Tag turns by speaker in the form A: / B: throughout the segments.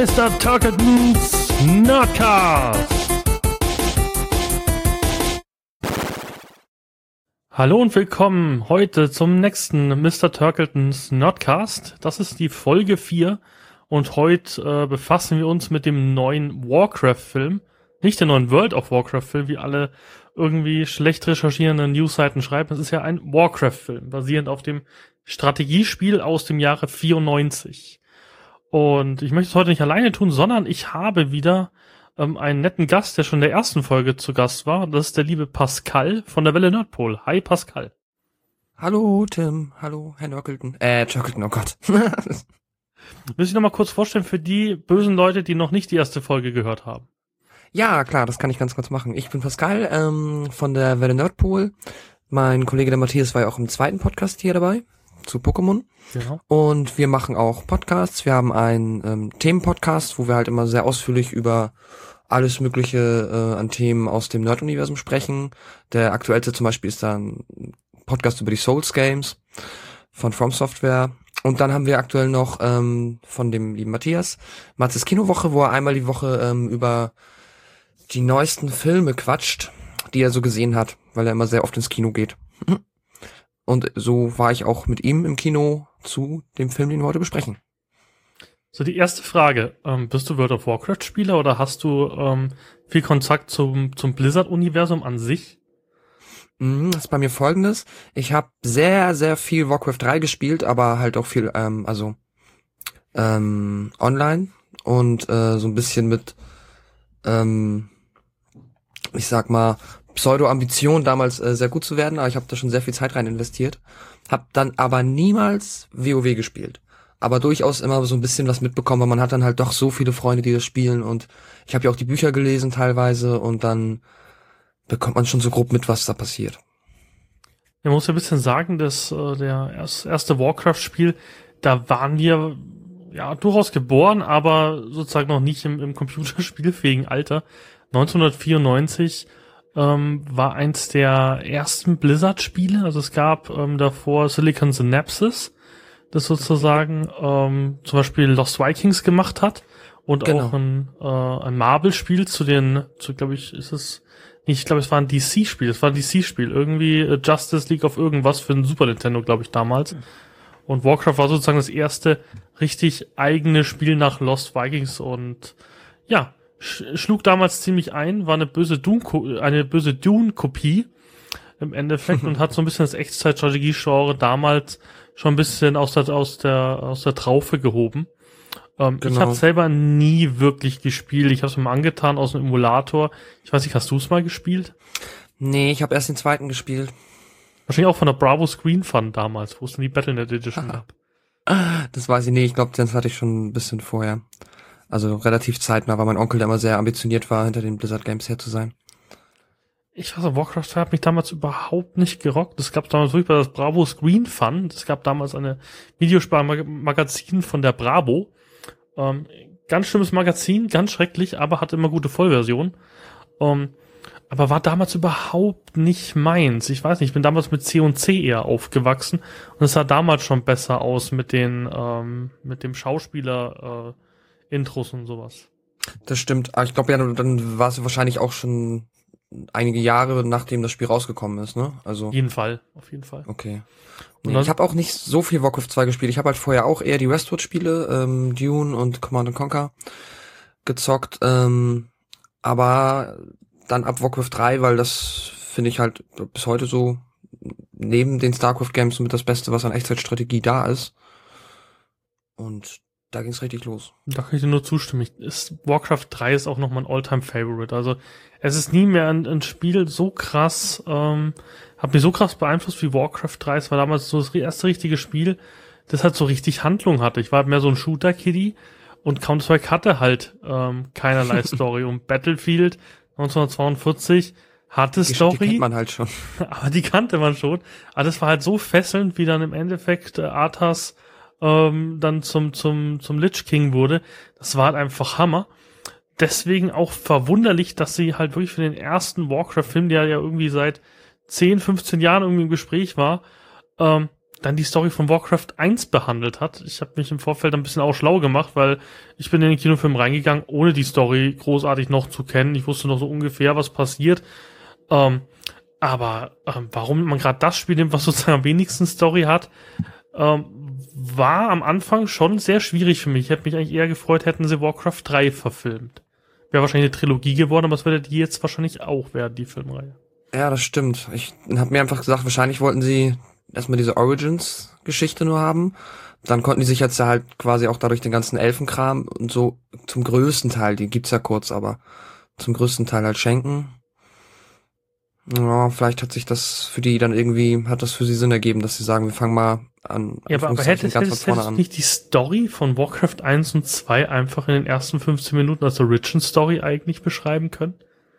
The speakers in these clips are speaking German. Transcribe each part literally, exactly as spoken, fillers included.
A: Mister Turkletons Nerdcast. Hallo und willkommen heute zum nächsten Mister Turkletons Nerdcast. Das ist die Folge vier und heute äh, befassen wir uns mit dem neuen Warcraft-Film. Nicht den neuen World of Warcraft-Film, wie alle irgendwie schlecht recherchierenden Newsseiten schreiben. Es ist ja ein Warcraft-Film, basierend auf dem Strategiespiel aus dem Jahre vierundneunzig. Und ich möchte es heute nicht alleine tun, sondern ich habe wieder ähm, einen netten Gast, der schon in der ersten Folge zu Gast war. Das ist der liebe Pascal von der Welle Nerdpol. Hi Pascal.
B: Hallo Tim, hallo Herr Nörkelten. Äh, Turkleton, oh Gott.
A: Willst du noch mal kurz vorstellen für die bösen Leute, die noch nicht die erste Folge gehört haben?
B: Ja, klar, das kann ich ganz kurz machen. Ich bin Pascal ähm, von der Welle Nerdpol. Mein Kollege der Matthias war ja auch im zweiten Podcast hier dabei, zu Pokémon.
A: Genau.
B: Und wir machen auch Podcasts. Wir haben einen ähm, Themenpodcast, wo wir halt immer sehr ausführlich über alles Mögliche äh, an Themen aus dem Nerd-Universum sprechen. Der aktuellste zum Beispiel ist dann ein Podcast über die Souls-Games von From Software. Und dann haben wir aktuell noch ähm, von dem lieben Matthias Matzes Kinowoche, wo er einmal die Woche ähm, über die neuesten Filme quatscht, die er so gesehen hat, weil er immer sehr oft ins Kino geht. Und so war ich auch mit ihm im Kino zu dem Film, den wir heute besprechen.
A: So, die erste Frage. Ähm, bist du World of Warcraft-Spieler oder hast du ähm, viel Kontakt zum, zum Blizzard-Universum an sich?
B: Das ist bei mir Folgendes. Ich habe sehr, sehr viel Warcraft drei gespielt, aber halt auch viel, ähm, also ähm, online und äh, so ein bisschen mit, ähm, ich sag mal, Pseudo-Ambition, damals äh, sehr gut zu werden, aber ich habe da schon sehr viel Zeit rein investiert. Hab dann aber niemals WoW gespielt. Aber durchaus immer so ein bisschen was mitbekommen, weil man hat dann halt doch so viele Freunde, die das spielen, und ich habe ja auch die Bücher gelesen teilweise, und dann bekommt man schon so grob mit, was da passiert.
A: Man muss ja ein bisschen sagen, dass äh, der erst, erste Warcraft-Spiel, da waren wir ja durchaus geboren, aber sozusagen noch nicht im, im computerspielfähigen Alter. neunzehnhundertvierundneunzig ähm, war eins der ersten Blizzard-Spiele. Also es gab ähm, davor Silicon Synapses, das sozusagen ähm, zum Beispiel Lost Vikings gemacht hat, und
B: Genau.
A: auch ein, äh, ein Marvel-Spiel zu den, zu glaube ich, ist es nicht, ich glaube, es war ein D C-Spiel, es war ein D C-Spiel, irgendwie äh, Justice League of irgendwas für den Super Nintendo, glaube ich, damals. Und Warcraft war sozusagen das erste richtig eigene Spiel nach Lost Vikings, und ja, sch- schlug damals ziemlich ein, war eine böse Dune, eine böse Dune-Kopie im Endeffekt und hat so ein bisschen das Echtzeit-Strategie-Genre damals schon ein bisschen aus der, aus der, aus der Traufe gehoben. Ähm,
B: Genau.
A: Ich habe selber nie wirklich gespielt. Ich habe es mir mal angetan aus dem Emulator. Ich weiß nicht, hast du es mal gespielt?
B: Nee, ich habe erst den zweiten gespielt.
A: Wahrscheinlich auch von der Bravo Screen Fun damals, wo es dann die Battle Net Edition gab.
B: Das weiß ich nicht, ich glaube, das hatte ich schon ein bisschen vorher. Also relativ zeitnah, weil mein Onkel, der immer sehr ambitioniert war, hinter den Blizzard Games her zu sein.
A: Ich weiß, Warcraft zwei hat mich damals überhaupt nicht gerockt. Es gab damals wirklich bei das Bravo Screen Fun. Es gab damals eine Videospielmagazin von der Bravo. Ähm, ganz schlimmes Magazin, ganz schrecklich, aber hatte immer gute Vollversion. Ähm, aber war damals überhaupt nicht meins. Ich weiß nicht, ich bin damals mit C und C eher aufgewachsen, und es sah damals schon besser aus mit den, ähm, mit dem Schauspieler, äh, Intros und sowas.
B: Das stimmt, aber ich glaube, ja, dann war es wahrscheinlich auch schon einige Jahre, nachdem das Spiel rausgekommen ist, ne? Also
A: Auf jeden Fall, auf jeden Fall.
B: okay.
A: Und
B: Nee, ich habe auch nicht so viel Warcraft zwei gespielt. Ich habe halt vorher auch eher die Westwood-Spiele, ähm, Dune und Command and Conquer gezockt, ähm, aber dann ab Warcraft drei, weil das finde ich halt bis heute so neben den StarCraft-Games somit das Beste, was an Echtzeitstrategie da ist. Und da ging's richtig los.
A: Da kann ich dir nur zustimmen. Ich, ist, Warcraft drei ist auch noch mein All-Time-Favorite. Also es ist nie mehr ein, ein Spiel so krass, ähm, hat mich so krass beeinflusst wie Warcraft drei. Es war damals so das erste richtige Spiel, das halt so richtig Handlung hatte. Ich war halt mehr so ein Shooter-Kiddie, und Counter-Strike hatte halt ähm, keinerlei Story. Und Battlefield neunzehnhundertzweiundvierzig hatte
B: Die,
A: Story.
B: die kennt man halt schon.
A: Aber die kannte man schon. Aber das war halt so fesselnd, wie dann im Endeffekt äh, Arthas ähm, dann zum zum zum Lich King wurde. Das war halt einfach Hammer. Deswegen auch verwunderlich, dass sie halt wirklich für den ersten Warcraft-Film, der ja irgendwie seit zehn, fünfzehn Jahren irgendwie im Gespräch war, ähm, dann die Story von Warcraft eins behandelt hat. Ich habe mich im Vorfeld ein bisschen auch schlau gemacht, weil ich bin in den Kinofilm reingegangen, ohne die Story großartig noch zu kennen. Ich wusste noch so ungefähr, was passiert. Ähm, aber ähm, warum man gerade das Spiel nimmt, was sozusagen am wenigsten Story hat, ähm, war am Anfang schon sehr schwierig für mich. Ich hätte mich eigentlich eher gefreut, hätten sie Warcraft drei verfilmt. Wäre wahrscheinlich eine Trilogie geworden, aber es würde die jetzt wahrscheinlich auch werden, die Filmreihe.
B: Ja, das stimmt. Ich habe mir einfach gesagt, wahrscheinlich wollten sie erstmal diese Origins-Geschichte nur haben. Dann konnten die sich jetzt ja halt quasi auch dadurch den ganzen Elfenkram und so zum größten Teil, die gibt's ja kurz, aber zum größten Teil halt schenken. Ja, vielleicht hat sich das für die dann irgendwie, hat das für sie Sinn ergeben, dass sie sagen, wir fangen mal an.
A: Ja, aber, aber hättest, hättest, hättest du nicht die Story von Warcraft eins und zwei einfach in den ersten fünfzehn Minuten als Origin-Story eigentlich beschreiben können?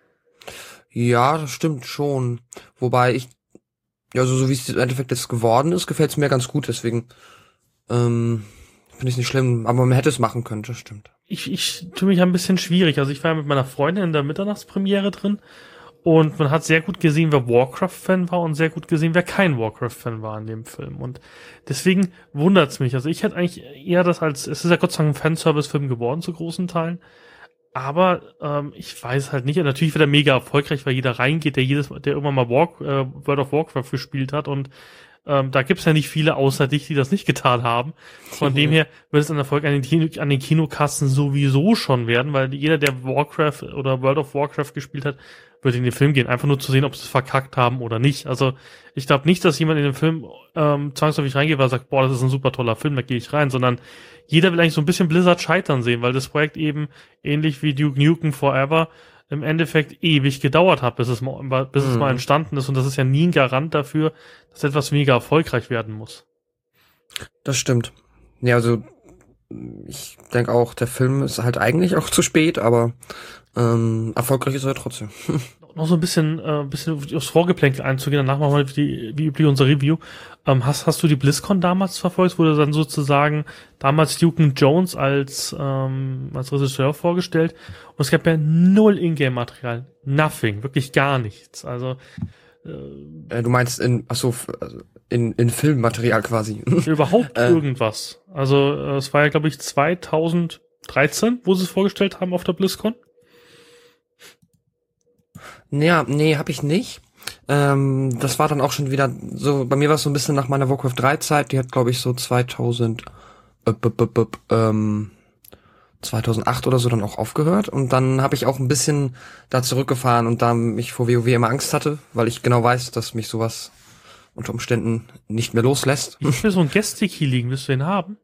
B: Ja, das stimmt schon. Wobei ich, ja, so, so wie es im Endeffekt jetzt geworden ist, gefällt es mir ganz gut, deswegen ähm, finde ich es nicht schlimm, aber man hätte es machen können, das stimmt.
A: Ich, ich tue mich ein bisschen schwierig, also ich war ja mit meiner Freundin in der Mitternachtspremiere drin und man hat sehr gut gesehen, wer Warcraft-Fan war und sehr gut gesehen, wer kein Warcraft-Fan war in dem Film. Und deswegen wundert's mich. Also ich hätte eigentlich eher das als, es ist ja Gott sei Dank ein Fanservice-Film geworden zu großen Teilen, aber ähm, ich weiß halt nicht. Natürlich wird er mega erfolgreich, weil jeder reingeht, der jedes, der irgendwann mal War, äh, World of Warcraft gespielt hat und ähm, da gibt's ja nicht viele außer dich, die das nicht getan haben. Von dem her wird es ein Erfolg an den, Kino, an den Kinokassen sowieso schon werden, weil jeder, der Warcraft oder World of Warcraft gespielt hat, wird in den Film gehen, einfach nur zu sehen, ob sie es verkackt haben oder nicht. Also ich glaube nicht, dass jemand in den Film ähm, zwangsläufig reingeht, weil er sagt, boah, das ist ein super toller Film, da gehe ich rein, sondern jeder will eigentlich so ein bisschen Blizzard scheitern sehen, weil das Projekt eben ähnlich wie Duke Nukem Forever im Endeffekt ewig gedauert hat, bis es mal, bis mhm. es mal entstanden ist und das ist ja nie ein Garant dafür, dass etwas mega erfolgreich werden muss.
B: Das stimmt. Ja, also ich denke auch, der Film ist halt eigentlich auch zu spät, aber ähm, erfolgreich ist er trotzdem.
A: Noch so ein bisschen, äh, bisschen aufs Vorgeplänkel einzugehen, danach machen wir die, wie üblich unser Review. Ähm, hast, hast du die BlizzCon damals verfolgt, wurde dann sozusagen damals Duke Jones als, ähm, als Regisseur vorgestellt und es gab ja null Ingame-Material. Nothing. Wirklich gar nichts. Also,
B: äh, du meinst in, ach so, also in, in Filmmaterial quasi.
A: Überhaupt äh. irgendwas. Also, äh, es war ja, glaube ich, zweitausenddreizehn, wo sie es vorgestellt haben auf der BlizzCon.
B: Ja, nee, hab ich nicht. Ähm, das war dann auch schon wieder so, bei mir war es so ein bisschen nach meiner Warcraft drei Zeit, die hat glaube ich so zweitausend, äh, b, b, b, ähm, zweitausendacht oder so dann auch aufgehört und dann habe ich auch ein bisschen da zurückgefahren und da mich vor WoW immer Angst hatte, weil ich genau weiß, dass mich sowas unter Umständen nicht mehr loslässt.
A: Ich will so ein Guest-Stick hier liegen, willst du den haben?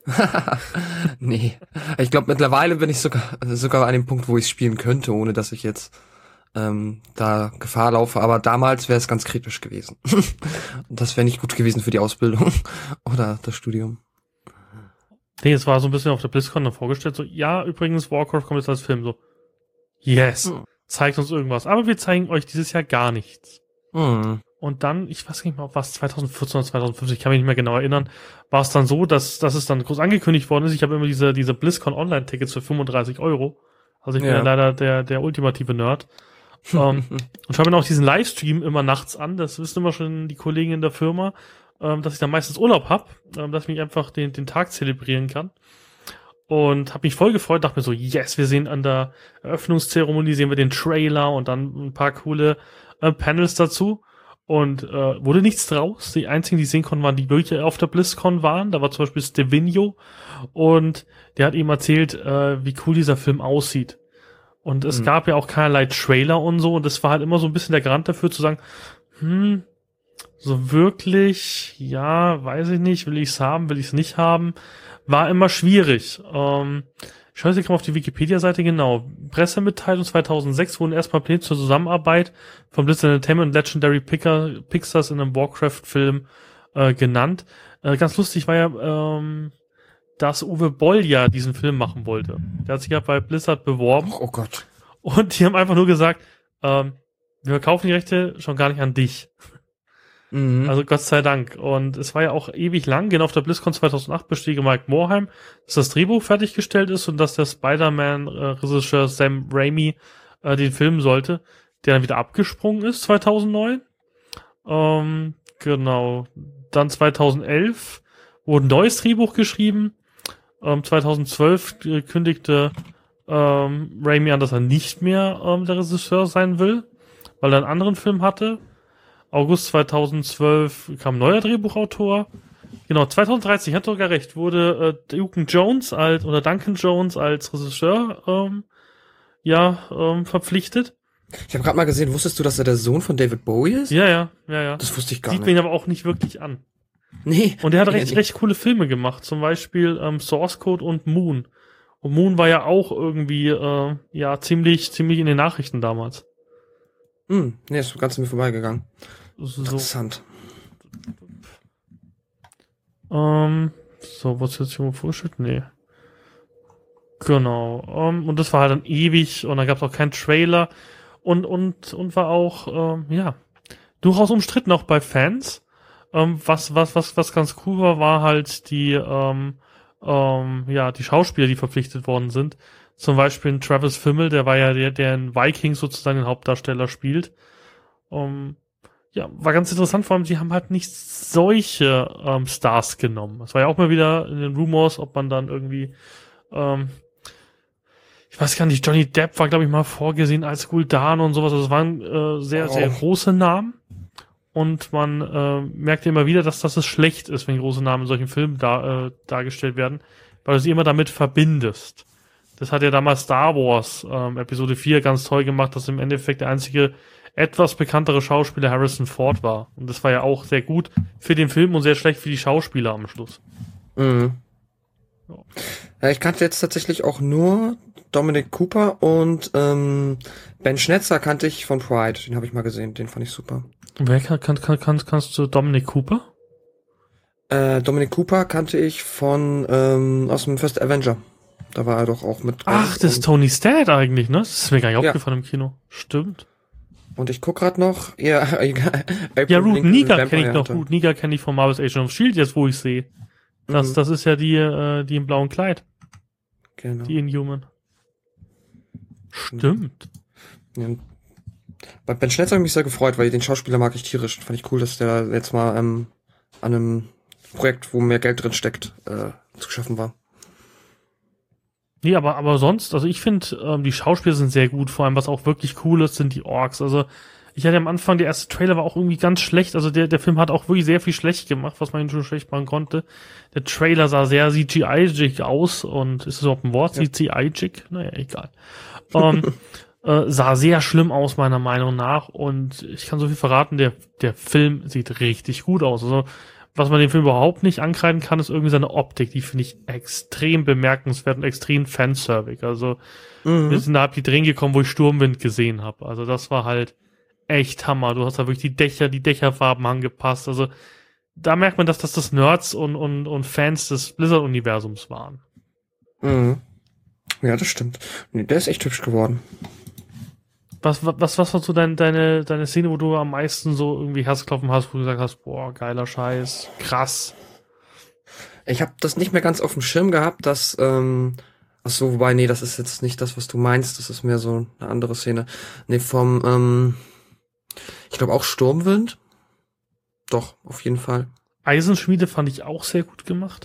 B: Nee, ich glaube mittlerweile bin ich sogar sogar an dem Punkt, wo ich spielen könnte, ohne dass ich jetzt ähm, da Gefahr laufe, aber damals wäre es ganz kritisch gewesen. Das wäre nicht gut gewesen für die Ausbildung oder das Studium.
A: Nee, es war so ein bisschen auf der BlizzCon dann vorgestellt, so, ja, übrigens, Warcraft kommt jetzt als Film, so, yes, hm. zeigt uns irgendwas, aber wir zeigen euch dieses Jahr gar nichts.
B: Hm.
A: Und dann, ich weiß nicht mehr, ob was zweitausendvierzehn oder zweitausendfünfzehn, ich kann mich nicht mehr genau erinnern, war es dann so, dass, dass es dann groß angekündigt worden ist. Ich habe immer diese, diese BlizzCon Online-Tickets für fünfunddreißig Euro. Also ich bin ja, ja leider der, der ultimative Nerd. um, und schaue mir auch diesen Livestream immer nachts an. Das wissen immer schon die Kollegen in der Firma, ähm, dass ich dann meistens Urlaub habe, ähm, dass ich mich einfach den, den Tag zelebrieren kann. Und habe mich voll gefreut, dachte mir so, yes, wir sehen an der Eröffnungszeremonie, sehen wir den Trailer und dann ein paar coole äh, Panels dazu. Und äh, wurde nichts draus. Die einzigen, die sehen konnten, waren die wirklich auf der BlizzCon waren. Da war zum Beispiel Stevino und der hat eben erzählt, äh, wie cool dieser Film aussieht. Und es mhm. gab ja auch keinerlei Trailer und so. Und das war halt immer so ein bisschen der Garant dafür zu sagen, hm, so wirklich, ja, weiß ich nicht, will ich's haben, will ich's nicht haben. War immer schwierig. Ähm, ich schaue jetzt mal auf die Wikipedia-Seite genau. Pressemitteilung zweitausendsechs wurden erstmal Pläne zur Zusammenarbeit von Blizzard Entertainment und Legendary Picker, Pixars in einem Warcraft-Film äh, genannt. Äh, ganz lustig war ja, ähm, dass Uwe Boll ja diesen Film machen wollte. Der hat sich ja bei Blizzard beworben.
B: Oh Gott.
A: Und die haben einfach nur gesagt, ähm, wir verkaufen die Rechte schon gar nicht an dich. Mhm. Also Gott sei Dank. Und es war ja auch ewig lang, genau auf der BlizzCon zweitausendacht bestiege Mike Morhaime, dass das Drehbuch fertiggestellt ist und dass der Spider-Man-Regisseur äh, Sam Raimi äh, den filmen sollte, der dann wieder abgesprungen ist zweitausendneun. Ähm, genau. dann zweitausendelf wurde ein neues Drehbuch geschrieben. Ähm, zweitausendzwölf kündigte ähm, Raimi an, dass er nicht mehr ähm, der Regisseur sein will, weil er einen anderen Film hatte. August zweitausendzwölf kam ein neuer Drehbuchautor. Genau, zweitausenddreizehn, ich hatte sogar recht, wurde äh, Duncan Jones als, oder Duncan Jones als Regisseur ähm, ja ähm, verpflichtet.
B: Ich habe gerade mal gesehen, wusstest du, dass er der Sohn von David Bowie ist?
A: Ja, ja, ja, ja.
B: Das wusste ich gar
A: Sieht
B: nicht.
A: Sieht ihn aber auch nicht wirklich an.
B: Nee.
A: Und er hat
B: nee,
A: recht,
B: nee.
A: recht coole Filme gemacht, zum Beispiel ähm, Source Code und Moon. Und Moon war ja auch irgendwie äh, ja ziemlich ziemlich in den Nachrichten damals.
B: Hm, nee, ist ganz an mir vorbeigegangen.
A: So,
B: Interessant.
A: ähm, so, was jetzt hier mal vorgestellt? Nee. Genau. Um, und das war halt dann ewig und dann gab es auch keinen Trailer und und und war auch ähm, ja durchaus umstritten auch bei Fans. Ähm, was was was was ganz cool war, war halt die ähm, ähm, ja die Schauspieler, die verpflichtet worden sind. Zum Beispiel Travis Fimmel, der war ja der, der in Vikings sozusagen den Hauptdarsteller spielt. Um, ja, war ganz interessant, vor allem, sie haben halt nicht solche ähm, Stars genommen. Es war ja auch mal wieder in den Rumors, ob man dann irgendwie ähm, ich weiß gar nicht, Johnny Depp war, glaube ich, mal vorgesehen als Guldan und sowas. Also es waren äh, sehr,
B: Oh.
A: sehr große Namen. Und man äh, merkt immer wieder, dass das es schlecht ist, wenn große Namen in solchen Filmen da, äh, dargestellt werden, weil du sie immer damit verbindest. Das hat ja damals Star Wars ähm, Episode vier ganz toll gemacht, dass im Endeffekt der einzige etwas bekanntere Schauspieler Harrison Ford war. Und das war ja auch sehr gut für den Film und sehr schlecht für die Schauspieler am Schluss.
B: Mhm.
A: Ja.
B: Ja, ich kannte jetzt tatsächlich auch nur Dominic Cooper und ähm, Ben Schnetzer kannte ich von Pride. Den habe ich mal gesehen, den fand ich super.
A: Wer kann, kann, kann, kannst, kannst du Dominic Cooper?
B: Äh, Dominic Cooper kannte ich von ähm, aus dem First Avenger. Da war er doch auch mit dran.
A: Ach, das ist Tony Stad eigentlich, ne? Das ist mir gar nicht
B: Ja.
A: aufgefallen im Kino. Stimmt.
B: Und ich guck grad noch, ja, egal.
A: Ja, Root
B: Lincoln,
A: Neger
B: Vampire
A: kenne ich noch.
B: Hunter.
A: Root Neger kenne ich von Marvel's Agent of S H I E L D, jetzt wo ich sehe. Das,
B: Mhm,
A: das ist ja die, äh, die im blauen Kleid.
B: genau.
A: Die Inhuman. Stimmt.
B: Ja. Bei Ben Schnetzer habe ich mich sehr gefreut, weil den Schauspieler mag ich tierisch. Fand ich cool, dass der jetzt mal ähm, an einem Projekt, wo mehr Geld drin steckt, äh, zu schaffen war.
A: Nee, aber, aber sonst, also ich finde, ähm, die Schauspieler sind sehr gut, vor allem was auch wirklich cool ist, sind die Orks. Also ich hatte am Anfang, der erste Trailer war auch irgendwie ganz schlecht, also der, der Film hat auch wirklich sehr viel schlecht gemacht, was man ihn schon schlecht machen konnte. Der Trailer sah sehr C G I-jig aus und ist das überhaupt ein Wort?
B: Ja.
A: C G I-jig? Naja, egal. Ähm, äh, sah sehr schlimm aus, meiner Meinung nach, und ich kann so viel verraten, der, der Film sieht richtig gut aus. Also was man dem Film überhaupt nicht ankreiden kann, ist irgendwie seine Optik. Die finde ich extrem bemerkenswert und extrem fanservig. Also
B: Mhm.
A: wir sind da ab die Drehen gekommen, wo ich Sturmwind gesehen habe. Also das war halt echt Hammer. Du hast da wirklich die Dächer, die Dächerfarben angepasst. Also da merkt man, dass das das Nerds und, und, und Fans des Blizzard-Universums waren.
B: Mhm. Ja, das stimmt. Nee, der ist echt hübsch geworden.
A: Was, was, was war so dein, deine, deine Szene, wo du am meisten so irgendwie Herzklopfen hast, wo du gesagt hast, boah, geiler Scheiß, krass.
B: Ich habe das nicht mehr ganz auf dem Schirm gehabt, dass, ähm, ach so, wobei, nee, das ist jetzt nicht das, was du meinst, das ist mehr so eine andere Szene. Nee, vom, ähm, ich glaube auch Sturmwind. Doch, auf jeden Fall.
A: Eisenschmiede fand ich auch sehr gut gemacht.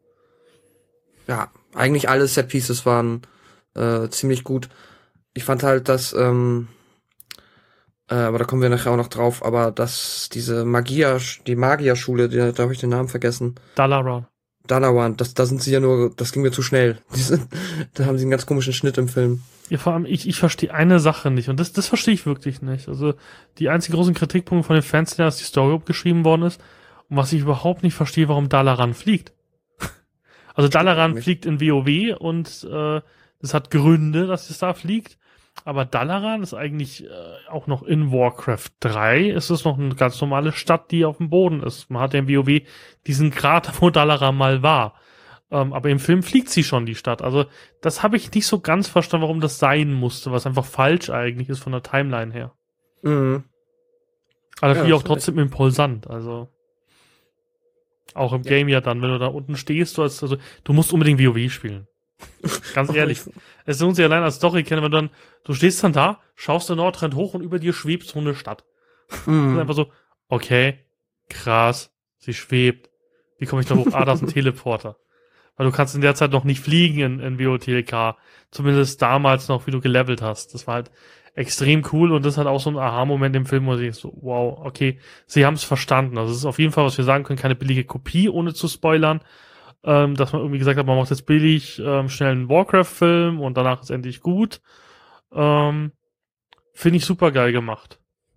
B: Ja, eigentlich alle Set-Pieces waren äh, ziemlich gut. Ich fand halt, dass, ähm, äh, aber da kommen wir nachher auch noch drauf, aber dass diese Magier, die Magierschule, die, da habe ich den Namen vergessen,
A: Dalaran.
B: Dalaran, das, da sind sie ja nur, das ging mir zu schnell. Die sind, da haben sie einen ganz komischen Schnitt im Film.
A: Ja, vor allem, ich, ich verstehe eine Sache nicht, und das, das verstehe ich wirklich nicht. Also, die einzige großen Kritikpunkte von den Fans sind ja, dass die Story geschrieben worden ist, und was ich überhaupt nicht verstehe, warum Dalaran fliegt. Also, Dalaran
B: Nicht.
A: fliegt in WoW, und äh, das hat Gründe, dass es da fliegt, aber Dalaran ist eigentlich äh, auch noch in Warcraft drei, ist es noch eine ganz normale Stadt, die auf dem Boden ist. Man hat ja im WoW diesen Krater, wo Dalaran mal war. Ähm, aber im Film fliegt sie schon, die Stadt. Also das habe ich nicht so ganz verstanden, warum das sein musste, was einfach falsch eigentlich ist von der Timeline her.
B: Mhm.
A: Aber
B: Ja,
A: natürlich
B: das
A: auch trotzdem impulsant. Also auch im
B: Ja.
A: Game ja dann, wenn du da unten stehst, du, hast, also, du musst unbedingt WoW spielen. Ganz ehrlich. Es lohnt sich allein als Story-Kenner, wenn du dann, du stehst dann da, schaust den Nordrand hoch und über dir schwebt so eine Stadt. Das ist
B: Mhm.
A: einfach so, okay, krass, Sie schwebt. Wie komme ich da hoch? Ah, das ist ein Teleporter. Weil du kannst in der Zeit noch nicht fliegen in, in W O T L K. Zumindest damals noch, wie du gelevelt hast. Das war halt extrem cool und das hat auch so ein Aha-Moment im Film, wo ich so, wow, okay, sie haben es verstanden. Also es ist auf jeden Fall, was wir sagen können, keine billige Kopie, ohne zu spoilern. Ähm, dass man irgendwie gesagt hat, man macht jetzt billig ähm, schnell einen Warcraft-Film und danach ist endlich gut. Ähm, Finde ich super geil gemacht.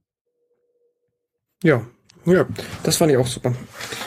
B: Ja, ja, das fand ich auch super.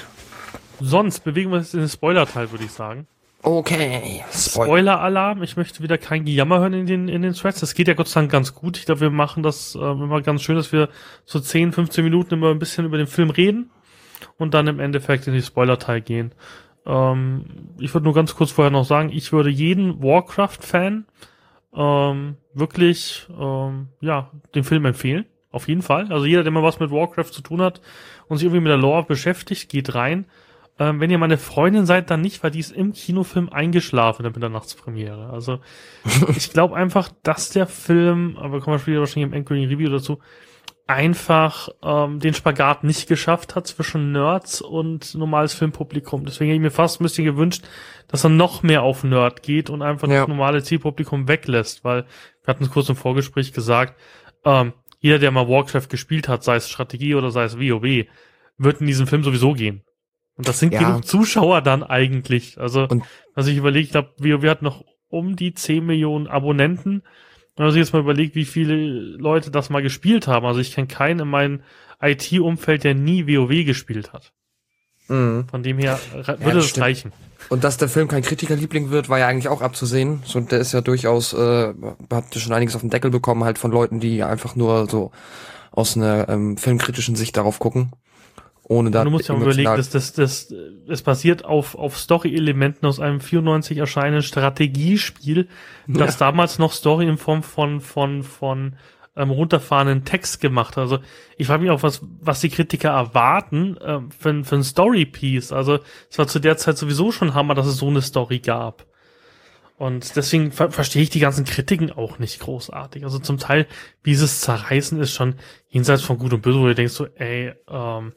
A: Sonst bewegen wir uns in den Spoiler-Teil, würde ich sagen.
B: Okay. Spoil-
A: Spoiler-Alarm. Ich möchte wieder kein Gejammer hören in den, in den Threads. Das geht ja Gott sei Dank ganz gut. Ich glaube, wir machen das äh, immer ganz schön, dass wir so zehn, fünfzehn Minuten immer ein bisschen über den Film reden und dann im Endeffekt in den Spoiler-Teil gehen. Ähm, ich würde nur ganz kurz vorher noch sagen, ich würde jeden Warcraft-Fan ähm, wirklich ähm, ja den Film empfehlen. Auf jeden Fall. Also jeder, der mal was mit Warcraft zu tun hat und sich irgendwie mit der Lore beschäftigt, geht rein. Ähm, wenn ihr meine Freundin seid, dann nicht, weil die ist im Kinofilm eingeschlafen in der Mitternachtspremiere. Also ich glaube einfach, dass der Film, aber kommen wir später wahrscheinlich im endgültigen Review dazu, einfach ähm, den Spagat nicht geschafft hat zwischen Nerds und normales Filmpublikum. Deswegen hätte ich mir fast ein bisschen gewünscht, dass er noch mehr auf Nerd geht und einfach
B: Ja.
A: das normale Zielpublikum weglässt, weil wir hatten es kurz im Vorgespräch gesagt, ähm, jeder, der mal Warcraft gespielt hat, sei es Strategie oder sei es WoW, wird in diesen Film sowieso gehen. Und das sind
B: Ja.
A: genug Zuschauer dann eigentlich. Also,
B: Und-
A: was ich überlegt habe, WoW hat noch um die zehn Millionen Abonnenten. Und also jetzt mal überlegt, wie viele Leute das mal gespielt haben. Also ich kenne keinen in meinem I T-Umfeld, der nie WoW gespielt hat.
B: Mhm.
A: Von dem her ra-
B: Ja,
A: würde
B: das
A: es
B: stimmt.
A: reichen.
B: Und dass der Film kein Kritikerliebling wird, war ja eigentlich auch abzusehen. So, der ist ja durchaus, äh, hat schon einiges auf den Deckel bekommen, halt von Leuten, die einfach nur so aus einer ähm, filmkritischen Sicht darauf gucken. Ohne da
A: Du musst ja auch überlegen, dass das, das, es basiert auf, auf Story-Elementen aus einem vierundneunzig erscheinenden Strategiespiel, das
B: Ja.
A: damals noch Story in Form von, von, von, ähm, runterfahrenden Text gemacht hat. Also, ich frage mich auch, was, was die Kritiker erwarten, ähm, für, für ein Story-Piece. Also, es war zu der Zeit sowieso schon Hammer, dass es so eine Story gab. Und deswegen ver verstehe ich die ganzen Kritiken auch nicht großartig. Also zum Teil, wie sie es zerreißen, ist schon jenseits von Gut und Böse, wo du denkst so, ey, ähm,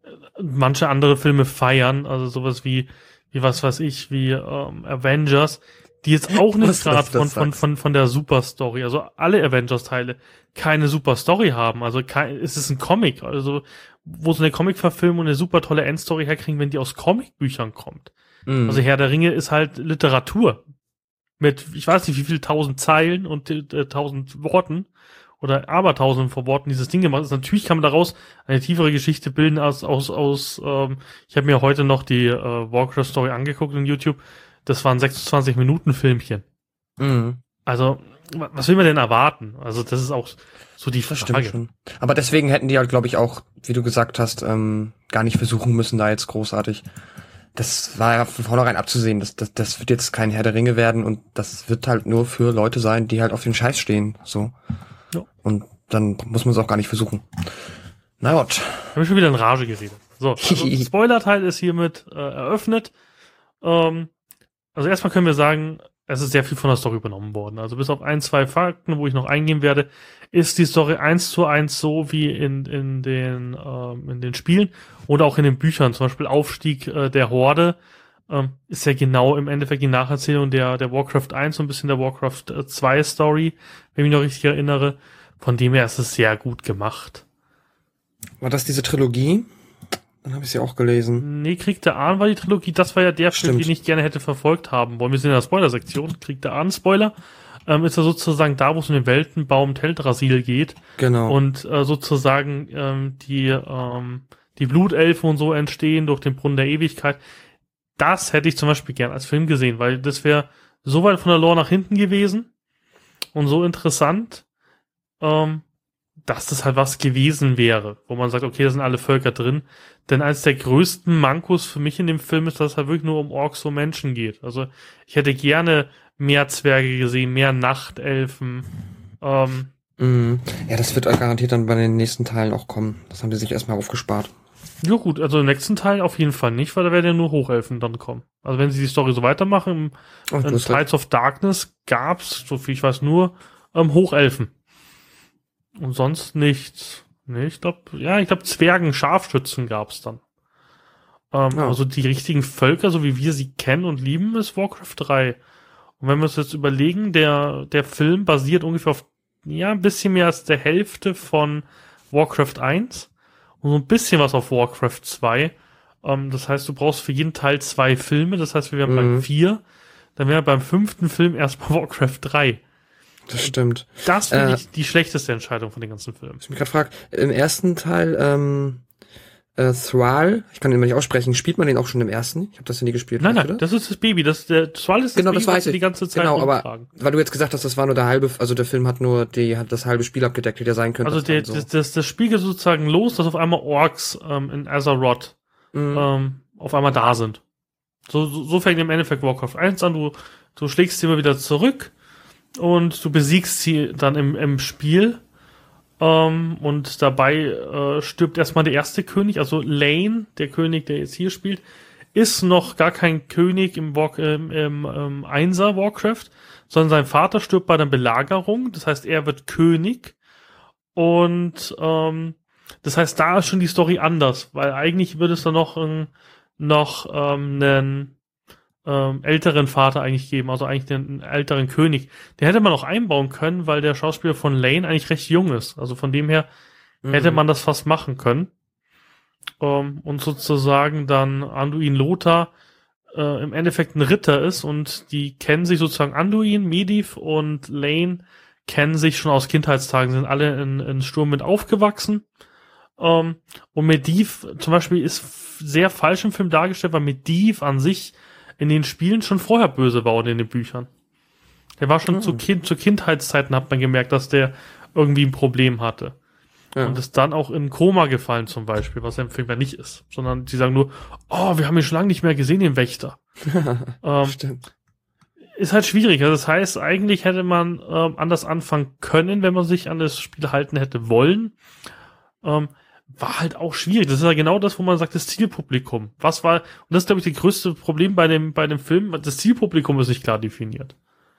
A: manche andere Filme feiern, also sowas wie, wie was weiß ich, wie ähm, Avengers, die jetzt auch nicht
B: Was,
A: gerade
B: dass du
A: von,
B: das
A: von,
B: sagst.
A: von, von der Super-Story, also alle Avengers-Teile, keine Super-Story haben. Also kein, es ist ein Comic, also wo so eine Comic-Verfilmung eine super tolle Endstory herkriegen, wenn die aus Comicbüchern kommt.
B: Mhm.
A: Also Herr der Ringe ist halt Literatur. Mit, ich weiß nicht, wie viel tausend Zeilen und äh, tausend Worten oder abertausenden von Worten dieses Ding gemacht ist. Natürlich kann man daraus eine tiefere Geschichte bilden als aus, aus ähm, ich habe mir heute noch die äh, Warcraft-Story angeguckt in YouTube. Das waren sechsundzwanzig Minuten Filmchen.
B: Mhm.
A: Also, wa- was will man denn erwarten? Also, das ist auch so die
B: Das
A: Frage.
B: stimmt schon. Aber deswegen hätten die halt, glaube ich, auch, wie du gesagt hast, ähm, gar nicht versuchen müssen, da jetzt großartig. Das war ja von vornherein abzusehen. Das, das, das wird jetzt kein Herr der Ringe werden und das wird halt nur für Leute sein, die halt auf den Scheiß stehen. So.
A: Ja.
B: Und dann muss man es auch gar nicht versuchen. Na gut.
A: Haben wir schon wieder in Rage geredet. So, also Spoiler-Teil ist hiermit äh, eröffnet. Ähm, also erstmal können wir sagen, es ist sehr viel von der Story übernommen worden. Also bis auf ein, zwei Fakten, wo ich noch eingehen werde, ist die Story eins zu eins so wie in, in, den, ähm, in den Spielen oder auch in den Büchern. Zum Beispiel Aufstieg äh, der Horde ähm, ist ja genau im Endeffekt die Nacherzählung der, der Warcraft eins und ein bisschen der Warcraft zwei Story, wenn ich mich noch richtig erinnere. Von dem her ist es sehr gut gemacht.
B: War das diese Trilogie? Dann habe ich sie auch gelesen.
A: Nee, Krieg der Ahnen war die Trilogie. Das war ja der Film,
B: Stimmt.
A: den ich gerne hätte verfolgt haben wollen. Wir sind in der Spoiler-Sektion. Krieg der Ahnen, Spoiler. Ähm, ist ja sozusagen da, wo es um den Weltenbaum Teldrassil geht.
B: Genau.
A: Und äh, sozusagen ähm, die, ähm, die Blutelfen und so entstehen durch den Brunnen der Ewigkeit. Das hätte ich zum Beispiel gern als Film gesehen, weil das wäre so weit von der Lore nach hinten gewesen und so interessant, ähm, dass das halt was gewesen wäre, wo man sagt, okay, da sind alle Völker drin. Denn eines der größten Mankos für mich in dem Film ist, dass es halt wirklich nur um Orks und Menschen geht. Also ich hätte gerne mehr Zwerge gesehen, mehr Nachtelfen. Ähm,
B: Mhm. Ja, das wird garantiert dann bei den nächsten Teilen auch kommen. Das haben die sich erstmal aufgespart.
A: ja gut, also im nächsten Teil auf jeden Fall nicht, weil da werden ja nur Hochelfen dann kommen. Also wenn sie die Story so weitermachen,
B: Oh,
A: im
B: du
A: in
B: hast recht.
A: Tides of Darkness gab's, so viel ich weiß, nur ähm, Hochelfen. Und sonst nichts. Nee, ich glaube, ja, ich glaube Zwergen, Scharfschützen gab's dann. Ähm,
B: Ja.
A: Also die richtigen Völker, so wie wir sie kennen und lieben, ist Warcraft drei. Und wenn wir uns jetzt überlegen, der, der Film basiert ungefähr auf, ja, ein bisschen mehr als der Hälfte von Warcraft eins und so ein bisschen was auf Warcraft zwei. Ähm, das heißt, du brauchst für jeden Teil zwei Filme, das heißt, wir wären
B: Mhm.
A: beim vier, dann wären wir beim fünften Film erstmal Warcraft drei.
B: Das stimmt.
A: Das finde
B: Äh,
A: ich die schlechteste Entscheidung von den ganzen Filmen.
B: Was ich mich gerade frage, im ersten Teil, ähm, äh, Thrall, ich kann den mal nicht aussprechen, spielt man den auch schon im ersten? Ich habe das ja nie gespielt.
A: Nein,
B: weißt
A: nein,
B: du das?
A: das ist das Baby. Das, der Thrall ist das
B: Genau,
A: Baby,
B: das weiß
A: was sie
B: ich.
A: die ganze Zeit
B: Genau, aber
A: rumtragen.
B: weil du jetzt gesagt hast, das war nur der halbe, also der Film hat nur die, hat das halbe Spiel abgedeckt, wie der sein könnte.
A: Also der,
B: so.
A: das, das, das Spiel geht sozusagen los, dass auf einmal Orks ähm, in Azeroth
B: Mhm.
A: ähm, auf einmal da sind. So, so, so fängt im Endeffekt Warcraft eins an. Du, du schlägst sie immer wieder zurück und du besiegst sie dann im, im Spiel. Ähm, und dabei äh, stirbt erstmal der erste König, also Lane, der König, der jetzt hier spielt, ist noch gar kein König im, War, ähm, im ähm, Einser Warcraft, sondern sein Vater stirbt bei der Belagerung. Das heißt, er wird König. Und ähm, das heißt, da ist schon die Story anders, weil eigentlich würde es da noch, ein, noch ähm, einen ähm, älteren Vater eigentlich geben, also eigentlich einen älteren König. Den hätte man auch einbauen können, weil der Schauspieler von Lane eigentlich recht jung ist. Also von dem her
B: Mhm.
A: hätte man das fast machen können. Ähm, und sozusagen dann Anduin Lothar äh, im Endeffekt ein Ritter ist und die kennen sich sozusagen, Anduin, Medivh und Lane kennen sich schon aus Kindheitstagen, sind alle in, in Sturmwind aufgewachsen. Ähm, und Medivh zum Beispiel ist f- sehr falsch im Film dargestellt, weil Medivh an sich in den Spielen schon vorher böse war und in den Büchern. Der war schon
B: Mhm.
A: zu, kind, zu Kindheitszeiten, hat man gemerkt, dass der irgendwie ein Problem hatte.
B: Ja.
A: Und ist dann auch in Koma gefallen zum Beispiel, was er im Film ja nicht ist. Sondern die sagen nur, oh, wir haben ihn schon lange nicht mehr gesehen, den Wächter. ähm,
B: Stimmt.
A: ist halt schwierig. Also das heißt, eigentlich hätte man ähm, anders anfangen können, wenn man sich an das Spiel halten hätte wollen. Ähm, war halt auch schwierig. Das ist ja genau das, wo man sagt, das Zielpublikum. Was war, und das ist, glaube ich, das größte Problem bei dem, bei dem Film, das Zielpublikum ist nicht klar definiert.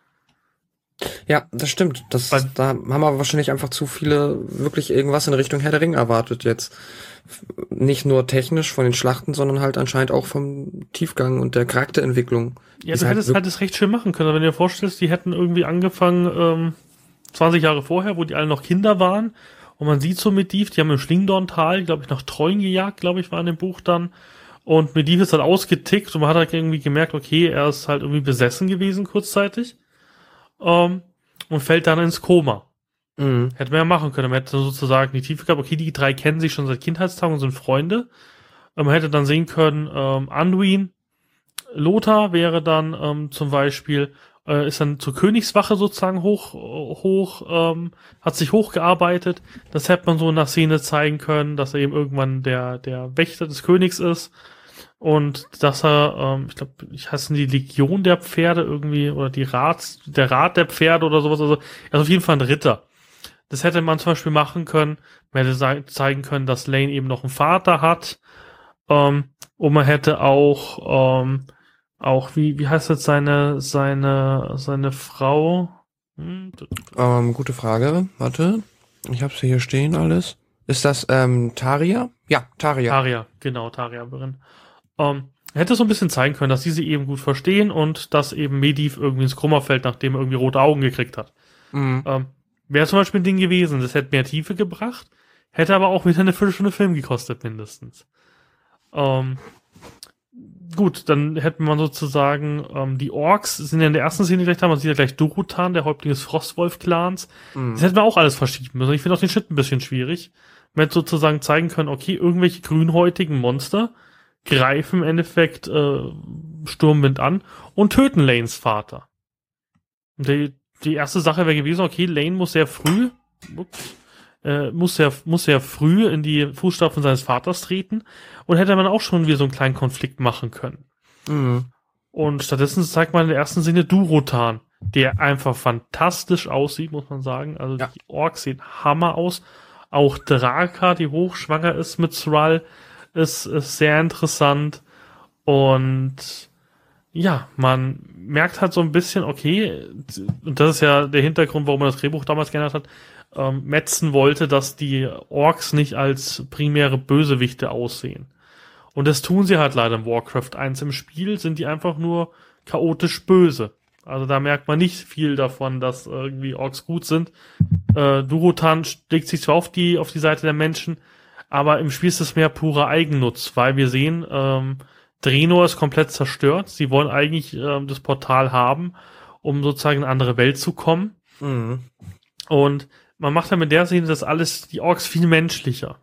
B: Ja, das stimmt. Das,
A: Weil-
B: da haben aber wahrscheinlich einfach zu viele wirklich irgendwas in Richtung Herr der Ringe erwartet jetzt. Nicht nur technisch von den Schlachten, sondern halt anscheinend auch vom Tiefgang und der Charakterentwicklung.
A: Ja,
B: Ist
A: du
B: halt
A: hättest
B: wirk-
A: halt das recht schön machen können. Wenn du dir vorstellst, die hätten irgendwie angefangen, ähm, zwanzig Jahre vorher, wo die alle noch Kinder waren. Und man sieht so Medivh, die haben im Schlingdorntal, glaube ich, nach Trollen gejagt, glaube ich, war in dem Buch dann. Und Medivh ist halt ausgetickt und man hat halt irgendwie gemerkt, okay, er ist halt irgendwie besessen gewesen kurzzeitig. Ähm, und fällt dann ins Koma.
B: Mhm.
A: Hätte man ja machen können. Man hätte sozusagen die Tiefe gehabt, okay, die drei kennen sich schon seit Kindheitstagen und sind Freunde. Ähm, man hätte dann sehen können, ähm, Anduin, Lothar wäre dann ähm, zum Beispiel, äh, ist dann zur Königswache sozusagen hoch, hoch, ähm, hat sich hochgearbeitet. Das hätte man so in der Szene zeigen können, dass er eben irgendwann der, der Wächter des Königs ist. Und dass er, ähm, ich glaube, ich heiße die Legion der Pferde irgendwie, oder die Rat, der Rat der Pferde oder sowas. Also, er ist auf jeden Fall ein Ritter. Das hätte man zum Beispiel machen können. Man hätte sei- zeigen können, dass Lane eben noch einen Vater hat. Ähm, und man hätte auch, ähm, auch, wie, wie heißt jetzt seine, seine, seine Frau? Hm,
B: Ähm, gute Frage. Warte. Ich hab's hier stehen alles. Ist das ähm, Taria? Ja, Taria.
A: Taria, genau, Taria Berin. Ähm, er hätte so ein bisschen zeigen können, dass die sie eben gut verstehen und dass eben Medivh irgendwie ins Koma fällt, nachdem er irgendwie rote Augen gekriegt hat.
B: Mhm.
A: Ähm, Wäre zum Beispiel ein Ding gewesen, das hätte mehr Tiefe gebracht, hätte aber auch wieder eine Viertelstunde Film gekostet, mindestens. Ähm, gut, dann hätte man sozusagen, ähm, die Orks sind ja in der ersten Szene gleich da, man sieht ja gleich Durotan, der Häuptling des Frostwolf-Clans.
B: Mhm.
A: Das hätten wir auch alles verschieben müssen. Ich finde auch den Schnitt ein bisschen schwierig. Man hätte sozusagen zeigen können, okay, irgendwelche grünhäutigen Monster greifen im Endeffekt äh, Sturmwind an und töten Lanes Vater. Und die, die erste Sache wäre gewesen, okay, Lane muss sehr früh, ups, äh, muss sehr, muss sehr früh in die Fußstapfen seines Vaters treten und hätte man auch schon wieder so einen kleinen Konflikt machen können.
B: Mhm.
A: Und stattdessen zeigt man in der ersten Szene Durotan, der einfach fantastisch aussieht, muss man sagen. Also
B: Ja.
A: die Orks sehen Hammer aus. Auch Draka, die hochschwanger ist mit Thrall, ist, ist sehr interessant. Und ja, man merkt halt so ein bisschen, okay, und das ist ja der Hintergrund, warum man das Drehbuch damals geändert hat, ähm, Metzen wollte, dass die Orks nicht als primäre Bösewichte aussehen. Und das tun sie halt leider in Warcraft eins. Im Spiel sind die einfach nur chaotisch böse. Also da merkt man nicht viel davon, dass irgendwie Orks gut sind. Äh, Durotan legt sich zwar auf die, auf die Seite der Menschen, aber im Spiel ist es mehr purer Eigennutz, weil wir sehen, ähm, Draenor ist komplett zerstört. Sie wollen eigentlich ähm, das Portal haben, um sozusagen in eine andere Welt zu kommen.
B: Mhm.
A: Und man macht dann mit der Szene das alles, die Orks viel menschlicher.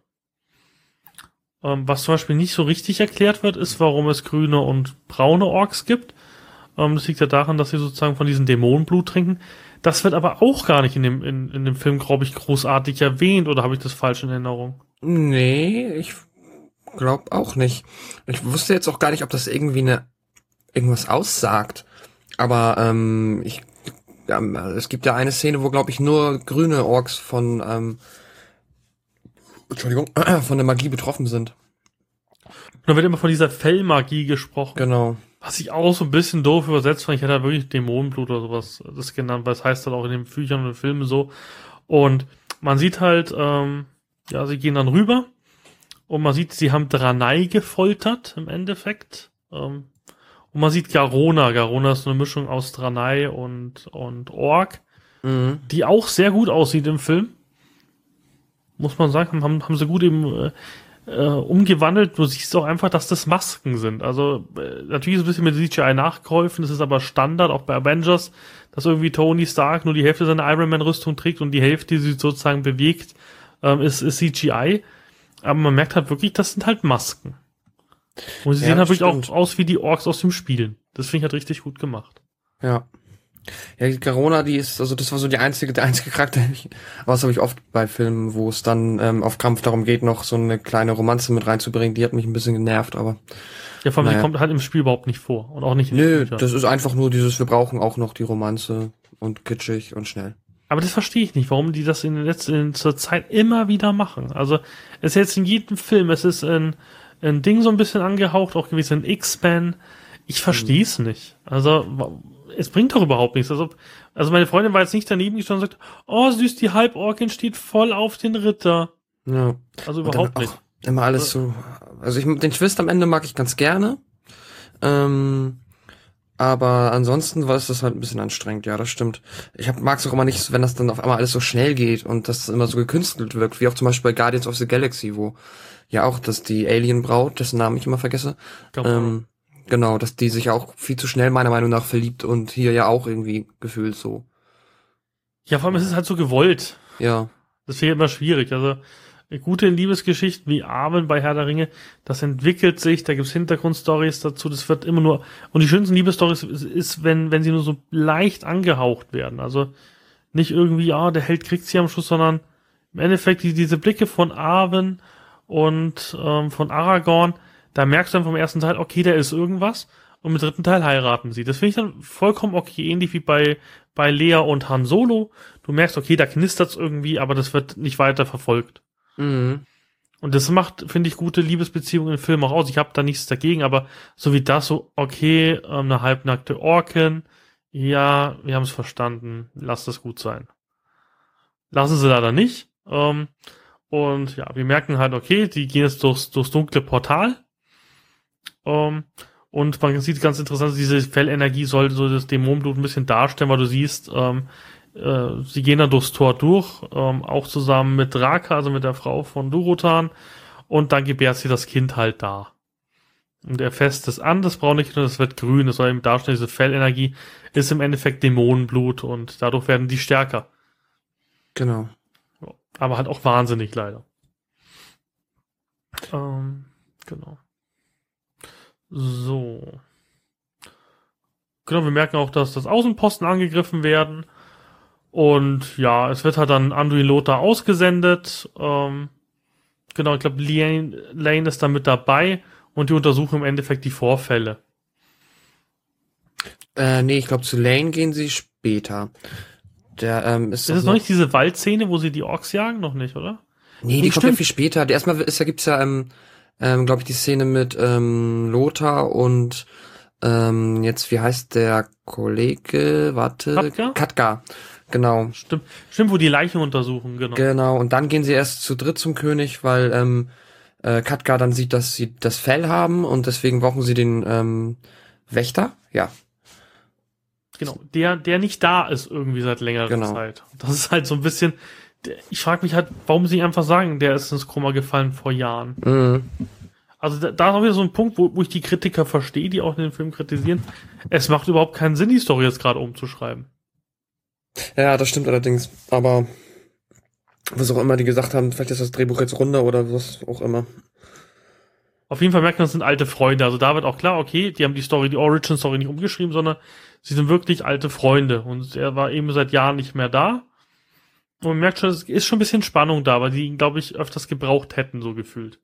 A: Ähm, was zum Beispiel nicht so richtig erklärt wird, ist, warum es grüne und braune Orks gibt. Ähm, das liegt ja daran, dass sie sozusagen von diesem Dämonenblut trinken. Das wird aber auch gar nicht in dem, in, in dem Film, glaube ich, großartig erwähnt, oder habe ich das falsch in Erinnerung?
B: Nee, ich glaube auch nicht. Ich wusste jetzt auch gar nicht, ob das irgendwie eine irgendwas aussagt. Aber ähm, ich ja, es gibt ja eine Szene, wo, glaube ich, nur grüne Orks von ähm, Entschuldigung, von der Magie betroffen sind.
A: Und da wird immer von dieser Fellmagie gesprochen.
B: Genau.
A: Was ich auch so ein bisschen doof übersetzt fand, ich hätte da wirklich Dämonenblut oder sowas das genannt, weil es heißt dann auch in den Büchern und den Filmen so. Und man sieht halt, ähm, ja, sie gehen dann rüber und man sieht, sie haben Draenei gefoltert im Endeffekt. Ähm, und man sieht Garona. Garona ist eine Mischung aus Draenei und, und Ork,
B: Mhm.
A: die auch sehr gut aussieht im Film. Muss man sagen, haben, haben sie gut eben äh, äh, umgewandelt. Du siehst auch einfach, dass das Masken sind. Also äh, natürlich ist ein bisschen mit C G I nachgeholfen, das ist aber Standard, auch bei Avengers, dass irgendwie Tony Stark nur die Hälfte seiner Iron Man-Rüstung trägt und die Hälfte, die sie sozusagen bewegt, ähm, ist, ist C G I. Aber man merkt halt wirklich, das sind halt Masken. Und sie
B: Ja,
A: sehen halt
B: das
A: wirklich
B: stimmt.
A: auch aus wie die Orks aus dem Spielen. Das finde ich halt richtig gut gemacht.
B: Ja. Ja, die Garona, die ist, also das war so die einzige, der einzige Charakter, aber das habe ich oft bei Filmen, wo es dann ähm, auf Krampf darum geht, noch so eine kleine Romanze mit reinzubringen, die hat mich ein bisschen genervt, aber
A: Ja, vor allem,
B: naja.
A: sie kommt halt im Spiel überhaupt nicht vor. Und auch nicht in den
B: Nö,
A: Büchern.
B: das ist einfach nur dieses, wir brauchen auch noch die Romanze und kitschig und schnell.
A: Aber das verstehe ich nicht, warum die das in der letzten in zur Zeit immer wieder machen. Also es ist jetzt in jedem Film, es ist ein, ein Ding so ein bisschen angehaucht, auch gewesen in X-Men. Ich verstehe es nicht. Also wa- es bringt doch überhaupt nichts. Also, also meine Freundin war jetzt nicht daneben gestanden und sagt, oh süß, die Halborkin steht voll auf den Ritter.
B: Ja.
A: Also
B: Und dann
A: überhaupt
B: auch
A: nicht.
B: immer alles so, also ich, den Twist am Ende mag ich ganz gerne, ähm, aber ansonsten war es das halt ein bisschen anstrengend, ja, das stimmt. Ich mag es auch immer nicht, wenn das dann auf einmal alles so schnell geht und das immer so gekünstelt wirkt, wie auch zum Beispiel bei Guardians of the Galaxy, wo ja auch, dass die Alien-Braut, dessen Namen ich immer vergesse, ähm, genau, dass die sich auch viel zu schnell meiner Meinung nach verliebt und hier ja auch irgendwie gefühlt so.
A: Ja, vor allem ist es halt so gewollt.
B: Ja,
A: Das finde ich immer schwierig. Also gute Liebesgeschichten wie Arwen bei Herr der Ringe, das entwickelt sich, da gibt's Hintergrundstories dazu, das wird immer nur, und die schönsten Liebesstories ist, ist, wenn, wenn sie nur so leicht angehaucht werden. Also nicht irgendwie, ah, der Held kriegt sie am Schluss, sondern im Endeffekt die, diese Blicke von Arwen und ähm, von Aragorn, da merkst du dann vom ersten Teil, okay, der ist irgendwas, und im dritten Teil heiraten sie. Das finde ich dann vollkommen okay, ähnlich wie bei, bei Lea und Han Solo. Du merkst, okay, da knistert's irgendwie, aber das wird nicht weiter verfolgt.
B: mhm.
A: Und das macht, finde ich, gute Liebesbeziehungen in Filmen auch aus. Ich habe da nichts dagegen, aber so wie das, so, okay, ähm, eine halbnackte Orkin, ja, wir haben es verstanden, lasst es gut sein. Lassen sie leider nicht. Ähm, und ja, wir merken halt, okay, die gehen jetzt durchs, durchs dunkle Portal. Ähm, und man sieht ganz interessant, diese Fellenergie soll so das Dämonenblut ein bisschen darstellen, weil du siehst, ähm, äh, sie gehen dann durchs Tor durch, ähm, auch zusammen mit Draka, also mit der Frau von Durotan, und dann gebärt sie das Kind halt da. Und er fasst es an, das braune Kind, und es wird grün, das soll eben darstellen, diese Fellenergie ist im Endeffekt Dämonenblut und dadurch werden die stärker.
B: Genau.
A: Aber halt auch wahnsinnig leider. Ähm, genau. So. Genau, wir merken auch, dass das Außenposten angegriffen werden. Und ja, es wird halt dann Anduin Lothar ausgesendet. Ähm, genau, ich glaube, Lane, Lane ist da mit dabei und die untersuchen im Endeffekt die Vorfälle.
B: Äh, nee, ich glaube, zu Lane gehen sie später. Der, ähm, ist
A: Ist
B: doch
A: es noch nicht diese Waldszene, wo sie die Orks jagen? Noch nicht, oder?
B: Nee, die
A: Nee,
B: kommt ja
A: stimmt.
B: viel später. Die erstmal ist, da gibt's ja, ähm, ähm, glaube ich, die Szene mit ähm, Lothar und ähm, jetzt, wie heißt der Kollege? Warte.
A: Katka?
B: Katka. Genau.
A: Stimmt, stimmt, wo die Leichen untersuchen, genau.
B: Genau. Und dann gehen sie erst zu dritt zum König, weil ähm, äh, Khadgar dann sieht, dass sie das Fell haben und deswegen brauchen sie den ähm, Wächter. Ja.
A: Genau, der, der nicht da ist irgendwie seit längerer
B: Genau.
A: Zeit. Das ist halt so ein bisschen, ich frage mich halt, warum sie einfach sagen, der ist ins Koma gefallen vor Jahren.
B: Mhm.
A: Also da, da ist auch wieder so ein Punkt, wo, wo ich die Kritiker verstehe, die auch den Film kritisieren. Es macht überhaupt keinen Sinn, die Story jetzt gerade umzuschreiben.
B: Ja, das stimmt allerdings. Aber was auch immer die gesagt haben, vielleicht ist das Drehbuch jetzt runter oder was auch immer.
A: Auf jeden Fall merkt man, das sind alte Freunde. Also da wird auch klar, okay, die haben die Story, die Origin-Story nicht umgeschrieben, sondern sie sind wirklich alte Freunde. Und er war eben seit Jahren nicht mehr da. Und man merkt schon, es ist schon ein bisschen Spannung da, weil die ihn, glaube ich, öfters gebraucht hätten, so gefühlt.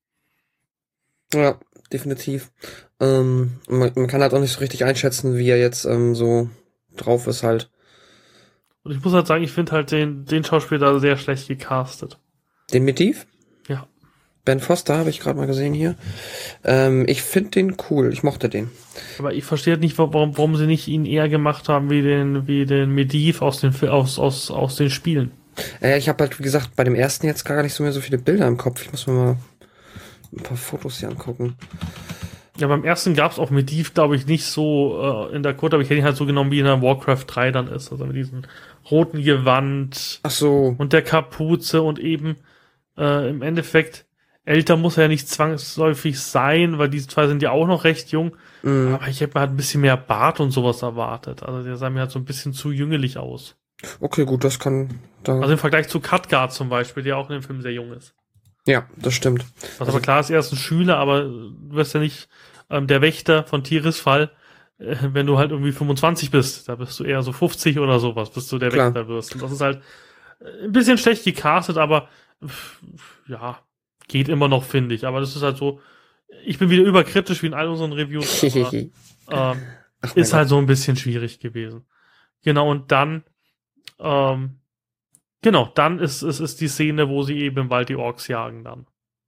B: Ja, definitiv. Ähm, man, man kann halt auch nicht so richtig einschätzen, wie er jetzt ähm, so drauf ist halt.
A: Und ich muss halt sagen, ich finde halt den, den Schauspieler sehr schlecht gecastet.
B: Definitiv.
A: Ja.
B: Ben Foster habe ich gerade mal gesehen hier. Ähm, ich finde den cool. Ich mochte den.
A: Aber ich verstehe halt nicht, warum, warum sie nicht ihn eher gemacht haben wie den, wie den Medivh aus den, aus, aus, aus den Spielen.
B: Äh, ich habe halt, wie gesagt, bei dem ersten jetzt gar nicht so mehr so viele Bilder im Kopf. Ich muss mir mal ein paar Fotos hier angucken.
A: Ja, beim ersten gab es auch Medivh, glaube ich, nicht so äh, in der Code, aber ich hätte ihn halt so genommen, wie in der Warcraft drei dann ist. Also mit diesem roten Gewand
B: Ach so.
A: und der Kapuze und eben äh, im Endeffekt älter muss er ja nicht zwangsläufig sein, weil die zwei sind ja auch noch recht jung.
B: Mhm.
A: Aber ich hätte mir halt ein bisschen mehr Bart und sowas erwartet. Also der sah mir halt so ein bisschen zu jüngelig aus.
B: Okay, gut, das kann da.
A: Also im Vergleich zu Khadgar zum Beispiel, der auch in dem Film sehr jung ist.
B: Ja, das stimmt.
A: Was aber klar ist, er ist ein Schüler, aber du wirst ja nicht ähm, der Wächter von Tirisfal, äh, wenn du halt irgendwie fünfundzwanzig bist. Da bist du eher so fünfzig oder sowas, bis du der
B: Klar.
A: Wächter wirst. Und das ist halt äh, ein bisschen schlecht gecastet, aber pff, ja, geht immer noch, finde ich. Aber das ist halt so, ich bin wieder überkritisch wie in all unseren Reviews. Aber, ähm,
B: Ach,
A: ist
B: mein
A: halt so ein bisschen schwierig gewesen. Genau, und dann ähm, genau, dann ist, ist, ist die Szene, wo sie eben im Wald die Orks jagen dann.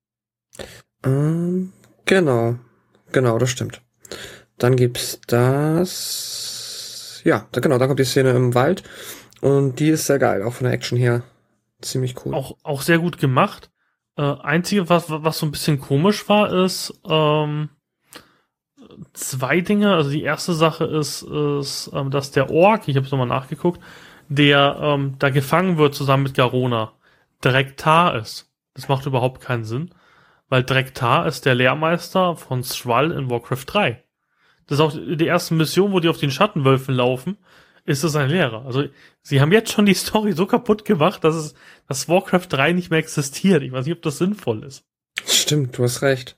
B: Ähm, genau. Genau, das stimmt. Dann gibt's das. Ja, da, genau, da kommt die Szene im Wald. Und die ist sehr geil, auch von der Action her. Ziemlich cool.
A: Auch, auch sehr gut gemacht. Äh, einzige, was, was so ein bisschen komisch war, ist ähm, zwei Dinge. Also die erste Sache ist, ist ähm, dass der Ork, ich habe es nochmal nachgeguckt, der ähm, da gefangen wird zusammen mit Garona, Drek'Tar ist. Das macht überhaupt keinen Sinn, weil Drek'Tar ist der Lehrmeister von Thrall in Warcraft drei. Das ist auch die erste Mission, wo die auf den Schattenwölfen laufen, ist es ein Lehrer. Also sie haben jetzt schon die Story so kaputt gemacht, dass es dass Warcraft drei nicht mehr existiert. Ich weiß nicht, ob das sinnvoll ist.
B: Stimmt, du hast recht.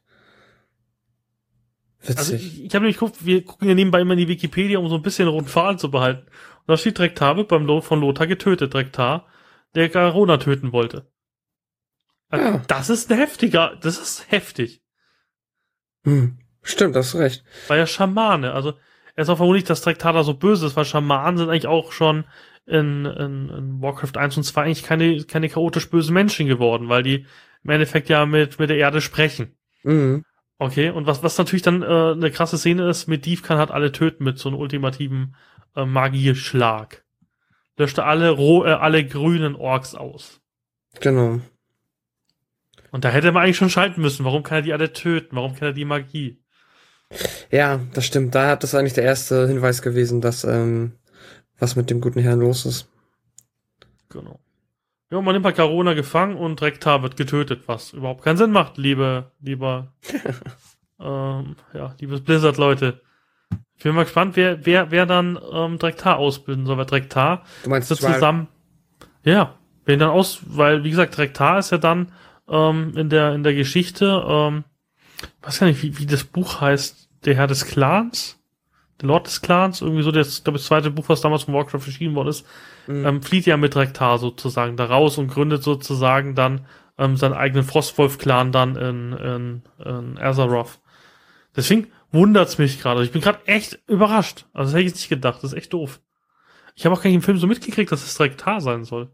B: Witzig.
A: Also ich, ich habe nämlich geguckt, wir gucken ja nebenbei immer in die Wikipedia, um so ein bisschen roten Faden zu behalten. Und da steht, Drek'Tar wird beim Lo- von Lothar getötet. Drek'Tar, der Garona töten wollte. Also
B: Ja.
A: Das ist ein heftiger, das ist heftig.
B: Hm. Stimmt, hast recht.
A: War ja Schamane. Also er ist auch verwunderlich, dass Drek'Tar da so böse ist, weil Schamanen sind eigentlich auch schon in, in, in Warcraft eins und zwei eigentlich keine, keine chaotisch bösen Menschen geworden, weil die im Endeffekt ja mit, mit der Erde sprechen.
B: Mhm.
A: Okay, und was, was natürlich dann äh, eine krasse Szene ist, Medivh kann halt alle töten mit so einem ultimativen äh, Magieschlag. Löschte alle, ro äh, alle grünen Orks aus.
B: Genau.
A: Und da hätte man eigentlich schon schalten müssen. Warum kann er die alle töten? Warum kann er die Magie?
B: Ja, das stimmt. Da hat das eigentlich der erste Hinweis gewesen, dass ähm, was mit dem guten Herrn los ist.
A: Genau. Ja, man nimmt halt Garona gefangen und Drek'Tar wird getötet, was überhaupt keinen Sinn macht, liebe, lieber, ähm, ja, liebes Blizzard-Leute. Ich bin mal gespannt, wer, wer, wer dann ähm, Drek'Tar ausbilden soll, weil Drek'Tar
B: Du meinst
A: so
B: Thrall?
A: zusammen, ja, wen dann aus, weil, wie gesagt, Drek'Tar ist ja dann ähm, in der, in der Geschichte, ähm, ich weiß gar nicht, wie, wie das Buch heißt, der Herr des Clans, der Lord des Clans, irgendwie so, das, glaube ich, das zweite Buch, was damals von Warcraft erschienen worden ist,
B: Mhm.
A: ähm, flieht ja mit Drek'Tar sozusagen da raus und gründet sozusagen dann ähm, seinen eigenen Frostwolf-Clan dann in, in, in Azeroth. Deswegen wundert's mich gerade. Also ich bin gerade echt überrascht. Also das hätte ich jetzt nicht gedacht. Das ist echt doof. Ich habe auch gar nicht im Film so mitgekriegt, dass es Drek'Tar sein soll.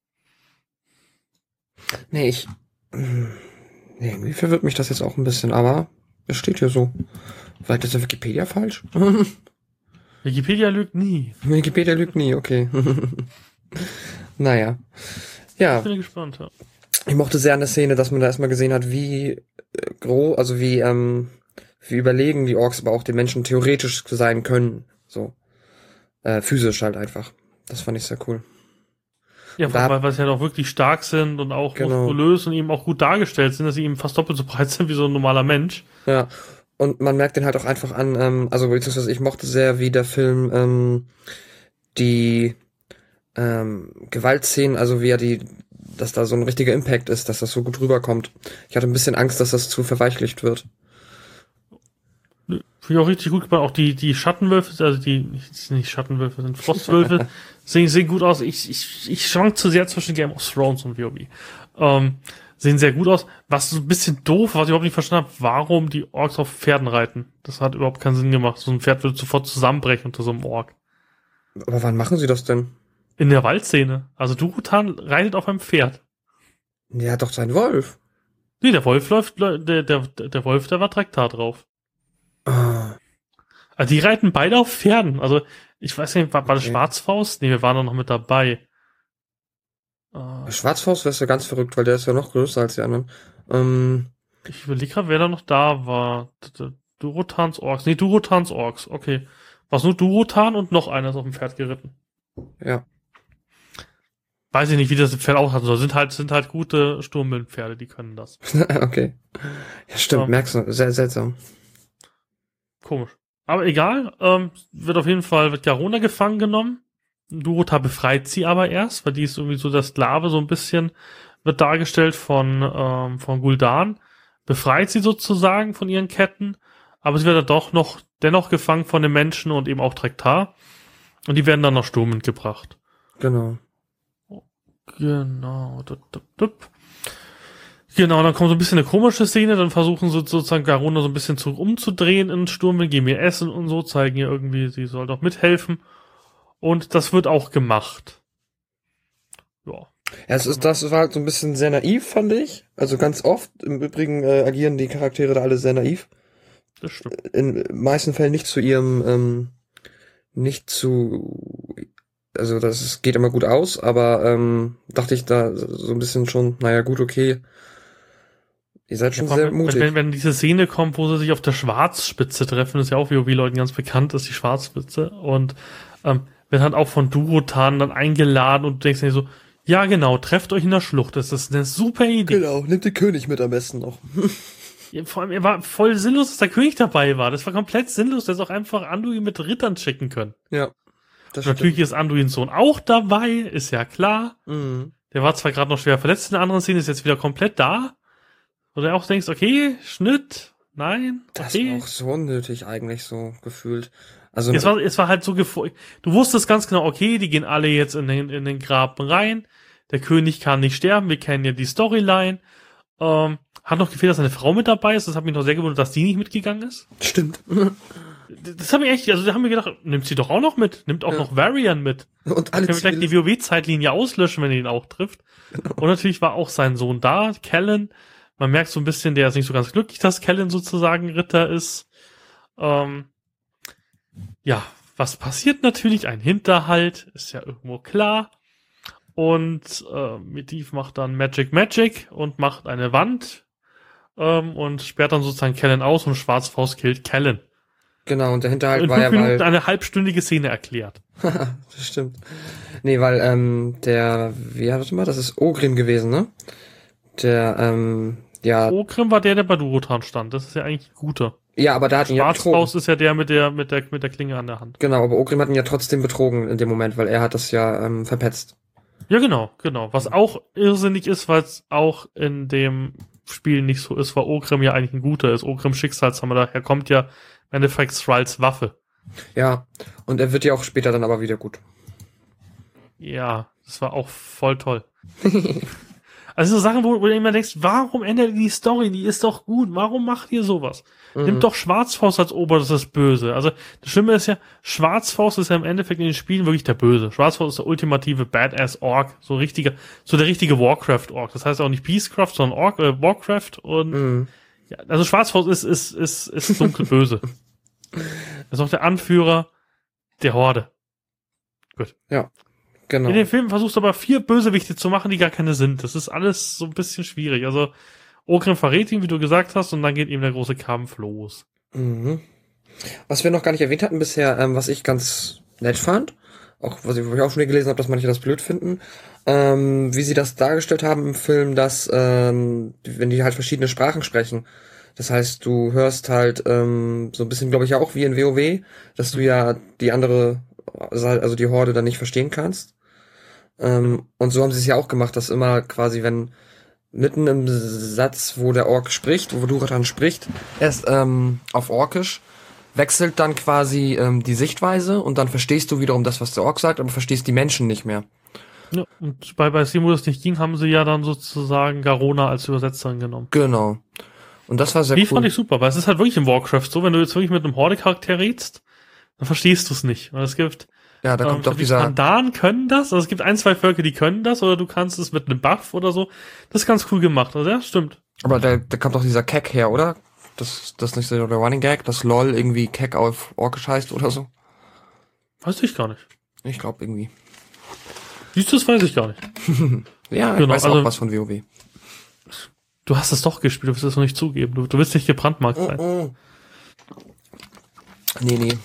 B: Nee, ich. Nee, irgendwie verwirrt mich das jetzt auch ein bisschen, aber es steht hier so. Vielleicht ist der Wikipedia falsch?
A: Wikipedia lügt nie.
B: Wikipedia lügt nie, okay. Naja. Ja,
A: Ich bin gespannt. Ja.
B: Ich mochte sehr an der Szene, dass man da erstmal gesehen hat, wie groß, also wie, ähm, wie überlegen die Orks aber auch den Menschen theoretisch sein können. So. Äh, physisch halt einfach. Das fand ich sehr cool.
A: Ja,
B: Und da,
A: weil, weil sie halt auch wirklich stark sind und auch
B: genau.
A: muskulös und eben auch gut dargestellt sind, dass sie eben fast doppelt so breit sind wie so ein normaler Mensch.
B: Ja. Und man merkt den halt auch einfach an, ähm, also beziehungsweise ich mochte sehr, wie der Film ähm, die ähm, Gewaltszenen, also wie er die, dass da so ein richtiger Impact ist, dass das so gut rüberkommt. Ich hatte ein bisschen Angst, dass das zu verweichlicht wird.
A: Finde ich auch richtig gut gemacht. Auch die, die Schattenwölfe, also die, nicht, nicht Schattenwölfe, sind Frostwölfe, sehen, sehen gut aus. Ich, ich, ich schwank zu sehr zwischen Game of Thrones und W O B. Ähm, sehen sehr gut aus. Was so ein bisschen doof, was ich überhaupt nicht verstanden habe, warum die Orks auf Pferden reiten. Das hat überhaupt keinen Sinn gemacht. So ein Pferd würde sofort zusammenbrechen unter so einem Ork.
B: Aber wann machen sie das denn?
A: In der Waldszene. Also Durotan reitet auf einem Pferd.
B: Der hat doch seinen Wolf.
A: Nee, der Wolf läuft, der, der, der Wolf, der war direkt da drauf.
B: Ah,
A: Also die reiten beide auf Pferden. Also ich weiß nicht, war, war das
B: okay.
A: Schwarzfaust? Nee, wir waren doch noch mit dabei. Äh,
B: Schwarzfaust wärst du ganz verrückt, weil der ist ja noch größer als die anderen. Ähm,
A: ich überlege gerade, wer da noch da war. D- D- Durotans Orks. Nee, Durotans Orks. Okay. War es nur Durotan und noch einer ist auf dem Pferd geritten.
B: ja.
A: Weiß ich nicht, wie das Pferd auch hat. So, sind halt, sind halt gute Sturmwindpferde, die können das.
B: Okay. Ja, stimmt,
A: Ja.
B: merkst du. Sehr seltsam.
A: Komisch. Aber egal, ähm, wird auf jeden Fall, wird Garona gefangen genommen. Durota befreit sie aber erst, weil die ist irgendwie so der Sklave, so ein bisschen wird dargestellt von, ähm, von Gul'dan. Befreit sie sozusagen von ihren Ketten, aber sie wird dann doch noch, dennoch gefangen von den Menschen und eben auch Trektar. Und die werden dann nach Sturmwind gebracht.
B: Genau.
A: Genau. Dup, dup, dup. Genau, dann kommt so ein bisschen eine komische Szene, dann versuchen sie sozusagen Garona so ein bisschen zurück umzudrehen in Sturmwind, geben ihr Essen und so, zeigen ihr irgendwie, sie soll doch mithelfen. Und das wird auch gemacht. Ja.
B: Ja, es ist, das war halt so ein bisschen sehr naiv, fand ich. Also ganz oft, im Übrigen äh, agieren die Charaktere da alle sehr naiv.
A: Das stimmt.
B: In meisten Fällen nicht zu ihrem, ähm, nicht zu, also das ist, geht immer gut aus, aber ähm, dachte ich da so ein bisschen schon, naja gut, okay. Ihr seid schon
A: Ja,
B: sehr
A: wenn,
B: mutig.
A: wenn, wenn diese Szene kommt, wo sie sich auf der Schwarzspitze treffen, ist ja auch WoW-Leuten ganz bekannt, ist die Schwarzspitze. Und ähm, wird halt auch von Durotan dann eingeladen und du denkst dir so, ja genau, trefft euch in der Schlucht, das ist eine super Idee.
B: Genau, nimmt den König mit am besten noch.
A: Ja, vor allem, er war voll sinnlos, dass der König dabei war. Das war komplett sinnlos, der hätte auch einfach Anduin mit Rittern schicken können.
B: Ja. Das
A: Und natürlich ist Anduins Sohn auch dabei, ist ja klar.
B: Mhm.
A: Der war zwar gerade noch schwer verletzt in der anderen Szene, ist jetzt wieder komplett da. Wo du auch denkst, okay, Schnitt, nein,
B: Das
A: okay.
B: war auch so unnötig eigentlich so gefühlt. Also
A: Es war, es war halt so, gefo- du wusstest ganz genau, okay, die gehen alle jetzt in den, in den Graben rein. Der König kann nicht sterben, wir kennen ja die Storyline. Ähm, hat noch gefehlt, dass eine Frau mit dabei ist. Das hat mich noch sehr gewundert, dass die nicht mitgegangen ist.
B: stimmt.
A: Das haben wir echt, also da haben wir gedacht, nimmt sie doch auch noch mit. Nimmt auch
B: Ja.
A: noch Varian mit.
B: Und
A: Dann
B: alle
A: können wir gleich die WoW-Zeitlinie auslöschen, wenn er ihn auch trifft.
B: Genau.
A: Und natürlich war auch sein Sohn da, Kellen. Man merkt so ein bisschen, der ist nicht so ganz glücklich, dass Kellen sozusagen Ritter ist. Ähm, ja, was passiert natürlich? Ein Hinterhalt, ist ja irgendwo klar. Und äh, Medivh macht dann Magic Magic und macht eine Wand ähm, und sperrt dann sozusagen Kellen aus und Schwarzfaust killt Kellen.
B: Genau, und der Hinterhalt
A: In
B: war
A: fünf
B: ja,
A: Minuten
B: weil...
A: eine halbstündige Szene erklärt.
B: das stimmt. Nee, weil, ähm, der... Wie, warte mal, das ist Ogrin gewesen, ne? Der, ähm, ja...
A: Ogrim war der, der bei Durotan stand. Das ist ja eigentlich ein guter.
B: Ja, aber da hat ihn ja betrogen.
A: Schwarzfaust ist ja der mit der, mit der, mit der Klinge an der Hand.
B: Genau, aber Ogrim hat ihn ja trotzdem betrogen in dem Moment, weil er hat das ja ähm, verpetzt.
A: Ja, genau, genau. Was auch irrsinnig ist, weil es auch in dem Spiel nicht so ist, weil Ogrim ja eigentlich ein guter ist. Ogrim Schicksalshammer, daher kommt ja im Endeffekt Thralls Waffe.
B: Ja, und er wird ja auch später dann aber wieder gut.
A: Ja, das war auch voll toll. Also so Sachen, wo, wo du immer denkst, warum ändert ihr die Story? Die ist doch gut. Warum macht ihr sowas?
B: Mhm.
A: Nimmt doch Schwarzfaust als oberstes Böse. Also das Schlimme ist ja, Schwarzfaust ist ja im Endeffekt in den Spielen wirklich der Böse. Schwarzfaust ist der ultimative Badass-Ork. So richtiger, so der richtige Warcraft-Ork. Das heißt auch nicht Peacecraft, sondern Ork, äh, Warcraft. Und
B: Mhm.
A: ja, also Schwarzfaust ist, ist, ist, ist dunkelböse. Das ist auch der Anführer der Horde. Gut.
B: Ja. Genau.
A: In dem Film versuchst du aber vier Bösewichte zu machen, die gar keine sind. Das ist alles so ein bisschen schwierig. Also Ogrim verrät ihn, wie du gesagt hast, und dann geht eben der große Kampf los.
B: Mhm. Was wir noch gar nicht erwähnt hatten bisher, ähm, was ich ganz nett fand, auch was ich, wo ich auch schon gelesen habe, dass manche das blöd finden, ähm, wie sie das dargestellt haben im Film, dass ähm, wenn die halt verschiedene Sprachen sprechen, das heißt, du hörst halt ähm, so ein bisschen, glaube ich, auch wie in WoW, dass du ja die andere, also die Horde dann nicht verstehen kannst. Ähm, und so haben sie es ja auch gemacht, dass immer quasi, wenn mitten im Satz, wo der Ork spricht, wo Durotan spricht, erst ähm, auf Orkisch, wechselt dann quasi ähm, die Sichtweise und dann verstehst du wiederum das, was der Ork sagt, aber verstehst die Menschen nicht mehr.
A: Ja, und bei, bei Steam, wo das nicht ging, haben sie ja dann sozusagen Garona als Übersetzerin genommen.
B: Genau. Und das war sehr
A: Die
B: cool.
A: fand ich super, weil es ist halt wirklich in Warcraft so, wenn du jetzt wirklich mit einem Horde-Charakter redest, dann verstehst du es nicht. Und es gibt,
B: Ja, da
A: ähm,
B: kommt doch
A: die
B: dieser...
A: Pandaren können das, also es gibt ein, zwei Völker, die können das, oder du kannst es mit einem Buff oder so. Das ist ganz cool gemacht, also ja, stimmt.
B: Aber da, da kommt doch dieser Keck her, oder? Das das ist nicht so der Running Gag, dass LOL irgendwie Keck auf Orkisch heißt oder so?
A: Weiß ich gar nicht.
B: Ich glaube irgendwie.
A: Siehst du, das weiß ich gar nicht.
B: Ja, ich
A: Genau,
B: weiß
A: also-
B: auch was von WoW.
A: Du hast es doch gespielt, du willst es noch nicht zugeben. Du, du willst nicht gebrandmarkt sein.
B: Mm-mm. Nee, nee.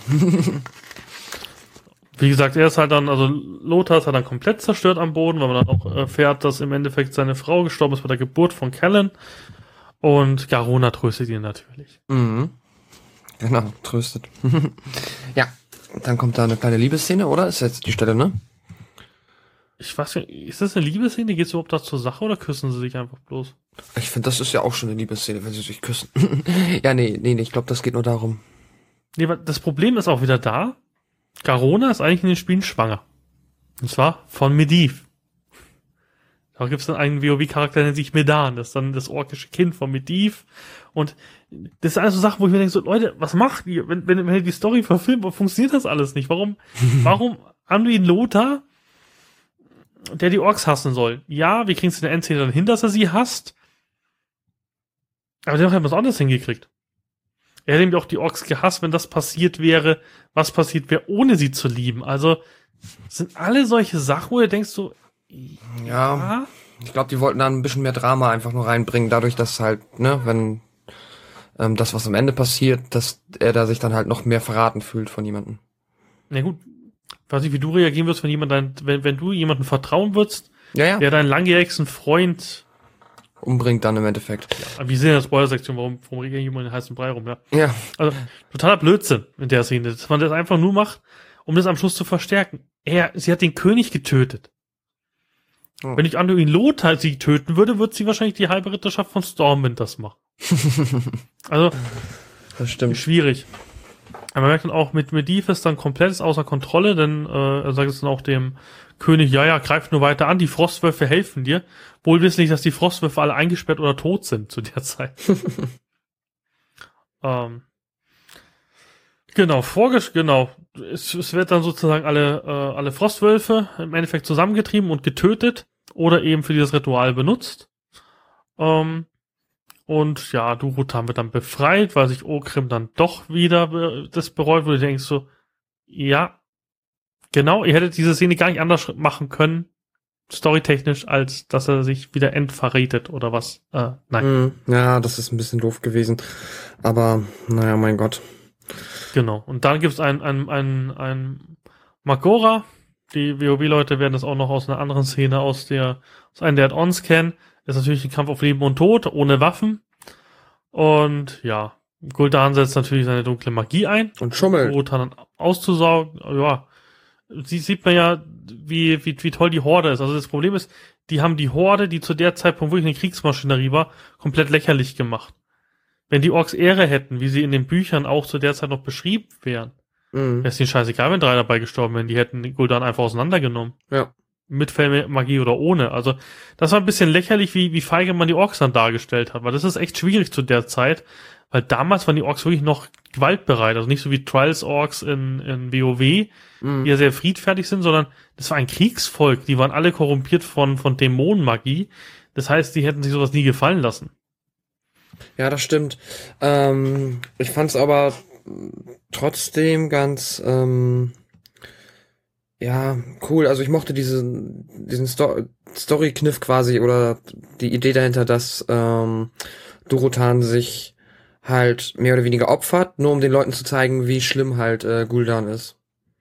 A: Wie gesagt, er ist halt dann, also Lothar ist halt dann komplett zerstört am Boden, weil man dann auch erfährt, dass im Endeffekt seine Frau gestorben ist bei der Geburt von Callan. Und Garona tröstet ihn natürlich.
B: Mhm. Genau, tröstet. Ja, dann kommt da eine kleine Liebesszene, oder? Ist jetzt die Stelle, ne?
A: Ich weiß nicht, ist das eine Liebesszene? Geht es überhaupt da zur Sache oder küssen sie sich einfach bloß?
B: Ich finde, das ist ja auch schon eine Liebesszene, wenn sie sich küssen. Ja, nee, nee, nee, ich glaube, das geht nur darum.
A: Nee, aber das Problem ist auch wieder da. Garona ist eigentlich in den Spielen schwanger. Und zwar von Medivh. Da gibt es dann einen WoW-Charakter, der nennt sich Medan. Das ist dann das orkische Kind von Medivh. Und das sind alles so Sachen, wo ich mir denke, so, Leute, was macht ihr? Wenn, wenn, wenn ihr die Story verfilmt, warum funktioniert das alles nicht? Warum, warum haben wir einen Lothar, der die Orks hassen soll? Ja, wir kriegen es in der Endszene dann hin, dass er sie hasst. Aber der hat was anderes hingekriegt. Er hätte nämlich auch die Orks gehasst, wenn das passiert wäre, was passiert wäre, ohne sie zu lieben. Also, sind alle solche Sachen, wo du denkst so,
B: Ja,
A: ja,
B: ich glaube, die wollten da ein bisschen mehr Drama einfach nur reinbringen, dadurch, dass halt, ne, wenn ähm, das, was am Ende passiert, dass er da sich dann halt noch mehr verraten fühlt von jemandem.
A: na gut, weiß nicht, wie du reagieren wirst, wenn jemand dein, wenn, wenn du jemandem vertrauen würdest,
B: Ja, ja.
A: der deinen langjährigsten Freund,
B: Umbringt dann im Endeffekt.
A: ja, wir sehen in der Spoiler-Sektion, warum, warum reagiert jemand in den heißen Brei rum, ja.
B: Ja.
A: Also, totaler Blödsinn in der Szene, dass man das einfach nur macht, um das am Schluss zu verstärken. Er, sie hat den König getötet.
B: Oh.
A: Wenn ich Anduin Lothar sie töten würde, würde sie wahrscheinlich die halbe Ritterschaft von Stormwind das machen. Also,
B: Das stimmt.
A: schwierig. Aber man merkt dann auch, mit Medivh ist dann komplett außer Kontrolle, denn äh, er sagt es dann auch dem König, ja, ja, greif nur weiter an, die Frostwölfe helfen dir. Wohl wissen nicht, dass die Frostwölfe alle eingesperrt oder tot sind zu der Zeit. ähm, genau, vorgesch genau. Es, es wird dann sozusagen alle, äh, alle Frostwölfe im Endeffekt zusammengetrieben und getötet oder eben für dieses Ritual benutzt. Ähm, und ja, Durotan wird dann befreit, weil sich Ogrim dann doch wieder be das bereut, wo du denkst so, ja, genau, ihr hättet diese Szene gar nicht anders machen können, storytechnisch, als dass er sich wieder entverrätet oder was. Äh, nein.
B: Mhm. Ja, das ist ein bisschen doof gewesen. Aber, naja, mein Gott.
A: Genau. Und dann gibt's ein, ein, ein, ein Magora. Die WoW-Leute werden das auch noch aus einer anderen Szene, aus der, aus einem der Add-ons kennen. Ist natürlich ein Kampf auf Leben und Tod, ohne Waffen. Und ja, Gul'dan setzt natürlich seine dunkle Magie ein,
B: Und Schummel.
A: Durotan dann auszusaugen. Ja, sie sieht man ja, wie, wie, wie toll die Horde ist. Also das Problem ist, die haben die Horde, die zu der Zeitpunkt wirklich eine Kriegsmaschinerie war, komplett lächerlich gemacht. Wenn die Orks Ehre hätten, wie sie in den Büchern auch zu der Zeit noch beschrieben wären,
B: Mhm.
A: wäre es ihnen scheißegal, wenn drei dabei gestorben wären. Die hätten Gul'dan einfach auseinandergenommen.
B: Ja.
A: Mit Fellmagie oder ohne. Also, das war ein bisschen lächerlich, wie, wie feige man die Orks dann dargestellt hat, weil das ist echt schwierig zu der Zeit, weil damals waren die Orks wirklich noch gewaltbereit, also nicht so wie Trials Orks in, in WoW,
B: Mhm.
A: die ja sehr friedfertig sind, sondern das war ein Kriegsvolk, die waren alle korrumpiert von, von Dämonenmagie. Das heißt, die hätten sich sowas nie gefallen lassen.
B: Ja, das stimmt. Ähm, ich fand's aber trotzdem ganz, ähm, Ja, cool. Also ich mochte diesen, diesen Sto Story-Kniff quasi oder die Idee dahinter, dass ähm, Durotan sich halt mehr oder weniger opfert, nur um den Leuten zu zeigen, wie schlimm halt äh, Gul'dan ist.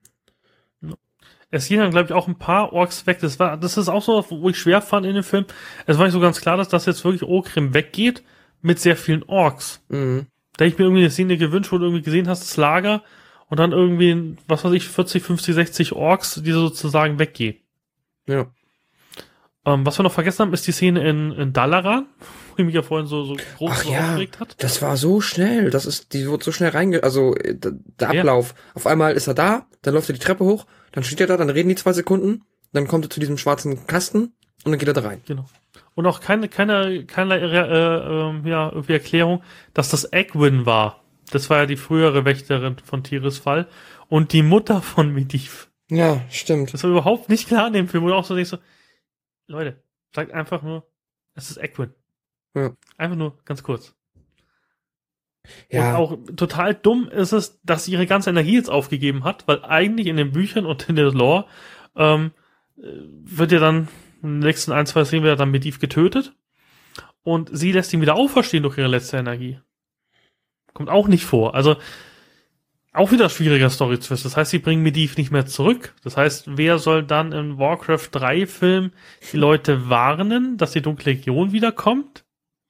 A: Es gehen dann, glaube ich, auch ein paar Orks weg. Das war, das ist auch so, wo ich schwer fand in dem Film. Es war nicht so ganz klar, dass das jetzt wirklich Orgrim weggeht mit sehr vielen Orks.
B: Mhm.
A: Da hätte ich mir irgendwie eine Szene gewünscht, wo du irgendwie gesehen hast, das Lager und dann irgendwie, was weiß ich, vierzig, fünfzig, sechzig Orks, die sozusagen weggehen.
B: Ja.
A: Ähm, was wir noch vergessen haben, ist die Szene in, in Dalaran, wo ich mich ja vorhin so, so groß
B: Ach
A: so
B: ja,
A: aufgeregt hat.
B: das war so schnell. Das ist, die wurde so schnell reinge... Also äh, d- der
A: Ja.
B: Ablauf. Auf einmal ist er da, dann läuft er die Treppe hoch, dann steht er da, dann reden die zwei Sekunden, dann kommt er zu diesem schwarzen Kasten und dann geht er da rein.
A: Genau. Und auch keine, keine, keine, äh, äh, ja, irgendwie Erklärung, dass das Egwin war. Das war ja die frühere Wächterin von Tirisfal und die Mutter von Medivh.
B: Ja, stimmt.
A: Das war überhaupt nicht klar in dem Film, wo du auch so denkst, so, Leute, sagt einfach nur, es ist Egwin.
B: Ja.
A: Einfach nur ganz kurz.
B: Ja.
A: Und auch total dumm ist es, dass sie ihre ganze Energie jetzt aufgegeben hat, weil eigentlich in den Büchern und in der Lore ähm, äh, wird ja dann in den nächsten ein, zwei Szenen wird dann Medivh getötet und sie lässt ihn wieder auferstehen durch ihre letzte Energie. Kommt auch nicht vor. Also auch wieder schwieriger Story-Twist. Das heißt, sie bringen Medivh nicht mehr zurück. Das heißt, wer soll dann im Warcraft drei Film die Leute warnen, dass die Dunkle Legion wiederkommt?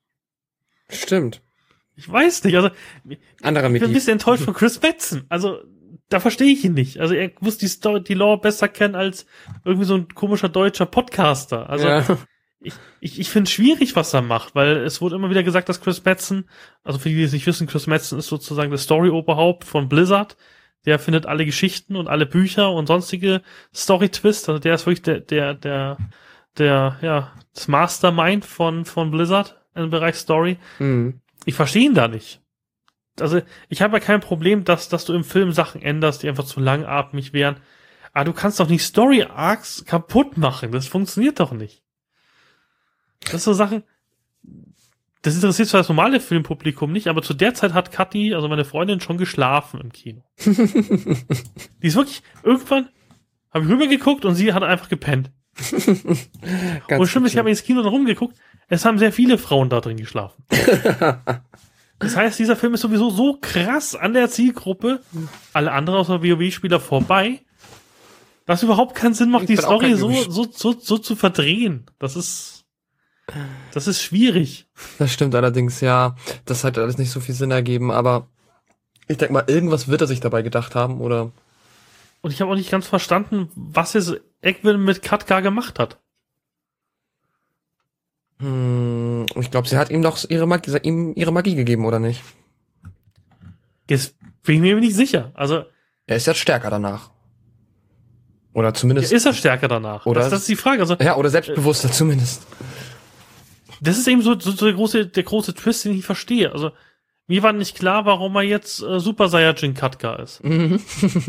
B: Stimmt.
A: Ich weiß nicht. Also
B: Anderer
A: ich bin ein
B: Medivh.
A: bisschen enttäuscht von Chris Metzen. Also da verstehe ich ihn nicht. Also er muss die Story, die Lore besser kennen als irgendwie so ein komischer deutscher Podcaster. Also
B: Ja.
A: ich, ich, ich finde es schwierig, was er macht, weil es wurde immer wieder gesagt, dass Chris Metzen, also für die, die es nicht wissen, Chris Metzen ist sozusagen das Story-Oberhaupt von Blizzard. Der findet alle Geschichten und alle Bücher und sonstige Story-Twists. Also der ist wirklich der, der, der, der, ja, das Mastermind von, von Blizzard im Bereich Story.
B: Mhm.
A: Ich verstehe ihn da nicht. Also, ich habe ja kein Problem, dass, dass du im Film Sachen änderst, die einfach zu langatmig wären. Aber du kannst doch nicht Story-Arcs kaputt machen. Das funktioniert doch nicht. Das sind so Sachen, das interessiert zwar das normale Filmpublikum nicht, aber zu der Zeit hat Kathi, also meine Freundin, schon geschlafen im Kino. Die ist wirklich, irgendwann habe ich rübergeguckt und sie hat einfach gepennt.
B: Ganz
A: Und schlimm ist, ich habe ins Kino dann rumgeguckt, es haben sehr viele Frauen da drin geschlafen. Das heißt, dieser Film ist sowieso so krass an der Zielgruppe, alle anderen außer WoW-Spieler vorbei, dass überhaupt keinen Sinn macht,
B: Ich
A: die
B: bin auch
A: Story
B: kein
A: so,
B: WoW.
A: so, so, so zu verdrehen. Das ist, das ist schwierig.
B: Das stimmt allerdings, ja. Das hat alles nicht so viel Sinn ergeben, aber ich denke mal, irgendwas wird er sich dabei gedacht haben, oder?
A: Und ich habe auch nicht ganz verstanden, was jetzt Egwin mit Khadgar gemacht hat.
B: Hm, ich glaube, sie hat ihm doch ihre Magie, ihm ihre Magie gegeben, oder nicht?
A: Jetzt bin ich mir nicht sicher. Also,
B: Er ist jetzt stärker danach. Oder zumindest.
A: ist er stärker danach?
B: Oder-
A: das, das ist die Frage. Also,
B: Ja, oder selbstbewusster zumindest.
A: das ist eben so, so, so der große, der große Twist, den ich nicht verstehe. Also, mir war nicht klar, warum er jetzt äh, Super Saiyajin Khadgar ist.
B: Mhm.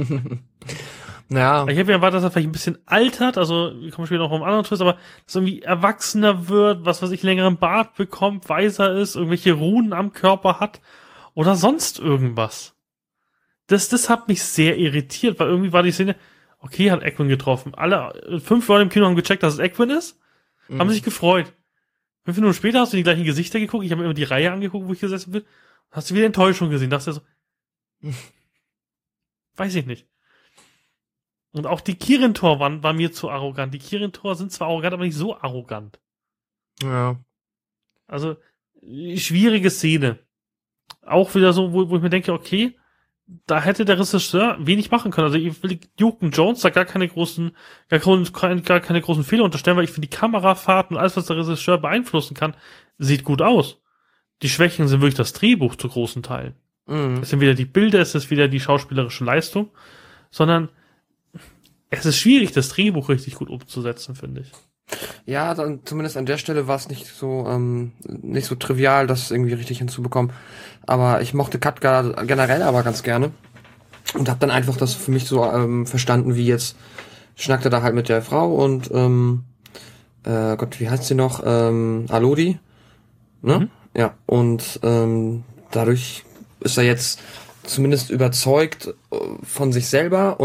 B: Naja,
A: Ich habe ja erwartet, dass er vielleicht ein bisschen altert, also wir kommen später noch um einen anderen Twist, aber dass er irgendwie erwachsener wird, was weiß ich, längeren Bart bekommt, weiser ist, irgendwelche Runen am Körper hat oder sonst irgendwas. Das, das hat mich sehr irritiert, weil irgendwie war die Szene, okay, hat Egwin getroffen. Alle äh, fünf Leute im Kino haben gecheckt, dass es Egwin ist, haben sich gefreut. Fünf Minuten später hast du die gleichen Gesichter geguckt, ich habe mir immer die Reihe angeguckt, wo ich gesessen bin, hast du wieder Enttäuschung gesehen, dachte so, weiß ich nicht. Und auch die Kirin-Tor waren, war mir zu arrogant. Die Kirin-Tor sind zwar arrogant, aber nicht so arrogant.
B: ja.
A: Also, schwierige Szene. Auch wieder so, wo, wo ich mir denke, okay, da hätte der Regisseur wenig machen können. Also, ich will Duke Jones da gar keine großen, gar, keine, gar keine großen Fehler unterstellen, weil ich finde, die Kamerafahrten und alles, was der Regisseur beeinflussen kann, sieht gut aus. Die Schwächen sind wirklich das Drehbuch zu großen Teilen.
B: Mhm.
A: Es sind wieder die Bilder, es ist wieder die schauspielerische Leistung, sondern es ist schwierig, das Drehbuch richtig gut umzusetzen, finde ich.
B: Ja, dann zumindest an der Stelle war es nicht so ähm, nicht so trivial, das irgendwie richtig hinzubekommen. Aber ich mochte Khadgar generell aber ganz gerne und habe dann einfach das für mich so ähm, verstanden, wie jetzt schnackt er da halt mit der Frau und ähm, äh, Gott, wie heißt sie noch? Ähm, Alodi, ne?
A: Mhm.
B: Ja, und ähm, dadurch ist er jetzt zumindest überzeugt äh, von sich selber und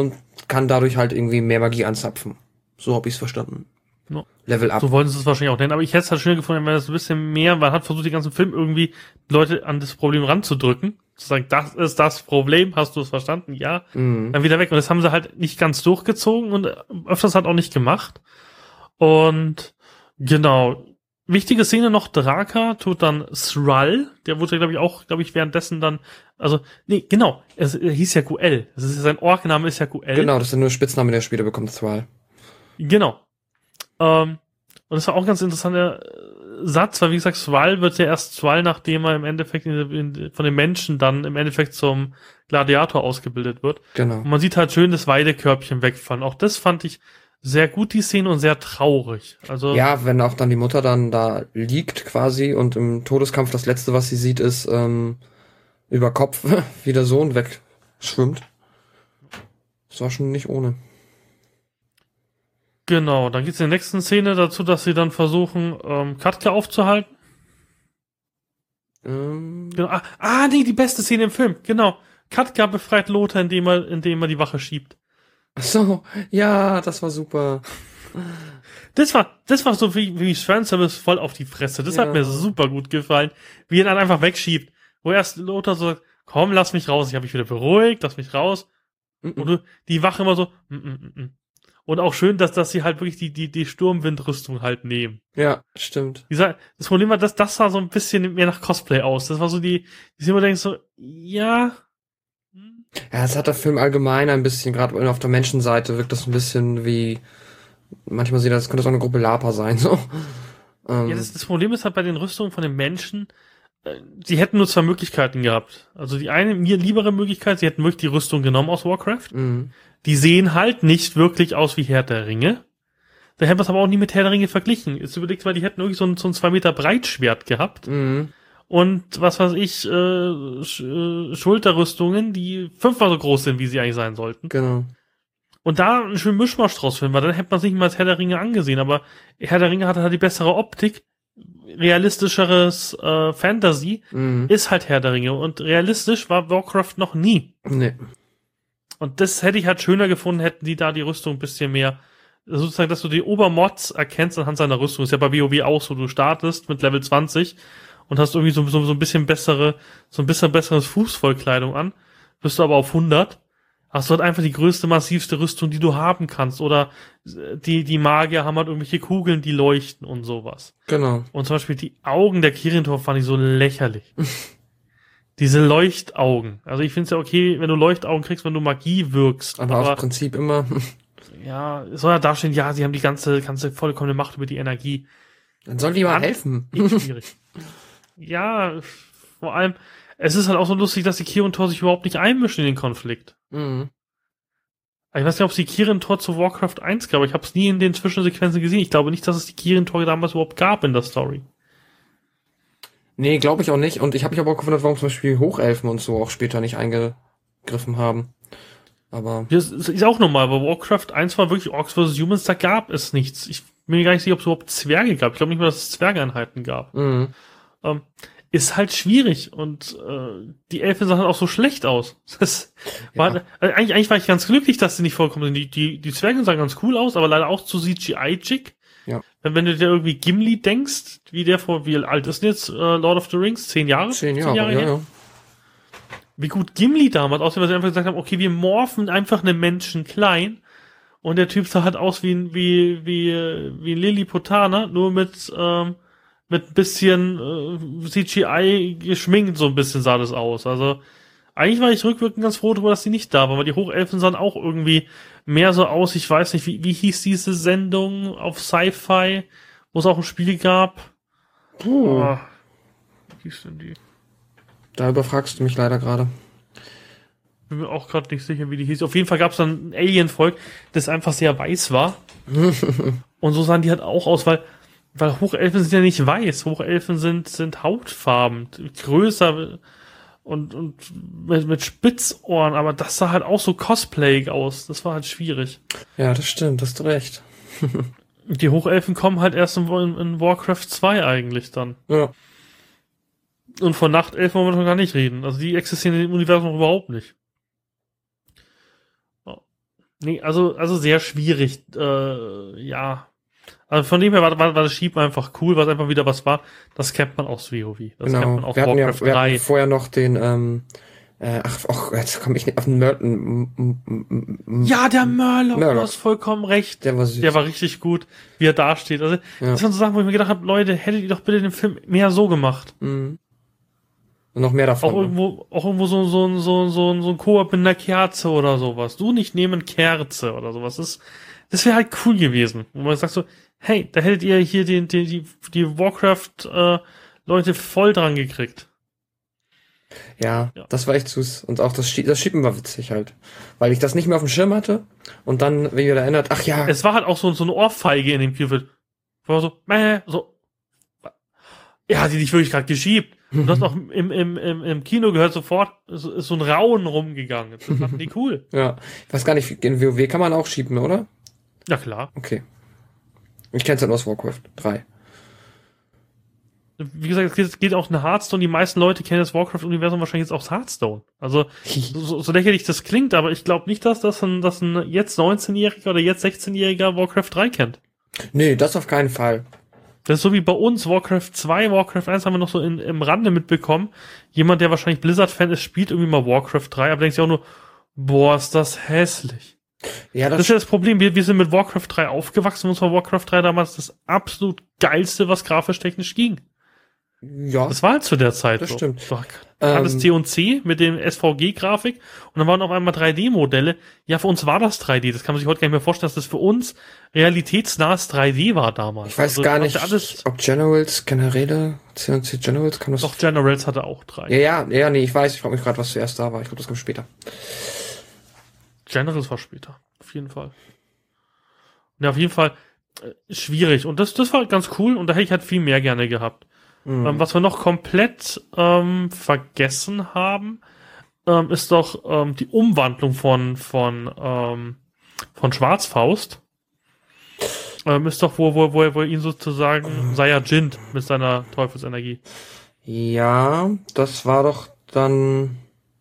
B: kann dadurch halt irgendwie mehr Magie anzapfen. So habe ich's verstanden.
A: No.
B: Level up.
A: So wollten sie es wahrscheinlich auch nennen, aber ich hätte es halt schöner gefunden, wenn das ein bisschen mehr, man hat versucht, den ganzen Film irgendwie Leute an das Problem ranzudrücken, zu sagen, das ist das Problem, hast du es verstanden? Ja,
B: Mhm.
A: dann wieder weg. Und das haben sie halt nicht ganz durchgezogen und öfters halt auch nicht gemacht. Und genau, wichtige Szene noch, Draka tut dann Thrall, der wurde, glaube ich, auch, glaube ich, währenddessen dann, also, nee, genau, es, er hieß ja Guel, das ist, sein Orgname ist ja Guel.
B: Genau, das ist nur Spitzname, der später bekommt, Thrall.
A: Genau. Ähm, und das war auch ein ganz interessanter äh, Satz, weil wie gesagt, Thrall wird ja erst Thrall, nachdem er im Endeffekt in, in, von den Menschen dann im Endeffekt zum Gladiator ausgebildet wird.
B: Genau.
A: Und man sieht halt schön das Weidekörbchen wegfallen. Auch das fand ich sehr gut, die Szene, und sehr traurig. Also
B: Ja, wenn auch dann die Mutter dann da liegt quasi und im Todeskampf das Letzte, was sie sieht, ist ähm, über Kopf, wie der Sohn wegschwimmt. Das war schon nicht ohne.
A: genau, dann geht's in der nächsten Szene dazu, dass sie dann versuchen, ähm, Katka aufzuhalten.
B: Ähm,
A: Genau. Ah, ah, nee, die beste Szene im Film, genau. Katka befreit Lothar, indem er, indem er die Wache schiebt.
B: ach so, ja, das war super.
A: Das war, das war so wie, wie Fanservice voll auf die Fresse. Das
B: Ja.
A: hat mir super gut gefallen, wie er dann einfach wegschiebt. Wo erst Lothar so sagt, komm, lass mich raus. Ich habe mich wieder beruhigt, lass mich raus.
B: Mhm.
A: Und du, die Wache immer so, mm, mm, mm, mm. Und auch schön, dass, dass sie halt wirklich die, die, die Sturmwindrüstung halt nehmen.
B: Ja, stimmt.
A: Dieser, das Problem war, dass das sah so ein bisschen mehr nach Cosplay aus. Das war so die, die immer denkst so, ja. hm.
B: Ja, es hat der Film allgemein ein bisschen, gerade auf der Menschenseite wirkt das ein bisschen wie, manchmal sieht das, könnte das auch eine Gruppe Lapa sein, so. Ähm,
A: Ja, das, das Problem ist halt bei den Rüstungen von den Menschen, äh, sie hätten nur zwei Möglichkeiten gehabt. Also die eine, mir liebere Möglichkeit, sie hätten wirklich die Rüstung genommen aus Warcraft.
B: mhm.
A: Die sehen halt nicht wirklich aus wie Herr der Ringe. Da hätten wir es aber auch nie mit Herr der Ringe verglichen. Jetzt überlegt mal, die hätten irgendwie so ein, so ein zwei Meter Breitschwert gehabt.
B: Mhm.
A: Und was weiß ich, äh, Sch äh, Schulterrüstungen, die fünfmal so groß sind, wie sie eigentlich sein sollten.
B: Genau.
A: Und da einen schönen Mischmasch draus finden, weil dann hätte man es nicht mal als Herr der Ringe angesehen. Aber Herr der Ringe hat halt die bessere Optik, realistischeres äh, Fantasy,
B: Mhm.
A: ist halt Herr der Ringe. Und realistisch war Warcraft noch nie.
B: Nee.
A: Und das hätte ich halt schöner gefunden, hätten die da die Rüstung ein bisschen mehr, sozusagen, dass du die Obermods erkennst anhand seiner Rüstung. Ist ja bei WoW auch so, du startest mit Level zwanzig und hast irgendwie so, so, so ein bisschen bessere, so ein bisschen besseres Fußvollkleidung an. Bist du aber auf hundert, hast du halt einfach die größte, massivste Rüstung, die du haben kannst. Oder die, die Magier haben halt irgendwelche Kugeln, die leuchten und sowas.
B: Genau.
A: Und zum Beispiel die Augen der Kirin-Tor fand ich so lächerlich. Diese Leuchtaugen. Also ich finde es ja okay, wenn du Leuchtaugen kriegst, wenn du Magie wirkst.
B: Aber,
A: Aber
B: aus Prinzip immer.
A: ja, es soll ja dastehen, ja, sie haben die ganze, ganze vollkommene Macht über die Energie.
B: Dann soll die mal
A: Mann.
B: helfen.
A: Eh schwierig. Ja, vor allem, es ist halt auch so lustig, dass die Kirin-Tor sich überhaupt nicht einmischen in den Konflikt.
B: Mhm.
A: Ich weiß nicht, ob es die Kirin-Tor zu Warcraft eins gab, aber ich habe es nie in den Zwischensequenzen gesehen. Ich glaube nicht, dass es die Kirin-Tor damals überhaupt gab in der Story.
B: Nee, glaube ich auch nicht. Und ich habe mich aber auch gewundert, warum zum Beispiel Hochelfen und so auch später nicht eingegriffen haben. Aber
A: Das ist auch normal, aber Warcraft eins war wirklich Orcs versus. Humans, da gab es nichts. Ich bin mir gar nicht sicher, ob es überhaupt Zwerge gab. Ich glaube nicht mal, dass es Zwergeinheiten gab.
B: mhm.
A: Ähm, ist halt schwierig und äh, die Elfen sahen halt auch so schlecht aus. Das war,
B: Ja.
A: also eigentlich, eigentlich war ich ganz glücklich, dass sie nicht vorkommen sind. Die, die, die Zwerge sahen ganz cool aus, aber leider auch zu C G I-Jig.
B: Ja.
A: Wenn, wenn du dir irgendwie Gimli denkst, wie der vor, wie alt ist denn jetzt äh, Lord of the Rings? Zehn Jahre?
B: Zehn Jahre, ja,
A: her?
B: ja.
A: Wie gut Gimli damals aussieht, weil sie einfach gesagt haben, okay, wir morphen einfach einen Menschen klein und der Typ sah halt aus wie ein, wie, wie, wie ein Lilliputaner, nur mit, ähm, mit ein bisschen äh, C G I geschminkt, so ein bisschen sah das aus. Also eigentlich war ich rückwirkend ganz froh darüber, dass die nicht da waren, weil die Hochelfen sahen auch irgendwie mehr so aus, ich weiß nicht, wie, wie hieß diese Sendung auf Sci-Fi, wo es auch ein Spiel gab?
B: Puh,
A: Ah, wie hieß denn die?
B: da überfragst du mich leider gerade.
A: Bin mir auch gerade nicht sicher, wie die hieß. Auf jeden Fall gab es dann ein Alien-Volk, das einfach sehr weiß war. Und so sahen die halt auch aus, weil, weil Hochelfen sind ja nicht weiß. Hochelfen sind, sind hautfarben, größer und, und mit, mit Spitzohren. Aber das sah halt auch so cosplayig aus. Das war halt schwierig.
B: Ja, das stimmt, hast du recht.
A: Die Hochelfen kommen halt erst in, in Warcraft zwei eigentlich dann.
B: Ja.
A: Und von Nachtelfen wollen wir noch gar nicht reden. Also die existieren im Universum noch überhaupt nicht. Ja. Nee, also, also sehr schwierig, äh, ja. Also von dem her war, war, war das Schieben einfach cool, was einfach wieder was war. Das kennt man aus WoW. Das
B: Genau.
A: kennt man aus
B: Wir hatten ja
A: Warcraft
B: wir
A: drei.
B: hatten vorher noch den, ähm, äh, ach, ach, jetzt komme ich nicht auf den Merton.
A: Ja, der Murloc,
B: Murloc.
A: du hast vollkommen recht.
B: Der war süß.
A: Der war richtig gut, wie er da steht. Also,
B: Ja.
A: das waren so Sachen, wo ich mir gedacht habe, Leute, hättet ihr doch bitte den Film mehr so gemacht.
B: Mhm. Und noch mehr davon.
A: Auch irgendwo, auch irgendwo so, so, so, so, so ein Koop mit einer Kerze oder sowas. Du nicht nehmen Kerze oder sowas. Das, das wäre halt cool gewesen. Wo man sagt so, hey, da hättet ihr hier den, die, die, die Warcraft, äh, Leute voll dran gekriegt.
B: Ja,
A: Ja.
B: das war echt süß. Und auch das, Schie- das Schieben war witzig halt. Weil ich das nicht mehr auf dem Schirm hatte. Und dann, wenn ich wieder erinnert, ach ja.
A: Es war halt auch so, so eine Ohrfeige in dem Kielfeld. War so, meh, so. Er hat die nicht wirklich gerade geschiebt. Und du hast auch im, im, im, im Kino gehört sofort, ist, ist so ein Rauen rumgegangen. Das fanden die cool.
B: Ja. Ich weiß gar nicht, in WoW kann man auch schieben, oder?
A: Ja, klar.
B: Okay. Ich kenn's ja nur aus Warcraft drei.
A: Wie gesagt, es geht, es geht auch in Hearthstone. Die meisten Leute kennen das Warcraft-Universum wahrscheinlich jetzt aus Hearthstone. Also, so, so lächerlich das klingt, aber ich glaube nicht, dass das ein, dass ein jetzt neunzehnjähriger oder jetzt sechzehnjähriger Warcraft drei kennt.
B: Nee, das auf keinen Fall.
A: Das ist so wie bei uns, Warcraft zwei, Warcraft eins haben wir noch so in, im Rande mitbekommen. Jemand, der wahrscheinlich Blizzard-Fan ist, spielt irgendwie mal Warcraft drei, aber denkt sich auch nur, boah, ist das hässlich.
B: Ja,
A: Das
B: das,
A: ist ja das Problem, wir, wir sind mit Warcraft drei aufgewachsen, und uns war Warcraft drei damals das absolut geilste, was grafisch technisch ging.
B: ja.
A: Das war halt zu der Zeit
B: Das
A: so.
B: stimmt.
A: Du hattest
B: Ähm,
A: C und C mit dem S V G-Grafik und dann waren auf einmal drei D-Modelle. Ja, für uns war das drei D. Das kann man sich heute gar nicht mehr vorstellen, dass das für uns realitätsnahes drei D war damals.
B: ich weiß
A: Also,
B: gar
A: das
B: nicht,
A: hatte Alles,
B: ob Generals, Generäle, C und C Generals, kann das...
A: doch, Generals hatte auch drei.
B: Ja, ja, ja, nee, ich weiß, ich frage mich gerade, was zuerst da war. Ich glaube, das kommt später.
A: Generals war später. Auf jeden Fall. Ja, auf jeden Fall äh, schwierig. Und das, das war ganz cool und da hätte ich halt viel mehr gerne gehabt.
B: Mhm.
A: Ähm, was wir noch komplett ähm, vergessen haben, ähm, ist doch ähm, die Umwandlung von von ähm, von Schwarzfaust. Ähm, ist doch, wo, wo, wo, er- wo er ihn sozusagen Saiyajin mit seiner Teufelsenergie.
B: Ja, das war doch dann...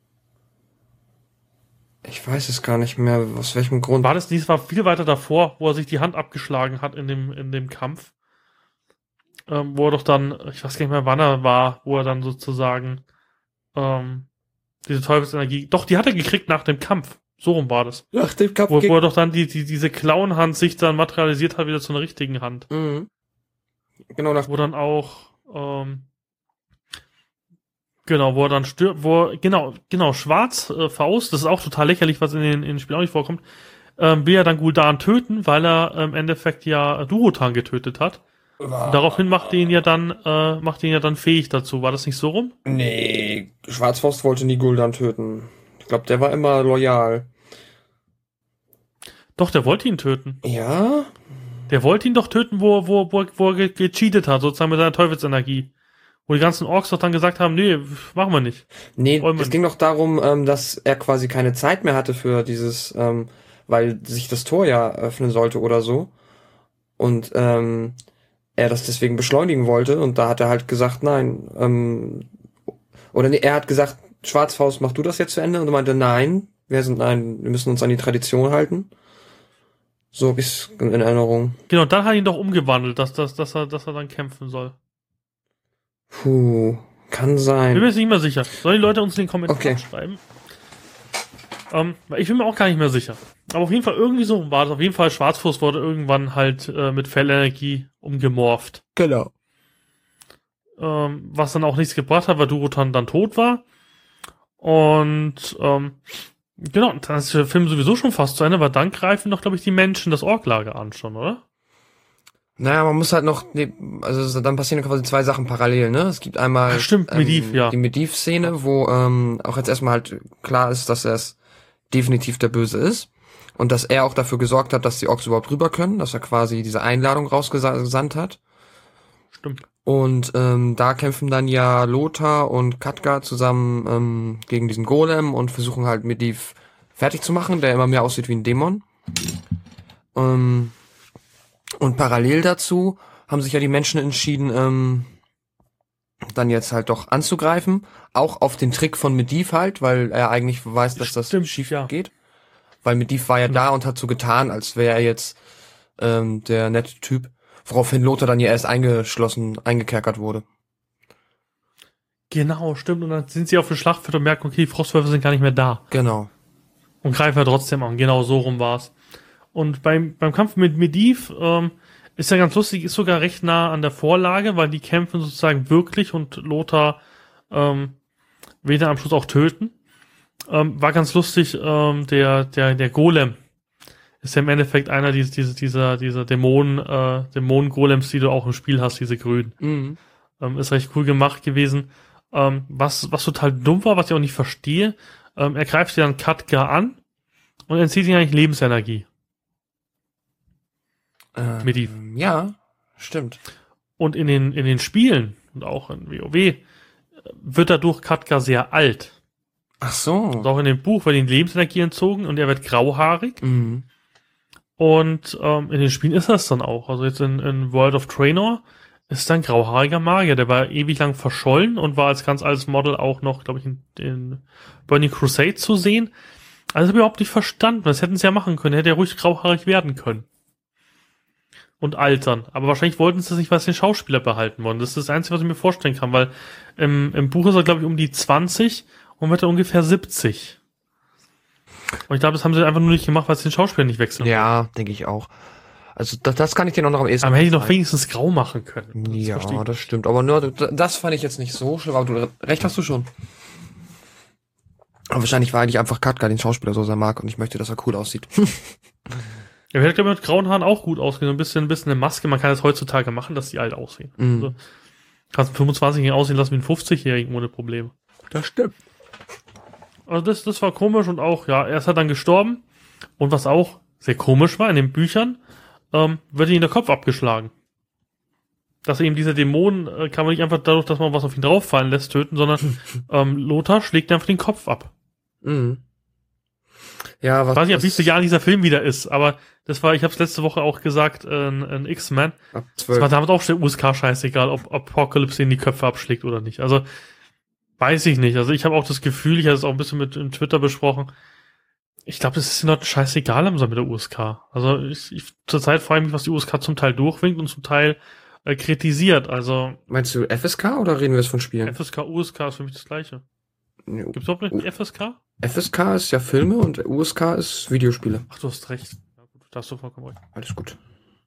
B: Ich weiß es gar nicht mehr, aus welchem Grund.
A: War das dies war viel weiter davor, wo er sich die Hand abgeschlagen hat in dem in dem Kampf. Ähm, wo er doch dann, ich weiß gar nicht mehr, wann er war, wo er dann sozusagen ähm, diese Teufelsenergie, doch, die hat er gekriegt nach dem Kampf. So rum war das.
B: Nach dem Kampf
A: Wo,
B: gegen-
A: wo er doch dann die, die diese Clown-Hand sich dann materialisiert hat, wieder zu einer richtigen Hand.
B: Mhm. Genau, nach...
A: Wo dann auch, ähm, genau, wo er dann stirbt, wo, er- genau, genau, Schwarz, äh, Faust, das ist auch total lächerlich, was in den, in den Spielen auch nicht vorkommt, ähm, will er dann Gul'dan töten, weil er ähm, im Endeffekt ja Durotan getötet hat. Und daraufhin macht ihn ja dann, äh, macht ihn ja dann fähig dazu. War das nicht so rum?
B: Nee, Schwarzfaust wollte nie Gul'dan töten. Ich glaube, der war immer loyal.
A: Doch, der wollte ihn töten.
B: Ja?
A: Der wollte ihn doch töten, wo, wo, wo, wo er ge- gecheatet hat, sozusagen mit seiner Teufelsenergie. Wo die ganzen Orks doch dann gesagt haben, nee, machen wir nicht.
B: Nee,
A: Wollen wir
B: es
A: nicht.
B: ging doch darum, ähm, dass er quasi keine Zeit mehr hatte für dieses, ähm, weil sich das Tor ja öffnen sollte oder so. Und ähm, er das deswegen beschleunigen wollte. Und da hat er halt gesagt, nein. Ähm, oder nee, er hat gesagt, Schwarzfaust, mach du das jetzt zu Ende? Und er meinte, nein, wir sind, nein, wir müssen uns an die Tradition halten. So hab ich's in Erinnerung.
A: Genau, dann hat er ihn doch umgewandelt, dass, dass, dass, er, dass er dann kämpfen soll.
B: Puh, kann
A: Bin
B: sein.
A: mir jetzt nicht mehr sicher. Sollen die Leute uns in den Kommentaren
B: Okay.
A: schreiben? Ähm, weil ich bin mir auch gar nicht mehr sicher. Aber auf jeden Fall irgendwie so war es. Auf jeden Fall, Schwarzfuß wurde irgendwann halt äh, mit Fellenergie umgemorpht.
B: Genau.
A: Ähm, was dann auch nichts gebracht hat, weil Durotan dann tot war. Und ähm, genau, dann ist der Film sowieso schon fast zu Ende, weil dann greifen doch, glaube ich, die Menschen das Orklager an schon, oder?
B: Naja, man muss halt noch, nee, also dann passieren quasi zwei Sachen parallel, ne? Es gibt einmal
A: Ach, stimmt, Medivh, ja.
B: die Medivh-Szene, wo ähm, auch jetzt erstmal halt klar ist, dass er es definitiv der Böse ist und dass er auch dafür gesorgt hat, dass die Orks überhaupt rüber können, dass er quasi diese Einladung rausgesandt hat.
A: Stimmt.
B: Und ähm, da kämpfen dann ja Lothar und Khadgar zusammen ähm, gegen diesen Golem und versuchen halt Medivh fertig zu machen, der immer mehr aussieht wie ein Dämon. Ähm, und parallel dazu haben sich ja die Menschen entschieden, ähm, dann jetzt halt doch anzugreifen. Auch auf den Trick von Medivh halt, weil er eigentlich weiß, dass das
A: Stimmt,
B: schief
A: ja.
B: geht. Weil Medivh war ja da und hat so getan, als wäre er jetzt ähm, der nette Typ, woraufhin Lothar dann ja erst eingeschlossen, eingekerkert wurde.
A: Genau, stimmt. Und dann sind sie auf dem Schlachtfeld und merken, okay, die Frostwölfe sind gar nicht mehr da.
B: Genau.
A: Und greifen ja trotzdem an. Genau so rum war's. Und beim, beim Kampf mit Medivh ähm, ist ja ganz lustig, ist sogar recht nah an der Vorlage, weil die kämpfen sozusagen wirklich und Lothar ähm, will dann am Schluss auch töten. Ähm, war ganz lustig, ähm, der, der, der Golem ist ja im Endeffekt einer dieser, dieser, dieser, dieser Dämonen, äh, Dämonen-Golems, die du auch im Spiel hast, diese grünen.
B: Mhm.
A: Ähm, ist recht cool gemacht gewesen. Ähm, was, was total dumm war, was ich auch nicht verstehe, ähm, er greift dir dann Khadgar an und entzieht ihm eigentlich Lebensenergie.
B: Äh,
A: Medivh.
B: Ja, stimmt.
A: Und in den, in den Spielen und auch in WoW wird dadurch Khadgar sehr alt.
B: Ach so.
A: Und auch in dem Buch wird ihm Lebensenergie entzogen und er wird grauhaarig.
B: Mhm.
A: Und ähm, in den Spielen ist das dann auch. Also jetzt in, in World of Draenor ist dann grauhaariger Magier. Der war ewig lang verschollen und war als ganz altes Model auch noch, glaube ich, in, in Burning Crusade zu sehen. Also habe ich überhaupt nicht verstanden. Das hätten sie ja machen können. Hätte er ruhig grauhaarig werden können. Und altern. Aber wahrscheinlich wollten sie das nicht, was den Schauspieler behalten wollen. Das ist das Einzige, was ich mir vorstellen kann, weil im, im Buch ist er, glaube ich, um die zwanzig und wird er ungefähr siebzig. Und ich glaube, das haben sie einfach nur nicht gemacht, weil sie den Schauspieler nicht wechseln.
B: Ja, denke ich auch. Also das, das kann ich dir noch am ehesten.
A: Aber hätte ich noch wenigstens grau machen können. Das
B: Ja,
A: verstehe ich.
B: das stimmt. Aber nur, das fand ich jetzt nicht so schlimm. Aber du, recht hast du schon. Aber wahrscheinlich war eigentlich einfach Khadgar den Schauspieler so sehr mag und ich möchte, dass er cool aussieht.
A: Ja, hätte, glaube ich, mit grauen Haaren auch gut ausgehen. Ein bisschen, ein bisschen eine Maske. Man kann es heutzutage machen, dass die alt aussehen.
B: Mhm.
A: Also, kannst einen fünfundzwanzigjährigen aussehen lassen wie einen fünfzigjährigen ohne Probleme.
B: Das stimmt.
A: Also das, das war komisch und auch, ja, er ist halt dann gestorben. Und was auch sehr komisch war, in den Büchern, ähm, wird ihm der Kopf abgeschlagen. Dass eben dieser Dämon, äh, kann man nicht einfach dadurch, dass man was auf ihn drauffallen lässt, töten, sondern ähm, Lothar schlägt einfach den Kopf ab.
B: Mhm. Ja, was,
A: Ich weiß nicht,
B: was
A: wie viel Jahr dieser Film wieder ist, aber das war, ich habe es letzte Woche auch gesagt, äh, ein, ein X-Men.
B: ab
A: Es
B: zwölf.
A: war damit auch der U S K scheißegal, ob Apocalypse ihnen die Köpfe abschlägt oder nicht. Also, weiß ich nicht. Also ich habe auch das Gefühl, ich habe es auch ein bisschen mit in Twitter besprochen, ich glaube, das ist ihnen dort scheißegal am mit der U S K. Also ich, ich zurzeit frage ich mich, was die U S K zum Teil durchwinkt und zum Teil äh, kritisiert. Also
B: Meinst du F S K oder reden wir jetzt von Spielen?
A: F S K, U S K ist für mich das Gleiche.
B: Jo.
A: Gibt es überhaupt nicht F S K?
B: F S K ist ja Filme und U S K ist Videospiele.
A: Ach, du hast recht. Ja, gut, da hast du vollkommen recht.
B: Alles gut.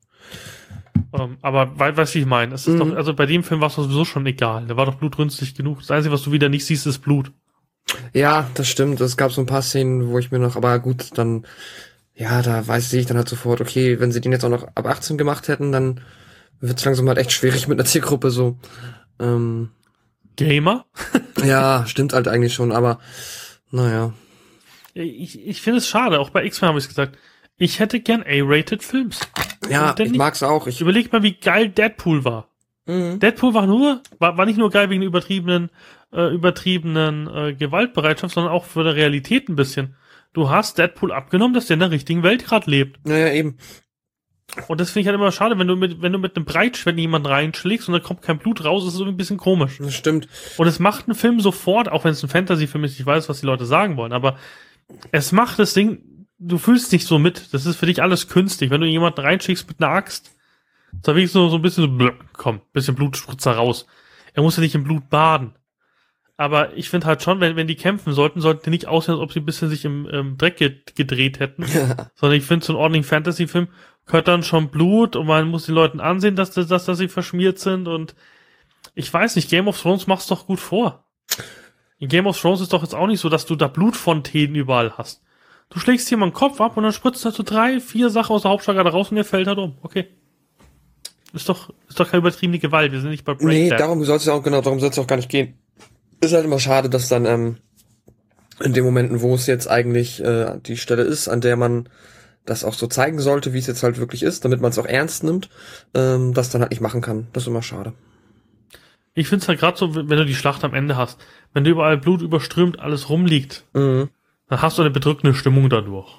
A: Ähm, aber we weißt du, wie ich meine? Es ist
B: Mhm.
A: doch, also bei dem Film war es sowieso schon egal. Der war doch blutrünstig genug. Das Einzige, was du wieder nicht siehst, ist Blut.
B: Ja, das stimmt. Es gab so ein paar Szenen, wo ich mir noch, aber gut, dann, ja, da weiß ich dann halt sofort, okay, wenn sie den jetzt auch noch ab achtzehn gemacht hätten, dann wird's langsam halt echt schwierig mit einer Zielgruppe so. Ähm,
A: Gamer?
B: ja, stimmt halt eigentlich schon, aber naja.
A: Ich, ich finde es schade. Auch bei X-Men habe ich gesagt. Ich hätte gern A-rated Films.
B: Ja,
A: Denn
B: ich
A: nicht-
B: mag's auch. Ich,
A: Überleg mal, wie geil Deadpool war.
B: mhm.
A: Deadpool war nur, war, war nicht nur geil wegen der übertriebenen, äh, übertriebenen äh, Gewaltbereitschaft, sondern auch für die Realität ein bisschen. Du hast Deadpool abgenommen, dass der in der richtigen Welt gerade lebt.
B: Naja, eben.
A: Und das finde ich halt immer schade, wenn du mit, wenn du mit einem Breitschwert jemanden reinschlägst und da kommt kein Blut raus, ist es irgendwie ein bisschen komisch.
B: Das stimmt.
A: Und es macht einen Film sofort, auch wenn es ein Fantasy-Film ist, ich weiß, was die Leute sagen wollen, aber es macht das Ding, du fühlst nicht so mit. Das ist für dich alles künstlich. Wenn du jemanden reinschickst mit einer Axt, da wirklich so, so ein bisschen so, blöck, komm, bisschen Blutspritzer raus. Er muss ja nicht im Blut baden. Aber ich finde halt schon, wenn, wenn die kämpfen sollten, sollten die nicht aussehen, als ob sie ein bisschen sich im, im Dreck ge- gedreht hätten. Sondern ich finde, so einen ordentlichen Fantasy-Film gehört dann schon Blut und man muss den Leuten ansehen, dass, dass, dass, dass sie verschmiert sind und ich weiß nicht, Game of Thrones macht's doch gut vor. In Game of Thrones ist doch jetzt auch nicht so, dass du da Blutfontänen überall hast. Du schlägst jemanden den Kopf ab und dann spritzt er so drei, vier Sachen aus der Hauptschlagader raus und er fällt halt um. Okay. Ist doch, ist doch keine übertriebene Gewalt. Wir sind nicht bei
B: Nee,
A: Breakdance.
B: darum soll es auch, genau, darum soll es auch gar nicht gehen. Ist halt immer schade, dass dann, ähm, in den Momenten, wo es jetzt eigentlich, äh, die Stelle ist, an der man das auch so zeigen sollte, wie es jetzt halt wirklich ist, damit man es auch ernst nimmt, ähm, das dann halt nicht machen kann. Das ist immer schade.
A: Ich find's halt gerade so, wenn du die Schlacht am Ende hast, wenn du überall Blut überströmt, alles rumliegt,
B: Mhm.
A: dann hast du eine bedrückende Stimmung dadurch.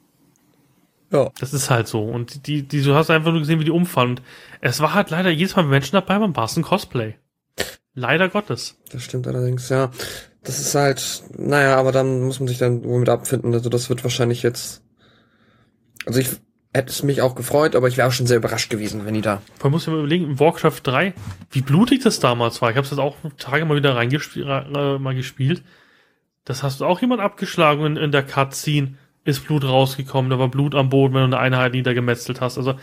B: Ja.
A: Das ist halt so. Und die, die, du hast einfach nur gesehen, wie die umfallen. Und es war halt leider jedes Mal Menschen dabei, beim war es ein Cosplay. Leider Gottes.
B: Das stimmt allerdings, ja. Das ist halt, naja, aber dann muss man sich dann wohl mit abfinden. Also das wird wahrscheinlich jetzt Also ich hätte es mich auch gefreut, aber ich wäre auch schon sehr überrascht gewesen, wenn die da...
A: Man muss sich mal überlegen, in Warcraft drei, wie blutig das damals war. Ich habe es jetzt auch Tage mal wieder reingespielt, äh, mal gespielt. Das hast du auch jemand abgeschlagen in, in der Cutscene, ist Blut rausgekommen, da war Blut am Boden, wenn du eine Einheit niedergemetzelt hast. Also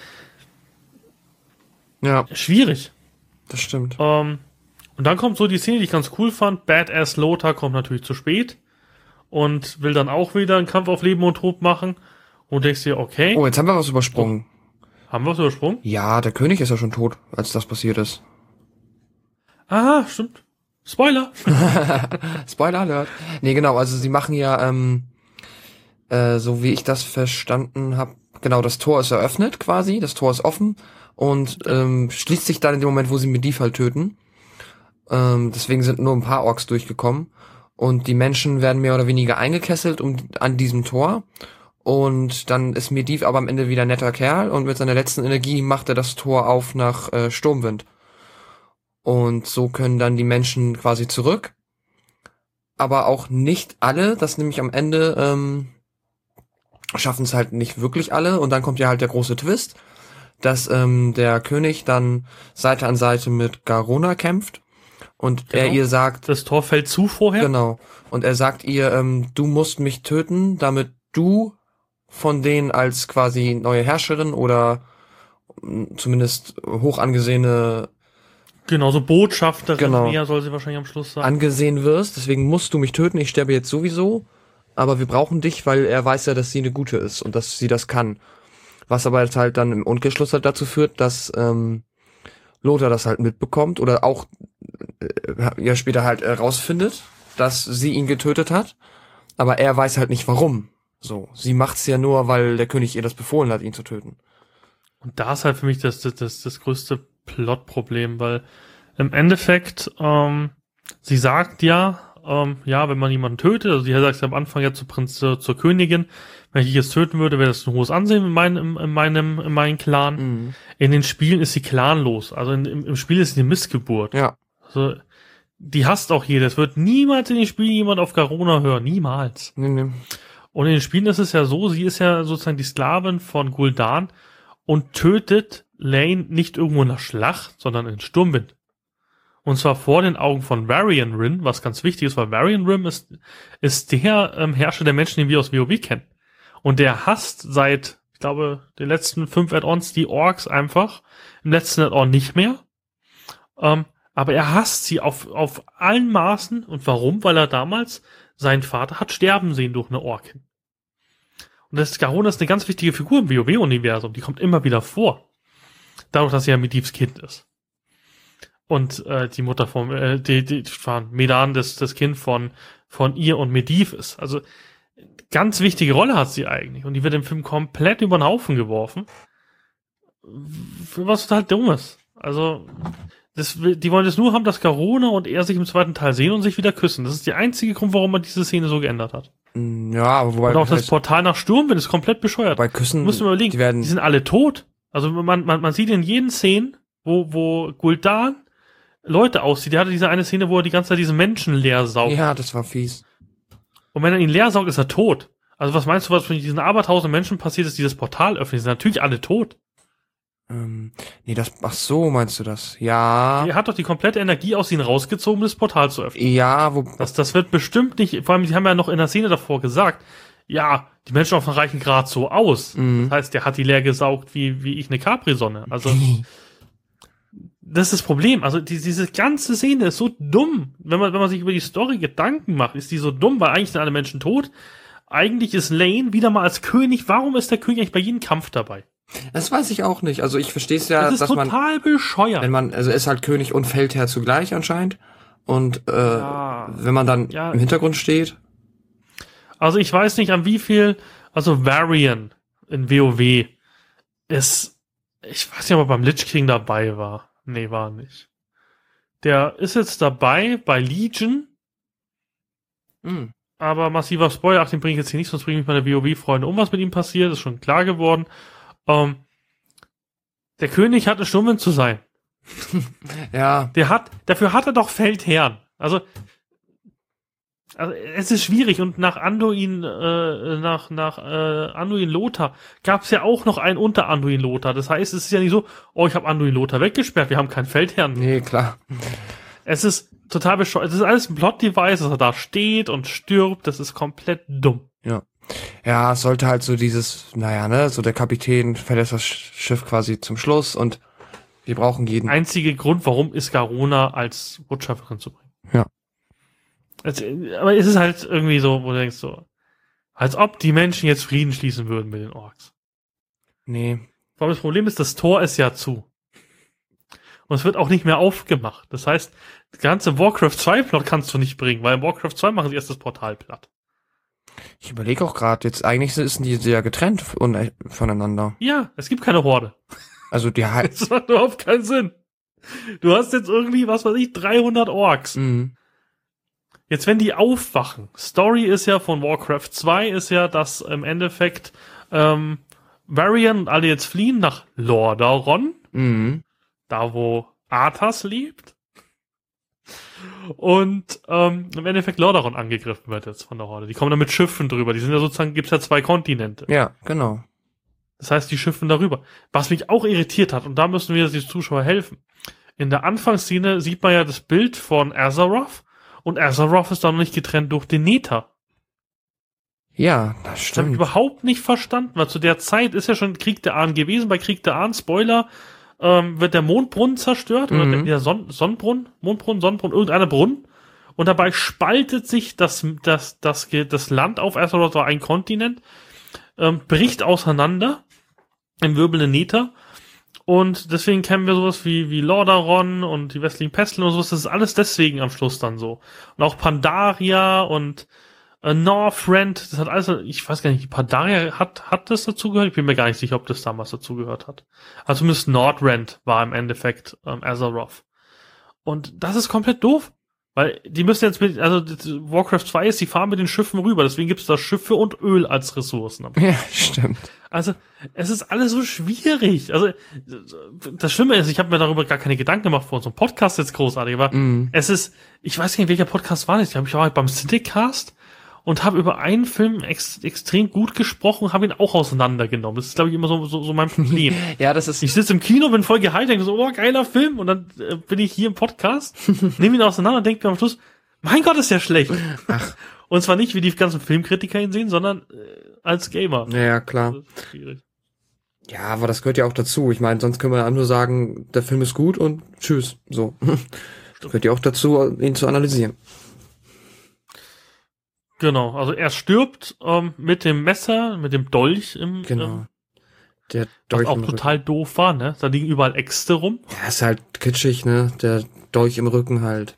B: Ja,
A: schwierig.
B: das stimmt.
A: Ähm, und dann kommt so die Szene, die ich ganz cool fand. Badass Lothar kommt natürlich zu spät und will dann auch wieder einen Kampf auf Leben und Tod machen. Und denkst dir, okay,
B: Oh, jetzt haben wir was übersprungen.
A: haben wir was übersprungen?
B: Ja, der König ist ja schon tot, als das passiert ist.
A: Aha, stimmt. Spoiler.
B: Spoiler Alert. Nee, genau, also sie machen ja, ähm, äh, so wie ich das verstanden habe, genau, das Tor ist eröffnet quasi, das Tor ist offen und ähm, schließt sich dann in dem Moment, wo sie Medivh halt töten. Ähm, deswegen sind nur ein paar Orks durchgekommen und die Menschen werden mehr oder weniger eingekesselt um, an diesem Tor. Und dann ist Medivh aber am Ende wieder ein netter Kerl und mit seiner letzten Energie macht er das Tor auf nach äh, Sturmwind. Und so können dann die Menschen quasi zurück. Aber auch nicht alle, das nämlich am Ende ähm, schaffen es halt nicht wirklich alle. Und dann kommt ja halt der große Twist, dass ähm, der König dann Seite an Seite mit Garona kämpft. Und
A: Genau.
B: er ihr sagt...
A: Das Tor fällt zu vorher.
B: Genau. Und er sagt ihr, ähm, du musst mich töten, damit du von denen als quasi neue Herrscherin oder mh, zumindest hoch angesehene
A: Genau, so Botschafterin
B: Genau.
A: mehr soll sie wahrscheinlich am Schluss sagen.
B: angesehen wirst. Deswegen musst du mich töten. Ich sterbe jetzt sowieso. Aber wir brauchen dich, weil er weiß ja, dass sie eine Gute ist und dass sie das kann. Was aber jetzt halt dann im Umkehrschluss halt dazu führt, dass ähm, Lothar das halt mitbekommt oder auch äh, ja später halt äh, rausfindet, dass sie ihn getötet hat. Aber er weiß halt nicht warum. So, sie macht's ja nur, weil der König ihr das befohlen hat, ihn zu töten.
A: Und da ist halt für mich das, das, das, das größte Plotproblem, weil im Endeffekt, ähm, sie sagt ja, ähm, ja, wenn man jemanden tötet, also sie sagt am Anfang ja zur Prinz, zur, zur Königin, wenn ich dich jetzt töten würde, wäre das ein hohes Ansehen in meinem, in meinem, in meinem Clan.
B: Mhm.
A: In den Spielen ist sie clanlos, also in, im, im Spiel ist sie eine Missgeburt.
B: Ja.
A: Also, die hasst auch jeder. Es wird niemals in den Spielen jemand auf Garona hören, niemals.
B: Nee, nee.
A: Und in den Spielen ist es ja so, sie ist ja sozusagen die Sklavin von Gul'dan und tötet Lane nicht irgendwo in der Schlacht, sondern in Sturmwind. Und zwar vor den Augen von Varian Rin, was ganz wichtig ist, weil Varian Rin ist, ist der ähm, Herrscher der Menschen, den wir aus WoW kennen. Und der hasst seit, ich glaube, den letzten fünf Add-ons die Orks einfach, im letzten Add-on nicht mehr. Ähm, aber er hasst sie auf, auf allen Maßen. Und warum? Weil er damals seinen Vater hat sterben sehen durch eine Orkin. Und das Garona ist eine ganz wichtige Figur im WoW-Universum. Die kommt immer wieder vor. Dadurch, dass sie ja Medivhs Kind ist. Und äh, die Mutter von äh, die, die, Medan, das, das Kind von, von ihr und Medivh ist. Also ganz wichtige Rolle hat sie eigentlich. Und die wird im Film komplett über den Haufen geworfen. Für was total Dummes. Also das, die wollen es nur haben, dass Garona und er sich im zweiten Teil sehen und sich wieder küssen. Das ist der einzige Grund, warum man diese Szene so geändert hat.
B: Ja, aber wobei...
A: Und auch das Portal nach Sturmwind ist komplett bescheuert.
B: Bei Küssen...
A: Musst du mal überlegen,
B: die, werden
A: die sind alle tot. Also man, man, man sieht in jeden Szenen, wo, wo Gul'dan Leute aussieht. Der hatte diese eine Szene, wo er die ganze Zeit diesen Menschen leer saugt.
B: Ja, das war fies.
A: Und wenn er ihn leer saugt, ist er tot. Also was meinst du, was mit diesen abertausend Menschen passiert ist, die das Portal öffnen? Die sind natürlich alle tot.
B: Ähm, nee, das... Ach so, meinst du das? Ja...
A: Er hat doch die komplette Energie aus ihnen rausgezogen, um das Portal zu öffnen.
B: Ja, wo...
A: Das, das wird bestimmt nicht, vor allem, sie haben ja noch in der Szene davor gesagt, ja, die Menschen auf einem reichen Grad so aus.
B: Mhm.
A: Das heißt, der hat die leer gesaugt wie, wie ich eine Capri-Sonne. Also, das ist das Problem. Also, die, diese ganze Szene ist so dumm. Wenn man, wenn man sich über die Story Gedanken macht, ist die so dumm, weil eigentlich sind alle Menschen tot. Eigentlich ist Lane wieder mal als König. Warum ist der König eigentlich bei jedem Kampf dabei?
B: Das weiß ich auch nicht. Also ich verstehe es ja,
A: Das ist
B: dass man...
A: total bescheuert.
B: Wenn man... Also er ist halt König und Feldherr zugleich anscheinend. Und äh,
A: Ja.
B: wenn man dann
A: Ja.
B: im Hintergrund steht...
A: Also ich weiß nicht, an wie viel, also Varian in WoW ist, ich weiß nicht, ob er beim Lich King dabei war. Nee, war nicht. Der ist jetzt dabei bei Legion,
B: Mhm.
A: aber massiver Spoiler, ach, den bringe ich jetzt hier nicht, sonst bringe ich meine WoW-Freunde um, was mit ihm passiert, ist schon klar geworden. Ähm, der König hat eine Sturmwind zu sein.
B: Ja,
A: Der hat, dafür hat er doch Feldherren. Also, Also es ist schwierig und nach Anduin, äh, nach nach äh, Anduin Lothar gab es ja auch noch einen unter Anduin Lothar. Das heißt, es ist ja nicht so, oh, ich habe Anduin Lothar weggesperrt, wir haben keinen Feldherrn.
B: Nee, klar.
A: Es ist total bescheuert. Es ist alles ein Plot-Device, dass er da steht und stirbt. Das ist komplett dumm.
B: Ja. Ja, es sollte halt so dieses, naja, ne, so der Kapitän verlässt das Schiff quasi zum Schluss und wir brauchen jeden.
A: Einziger Grund, warum ist Garona als Botschafterin zu bringen.
B: Ja.
A: Also, aber es ist halt irgendwie so, wo du denkst so, als ob die Menschen jetzt Frieden schließen würden mit den Orks.
B: Nee.
A: Aber das Problem ist, das Tor ist ja zu. Und es wird auch nicht mehr aufgemacht. Das heißt, das ganze Warcraft zwei Plot kannst du nicht bringen, weil in Warcraft zwei machen sie erst das Portal platt.
B: Ich überlege auch gerade, jetzt eigentlich sind die sehr getrennt von- voneinander.
A: Ja, es gibt keine Horde.
B: Also die halt.
A: Das macht überhaupt keinen Sinn. Du hast jetzt irgendwie, was weiß ich, dreihundert Orks.
B: Mhm.
A: Jetzt, wenn die aufwachen, Story ist ja von Warcraft zwei, ist ja, dass im Endeffekt ähm, Varian und alle jetzt fliehen nach Lordaeron,
B: Mhm.
A: da wo Arthas lebt. Und ähm, im Endeffekt Lordaeron angegriffen wird jetzt von der Horde. Die kommen dann mit Schiffen drüber. Die sind ja sozusagen, gibt's ja zwei Kontinente.
B: Ja, genau.
A: Das heißt, die schiffen darüber. Was mich auch irritiert hat, und da müssen wir die Zuschauer helfen. In der Anfangsszene sieht man ja das Bild von Azeroth und Azeroth ist dann noch nicht getrennt durch den Nether.
B: Ja, das
A: Das habe ich
B: stimmt.
A: überhaupt nicht verstanden, weil zu der Zeit ist ja schon Krieg der Ahnen gewesen. Bei Krieg der Ahnen, Spoiler, ähm, wird der Mondbrunnen zerstört, oder
B: Mhm.
A: der, der Son Sonnenbrunnen, Mondbrunnen, Sonnenbrunnen, irgendeiner Brunnen. Und dabei spaltet sich das, das, das, das Land auf, Azeroth war ein Kontinent, ähm, bricht auseinander im wirbelnden Nether. Und deswegen kennen wir sowas wie, wie Lordaeron und die westlichen Pesteln und sowas. Das ist alles deswegen am Schluss dann so. Und auch Pandaria und äh, Northrend, das hat alles, ich weiß gar nicht, Pandaria hat, hat das dazugehört? Ich bin mir gar nicht sicher, ob das damals dazugehört hat. Also zumindest Northrend war im Endeffekt ähm, Azeroth. Und das ist komplett doof. Weil die müssen jetzt mit, also Warcraft zwei ist, die fahren mit den Schiffen rüber, deswegen gibt es da Schiffe und Öl als Ressourcen.
B: Ja, stimmt.
A: Also, es ist alles so schwierig. Also, das Schlimme ist, ich habe mir darüber gar keine Gedanken gemacht vor unserem Podcast jetzt großartig, aber
B: Mhm.
A: es ist, ich weiß gar nicht, welcher Podcast war das. Ich glaube, ich war halt beim Cinecast und habe über einen Film ex, extrem gut gesprochen, habe ihn auch auseinandergenommen. Das ist, glaube ich, immer so, so, so mein Problem.
B: Ja, das ist.
A: Ich sitze im Kino, bin voll gehypt, denke so, oh, geiler Film. Und dann äh, bin ich hier im Podcast, nehme ihn auseinander und denke mir am Schluss, mein Gott, ist der schlecht.
B: Ach.
A: Und zwar nicht, wie die ganzen Filmkritiker ihn sehen, sondern äh, als Gamer.
B: Ja, ja, klar.
A: Das ist schwierig.
B: Ja, aber das gehört ja auch dazu. Ich meine, sonst können wir ja nur sagen, der Film ist gut und tschüss. So. Das gehört ja auch dazu, ihn zu analysieren.
A: Genau, also er stirbt ähm, mit dem Messer, mit dem Dolch im,
B: Genau.
A: ähm,
B: Der
A: was
B: Dolch
A: auch
B: im Rücken.
A: total doof war, ne? Da liegen überall Äxte rum.
B: Ja, ist halt kitschig, ne? Der Dolch im Rücken halt.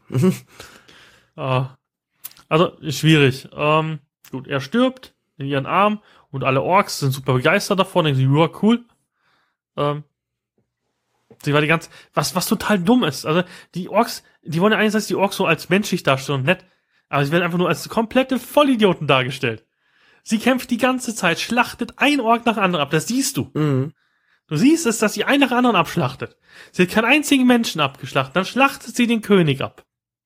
A: Äh, also schwierig. Ähm, gut, er stirbt in ihren Arm und alle Orks sind super begeistert davon, denken sie, ja, cool. Ähm, sie war die ganze, was, was total dumm ist. Also die Orks, die wollen ja einerseits die Orks so als menschlich darstellen und nett, aber sie werden einfach nur als komplette Vollidioten dargestellt. Sie kämpft die ganze Zeit, schlachtet ein Ork nach anderen ab, das siehst du.
B: Mhm.
A: Du siehst es, dass sie einen nach anderen abschlachtet. Sie hat keinen einzigen Menschen abgeschlachtet, dann schlachtet sie den König ab.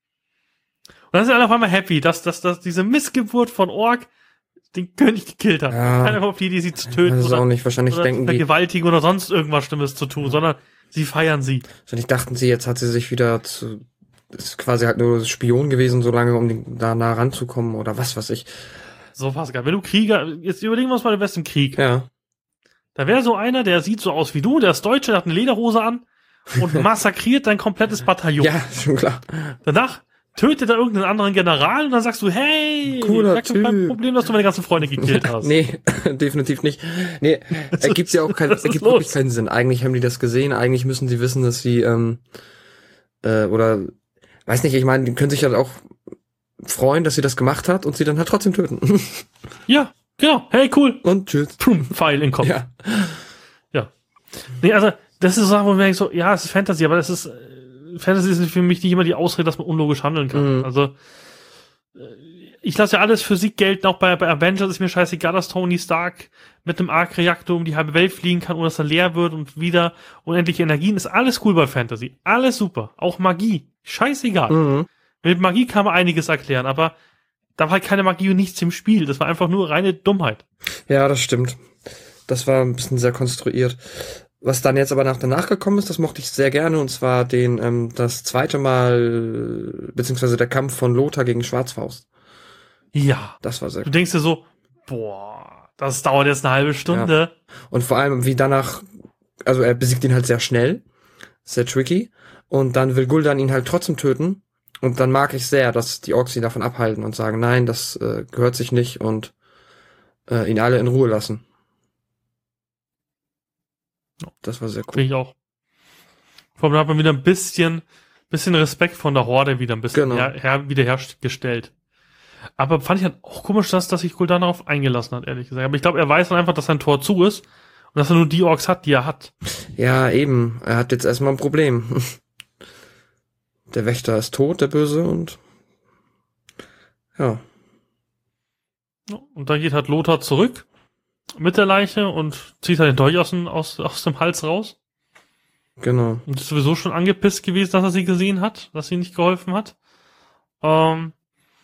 A: Und dann sind alle auf einmal happy, dass, dass, dass diese Missgeburt von Ork den König gekillt hat.
B: Ja.
A: Keiner auf die Idee, sie zu töten
B: Das ist
A: oder,
B: auch nicht. Wahrscheinlich
A: oder
B: denken die,
A: vergewaltigen oder sonst irgendwas Schlimmes zu tun, sondern sie feiern sie.
B: wahrscheinlich dachten sie, jetzt hat sie sich wieder zu, ist quasi halt nur Spion gewesen, so lange, um den, da nah ranzukommen oder was weiß ich.
A: So Pascal, wenn du Krieger, jetzt überlegen wir uns mal den besten Krieg.
B: Ja.
A: Da wäre so einer, der sieht so aus wie du, der ist Deutsche, der hat eine Lederhose an und massakriert dein komplettes Bataillon.
B: Ja, schon klar.
A: Danach tötet er irgendeinen anderen General und dann sagst du, hey,
B: Cooler
A: merkst du kein
B: Typ.
A: Problem, dass du meine ganzen Freunde gekillt hast.
B: Nee, definitiv nicht. Nee, ergibt ja auch keinen,
A: was ist
B: ergibt
A: los?
B: wirklich keinen Sinn. Eigentlich haben die das gesehen, eigentlich müssen sie wissen, dass sie, ähm, äh, oder, weiß nicht, ich meine, die können sich halt auch freuen, dass sie das gemacht hat und sie dann halt trotzdem töten.
A: Ja, genau, hey, cool.
B: Und tschüss.
A: Pum, Pfeil in den Kopf.
B: Ja.
A: Ja. Nee, also, das ist so Sachen, wo man denkt so, ja, es ist Fantasy, aber das ist, äh, Fantasy ist für mich nicht immer die Ausrede, dass man unlogisch handeln kann.
B: Mhm.
A: Also, äh, ich lasse ja alles Physik gelten, auch bei, bei Avengers ist mir scheißegal, dass Tony Stark mit einem Arc-Reaktor um die halbe Welt fliegen kann, ohne dass er leer wird und wieder unendliche Energien, ist alles cool bei Fantasy. Alles super. Auch Magie. Scheißegal.
B: Mhm.
A: Mit Magie kann man einiges erklären, aber da war halt keine Magie und nichts im Spiel. Das war einfach nur reine Dummheit.
B: Ja, das stimmt. Das war ein bisschen sehr konstruiert. Was dann jetzt aber nach danach gekommen ist, das mochte ich sehr gerne, und zwar den ähm, das zweite Mal, beziehungsweise der Kampf von Lothar gegen Schwarzfaust.
A: Ja.
B: Das war sehr
A: Du denkst dir so, boah, das dauert jetzt eine halbe Stunde.
B: Ja. Und vor allem, wie danach, also er besiegt ihn halt sehr schnell, sehr tricky, und dann will Gul'dan ihn halt trotzdem töten, und dann mag ich sehr, dass die Orks ihn davon abhalten und sagen, nein, das äh, gehört sich nicht, und äh, ihn alle in Ruhe lassen. Das war sehr cool.
A: Finde ich auch. Vor allem hat man wieder ein bisschen, bisschen Respekt von der Horde wieder ein bisschen
B: Genau.
A: her, her, wiederhergestellt. Aber fand ich halt auch komisch, dass, dass sich Gul'dan darauf eingelassen hat, ehrlich gesagt. Aber ich glaube, er weiß dann einfach, dass sein Tor zu ist und dass er nur die Orks hat, die er hat.
B: Ja, eben. Er hat jetzt erstmal ein Problem. Der Wächter ist tot, der Böse, und ja.
A: Und dann geht halt Lothar zurück mit der Leiche und zieht halt den Dolch aus dem, aus, aus dem Hals raus.
B: Genau.
A: Und ist sowieso schon angepisst gewesen, dass er sie gesehen hat, dass sie nicht geholfen hat. Ähm,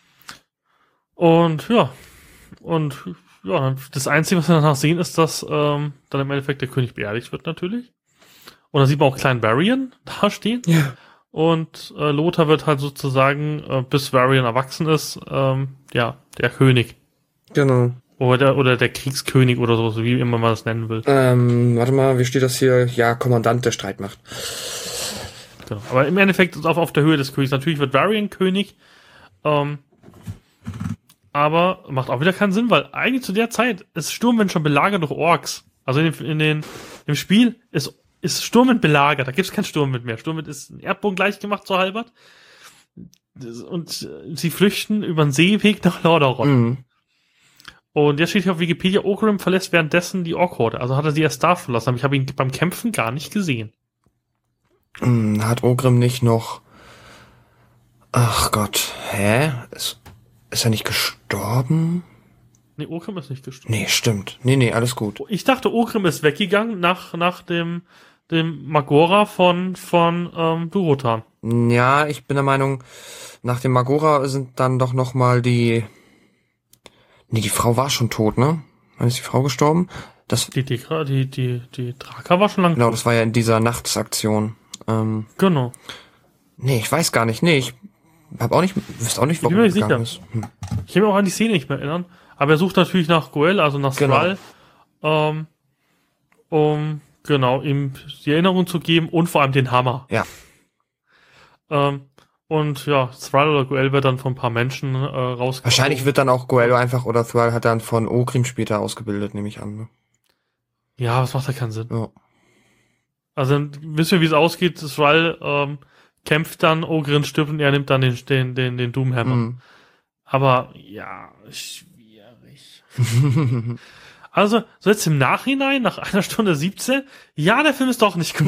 A: und ja, und ja, das Einzige, was wir danach sehen, ist, dass ähm, dann im Endeffekt der König beerdigt wird natürlich. Und da sieht man auch kleinen Varian da stehen.
B: Ja.
A: Und äh, Lothar wird halt sozusagen, äh, bis Varian erwachsen ist, ähm, ja, der König.
B: Genau.
A: Oder, oder der Kriegskönig oder so, wie immer man das nennen will.
B: Ähm, warte mal, wie steht das hier? Ja, Kommandant der Streitmacht.
A: Genau. Aber im Endeffekt ist es auf, auf der Höhe des Königs. Natürlich wird Varian König, ähm, aber macht auch wieder keinen Sinn, weil eigentlich zu der Zeit ist Sturmwind schon belagert durch Orks. Also in, den, in den, im Spiel ist, ist Sturmwind belagert, da gibt es kein Sturmwind mehr. Sturmwind ist ein Erdbogen gleich gemacht zur Halbert. Und äh, sie flüchten über den Seeweg nach Lordaeron.
B: Mhm.
A: Und jetzt steht hier auf Wikipedia, Ogrim verlässt währenddessen die Ork-Horde. Also hat er sie erst da verlassen, aber ich habe ihn beim Kämpfen gar nicht gesehen.
B: Hm, hat Ogrim nicht noch... Ach Gott, hä? Ist, ist er nicht gestorben?
A: Nee, Ogrim ist nicht gestorben.
B: Nee, stimmt. Nee, nee, alles gut.
A: Ich dachte, Ogrim ist weggegangen nach, nach dem, dem Magora von, von ähm, Durotan.
B: Ja, ich bin der Meinung, nach dem Magora sind dann doch noch mal die... Nee, die Frau war schon tot, ne? Wann ist die Frau gestorben? Das,
A: Die, die, die, die, die Draka war schon lange
B: genau,
A: tot.
B: das war ja in dieser Nachtsaktion. Ähm,
A: Genau.
B: nee, ich weiß gar nicht. Nee, ich hab auch nicht, wüsste auch nicht, warum
A: bin mir
B: er gegangen
A: sicher.
B: ist. Hm.
A: Ich kann mich auch an die Szene nicht mehr erinnern. Aber er sucht natürlich nach Goel, also nach
B: Genau.
A: Thrall, ähm, um, genau, ihm die Erinnerung zu geben und vor allem den Hammer.
B: Ja.
A: Ähm, und ja, Thrall oder Goel wird dann von ein paar Menschen äh, rausgekommen.
B: Wahrscheinlich wird dann auch Goello einfach, oder Thrall hat dann von Ogrim später ausgebildet, nehme ich an. Ne?
A: Ja, das macht ja keinen Sinn.
B: Ja.
A: Also dann wissen wir, wie es ausgeht. Thrall ähm, kämpft dann, Ogrin stirbt und er nimmt dann den, den, den, den Doomhammer.
B: Mhm.
A: Aber ja, schwierig. Also, so jetzt im Nachhinein, nach einer Stunde siebzehn, ja, der Film ist doch nicht gut.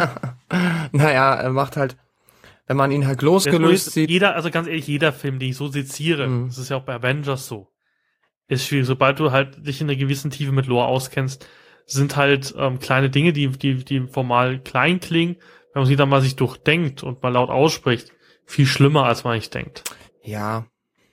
B: Naja, er macht halt, wenn man ihn halt losgelöst sieht.
A: Jeder, also ganz ehrlich, jeder Film, den ich so seziere,
B: Mhm.
A: das ist ja auch bei Avengers so, ist schwierig. Sobald du halt dich in einer gewissen Tiefe mit Lore auskennst, sind halt ähm, kleine Dinge, die, die, die formal klein klingen, wenn man sie dann mal sich durchdenkt und mal laut ausspricht, viel schlimmer, als man nicht denkt.
B: Ja.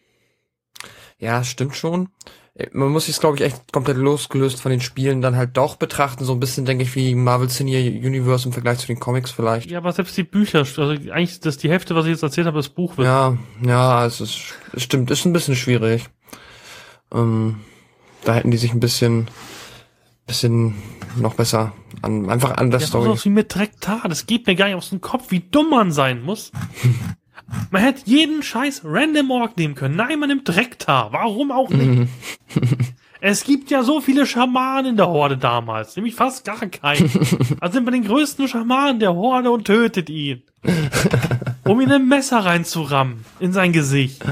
B: Ja, stimmt schon. Man muss sich, glaube ich, echt komplett losgelöst von den Spielen dann halt doch betrachten. So ein bisschen, denke ich, wie Marvel Cinematic Universe im Vergleich zu den Comics vielleicht.
A: Ja, aber selbst die Bücher, also eigentlich das die Hälfte, was ich jetzt erzählt habe, das Buch wird.
B: Ja, ja, es ist, es stimmt, ist ein bisschen schwierig. Ähm, da hätten die sich ein bisschen, bisschen noch besser an, einfach an der
A: Ja,
B: Story.
A: so was wie mit Drektar, das geht mir gar nicht aus dem Kopf, wie dumm man sein muss. Man hätte jeden scheiß Random Ork nehmen können. Nein, man nimmt Drektar. Warum auch nicht? Es gibt ja so viele Schamanen in der Horde damals. Nämlich fast gar keinen. Also nimmt man den größten Schaman der Horde und tötet ihn. Um ihn ein Messer reinzurammen. In sein Gesicht.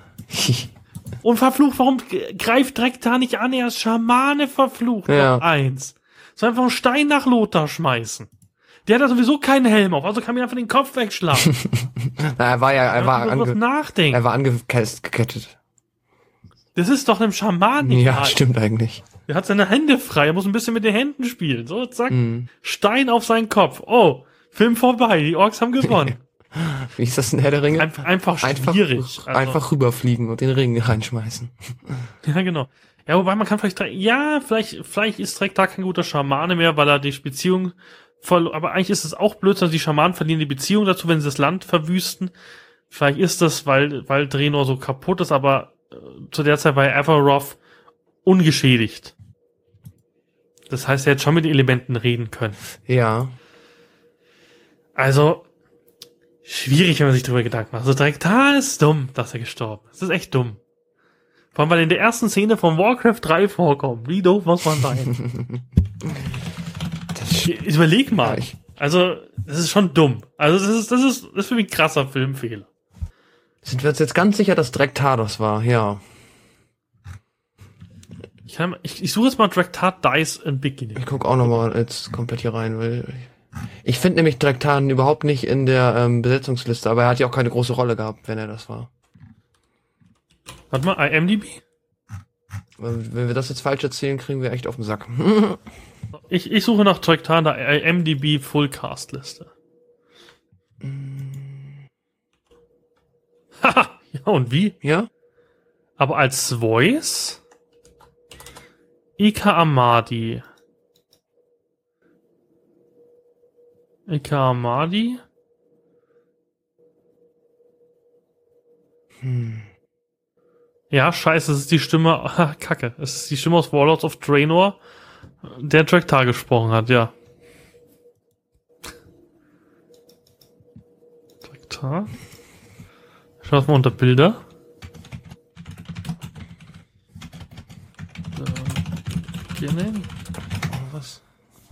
A: Und verflucht, warum greift Drektar nicht an? Er ist Schamane verflucht.
B: Ja.
A: Noch eins. So einfach einen Stein nach Lothar schmeißen. Der hat ja sowieso keinen Helm auf, also kann mir einfach den Kopf wegschlagen.
B: Na, er war ja, er war,
A: Ja, was
B: ange,
A: nachdenken.
B: er war angekettet.
A: Das ist doch einem Schaman nicht
B: Ja,
A: egal.
B: stimmt eigentlich.
A: Der hat seine Hände frei, er muss ein bisschen mit den Händen spielen. So, zack,
B: Mhm.
A: Stein auf seinen Kopf. Oh, Film vorbei, die Orks haben gewonnen.
B: Wie ist das in Herr der Ringe?
A: Einfach, einfach schwierig.
B: Einfach, also, einfach rüberfliegen und den Ring reinschmeißen.
A: Ja, genau. Ja, wobei man kann vielleicht, ja, vielleicht, vielleicht ist Trektar kein guter Schamane mehr, weil er die Beziehung voll, aber eigentlich ist es auch blöd, dass die Schamanen verlieren die Beziehung dazu, wenn sie das Land verwüsten. Vielleicht ist das, weil, weil Draenor so kaputt ist, aber äh, zu der Zeit war Azeroth ungeschädigt. Das heißt, er hätte schon mit den Elementen reden können.
B: Ja.
A: Also, schwierig, wenn man sich darüber Gedanken macht. Also Trektar ist dumm, dass er gestorben ist. Das ist echt dumm. Vor allem, weil in der ersten Szene von Warcraft drei vorkommt. Wie doof muss man sein? das Überleg mal. Ja, also, das ist schon dumm. Also, das ist, das ist, das ist für mich ein krasser Filmfehler.
B: Sind wir uns jetzt ganz sicher, dass Trektar das war? Ja.
A: Ich, kann, ich, ich suche jetzt mal Trektar Dice in Beginning.
B: Ich gucke auch nochmal jetzt komplett hier rein, weil ich finde nämlich Trektar überhaupt nicht in der ähm, Besetzungsliste, aber er hat ja auch keine große Rolle gehabt, wenn er das war.
A: Warte mal, I M D B?
B: Wenn wir das jetzt falsch erzählen, kriegen wir echt auf den Sack.
A: ich, ich suche nach Trektar in der I M D B Full-Cast-Liste. Haha, ja und wie?
B: Ja?
A: Aber als Voice? Ika Amadi. Ika Amadi?
B: Hm.
A: Ja, scheiße, es ist die Stimme, ah, kacke, es ist die Stimme aus Warlords of Draenor, der Trektar gesprochen hat, ja. Trektar. Schauen wir mal unter Bilder. Beginning.
B: Was?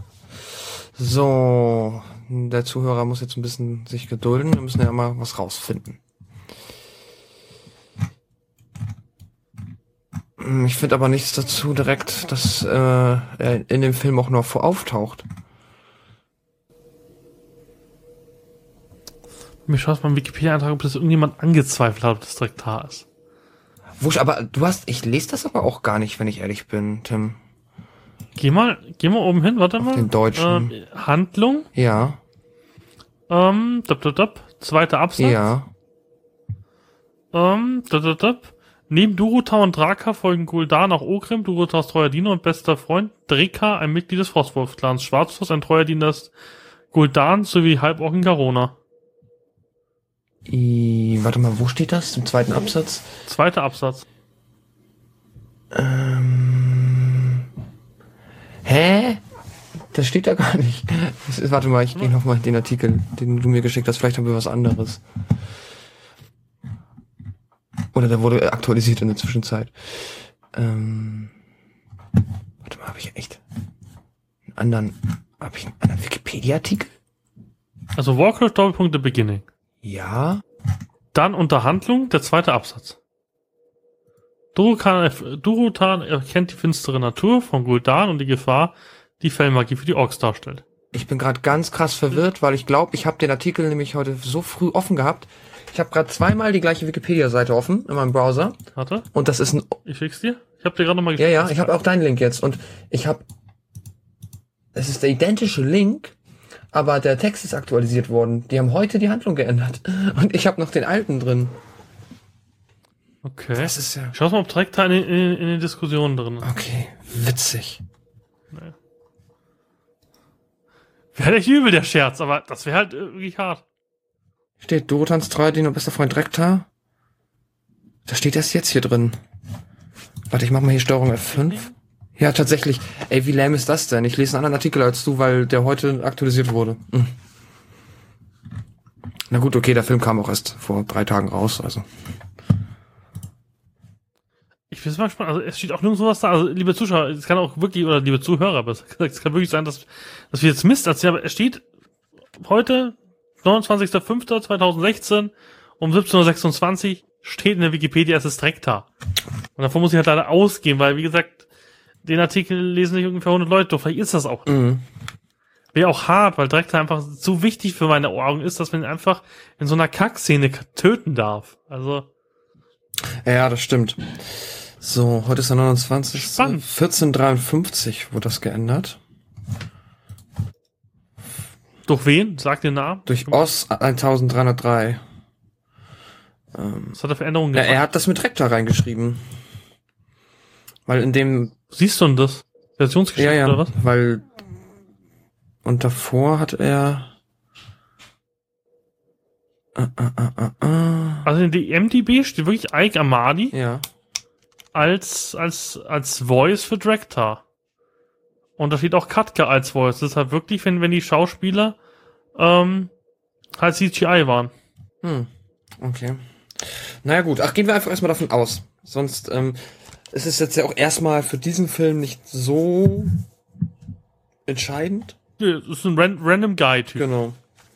B: So, der Zuhörer muss jetzt ein bisschen sich gedulden, wir müssen ja mal was rausfinden. Ich finde aber nichts dazu direkt, dass äh, er in dem Film auch nur vor auftaucht.
A: Mir schaut mal im Wikipedia-Eintrag, ob das irgendjemand angezweifelt hat, ob das Trektar ist.
B: Wusch, aber du hast, ich lese das aber auch gar nicht, wenn ich ehrlich bin, Tim.
A: Geh mal, geh mal oben hin, warte
B: Auf
A: mal.
B: den Deutschen.
A: Ähm, Handlung.
B: Ja.
A: Ähm, dop, dop, dop. Zweiter Absatz.
B: Ja.
A: Ähm, dop, dop, dop. Neben Durotar und Draka folgen Gul'dan auch Ogrim, Durotars treuer Diener und bester Freund, Dreka, ein Mitglied des Frostwolf-Clans, Schwarzfuß, ein treuer Diener des Gul'dan sowie Halborgen Garona.
B: I, warte mal, wo steht das? Im zweiten Absatz?
A: Zweiter Absatz.
B: Ähm, hä? Das steht da gar nicht. Das ist, warte mal, ich gehe nochmal den Artikel, den du mir geschickt hast. Vielleicht haben wir was anderes. Oder der wurde aktualisiert in der Zwischenzeit. Ähm, warte mal, habe ich echt einen anderen, habe ich einen anderen Wikipedia-Artikel?
A: Also Warcraft Doppelpunkt The Beginning.
B: Ja.
A: Dann unter Handlung der zweite Absatz. Durotan, Durotan erkennt die finstere Natur von Gul'dan und die Gefahr, die Fellmagie für die Orks darstellt.
B: Ich bin gerade ganz krass verwirrt, weil ich glaube, ich habe den Artikel nämlich heute so früh offen gehabt. Ich habe gerade zweimal die gleiche Wikipedia-Seite offen in meinem Browser.
A: Warte.
B: Und das ist ein...
A: Ich schick's dir. Ich habe dir gerade nochmal
B: geschickt. Ja, ja, ich habe auch deinen Link jetzt. Und ich habe... Es ist der identische Link, aber der Text ist aktualisiert worden. Die haben heute die Handlung geändert. Und ich habe noch den alten drin.
A: Okay.
B: Das ist ja...
A: Schau mal, ob Trektar in, in, in den Diskussionen drin ist.
B: Okay, witzig.
A: Nee. Wäre echt übel, der Scherz, aber das wäre halt wirklich hart.
B: Steht Durotans treuer Diener und bester Freund Trektar. Da steht das jetzt hier drin. Warte, ich mach mal hier Steuerung F fünf. Ja, tatsächlich. Ey, wie lame ist das denn? Ich lese einen anderen Artikel als du, weil der heute aktualisiert wurde. Hm. Na gut, okay, der Film kam auch erst vor drei Tagen raus, also.
A: Ich bin mal gespannt, also es steht auch nirgendwo was da, also liebe Zuschauer, es kann auch wirklich, oder liebe Zuhörer, aber es kann wirklich sein, dass, dass wir jetzt Mist erzählen, aber es steht heute, neunundzwanzigster fünfter zweitausendsechzehn um siebzehn Uhr sechsundzwanzig steht in der Wikipedia, es ist Trektar. Und davon muss ich halt leider ausgehen, weil, wie gesagt, den Artikel lesen nicht ungefähr hundert Leute durch, vielleicht ist das auch.
B: Mhm.
A: Wäre auch hart, weil Trektar einfach so wichtig für meine Augen ist, dass man ihn einfach in so einer Kackszene töten darf. Also.
B: Ja, das stimmt. So, heute ist der neunundzwanzigste
A: Spannend.
B: vierzehn Uhr dreiundfünfzig wurde das geändert.
A: Durch wen? Sag den Namen.
B: Durch Oz eintausenddreihundertdrei. Ähm,
A: Was hat er für Änderungen
B: ja,
A: gemacht?
B: er hat das mit Rektor reingeschrieben. Weil in dem...
A: Siehst du denn das? Versionsgeschichte
B: Ja, ja,
A: oder was?
B: weil... Und davor hat er... Uh, uh, uh, uh, uh.
A: Also in die M D B steht wirklich Ike Amadi
B: Ja.
A: als, als, als Voice für Drektar. Und da steht auch Katka als Voice. Das ist halt wirklich, wenn, wenn die Schauspieler ähm, halt C G I waren.
B: Hm. Okay. Naja gut, ach, gehen wir einfach erstmal davon aus. Sonst ähm, ist es jetzt ja auch erstmal für diesen Film nicht so entscheidend.
A: Ja, das ist ein ran random Guy-Typ.
B: Genau.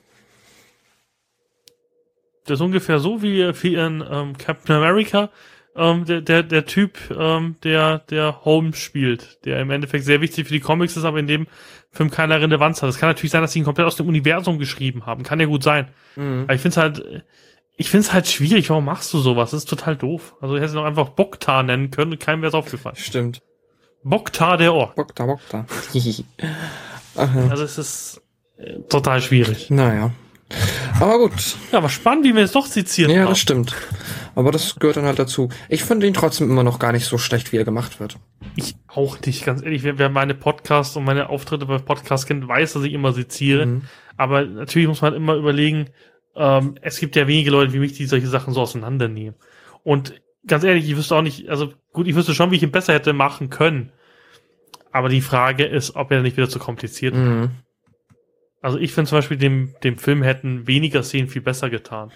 A: Der ist ungefähr so wie, wie in ähm, Captain America, ähm, der, der, der Typ, ähm, der, der Holmes spielt, der im Endeffekt sehr wichtig für die Comics ist, aber in dem Film keine Relevanz hat. Es kann natürlich sein, dass sie ihn komplett aus dem Universum geschrieben haben. Kann ja gut sein.
B: Mhm.
A: Aber ich finde es halt, ich finde es halt schwierig. Warum machst du sowas? Das ist total doof. Also, du hättest ihn auch einfach Boktar nennen können und keinem wäre es aufgefallen.
B: Stimmt.
A: Boktar der Ork.
B: Bokta, Bokta.
A: Also, es ist äh, total schwierig.
B: Naja. Aber gut.
A: Ja, aber spannend, wie wir es doch seziert
B: Ja,
A: haben.
B: das stimmt. Aber das gehört dann halt dazu. Ich finde ihn trotzdem immer noch gar nicht so schlecht, wie er gemacht wird.
A: Ich auch nicht, ganz ehrlich. Wer, wer meine Podcasts und meine Auftritte bei Podcasts kennt, weiß, dass ich immer seziere.
B: Mhm.
A: Aber natürlich muss man halt immer überlegen, ähm, es gibt ja wenige Leute wie mich, die solche Sachen so auseinandernehmen. Und ganz ehrlich, ich wüsste auch nicht, also gut, ich wüsste schon, wie ich ihn besser hätte machen können. Aber die Frage ist, ob er nicht wieder zu kompliziert wird.
B: Mhm.
A: Also ich finde zum Beispiel, dem, dem Film hätten weniger Szenen viel besser getan.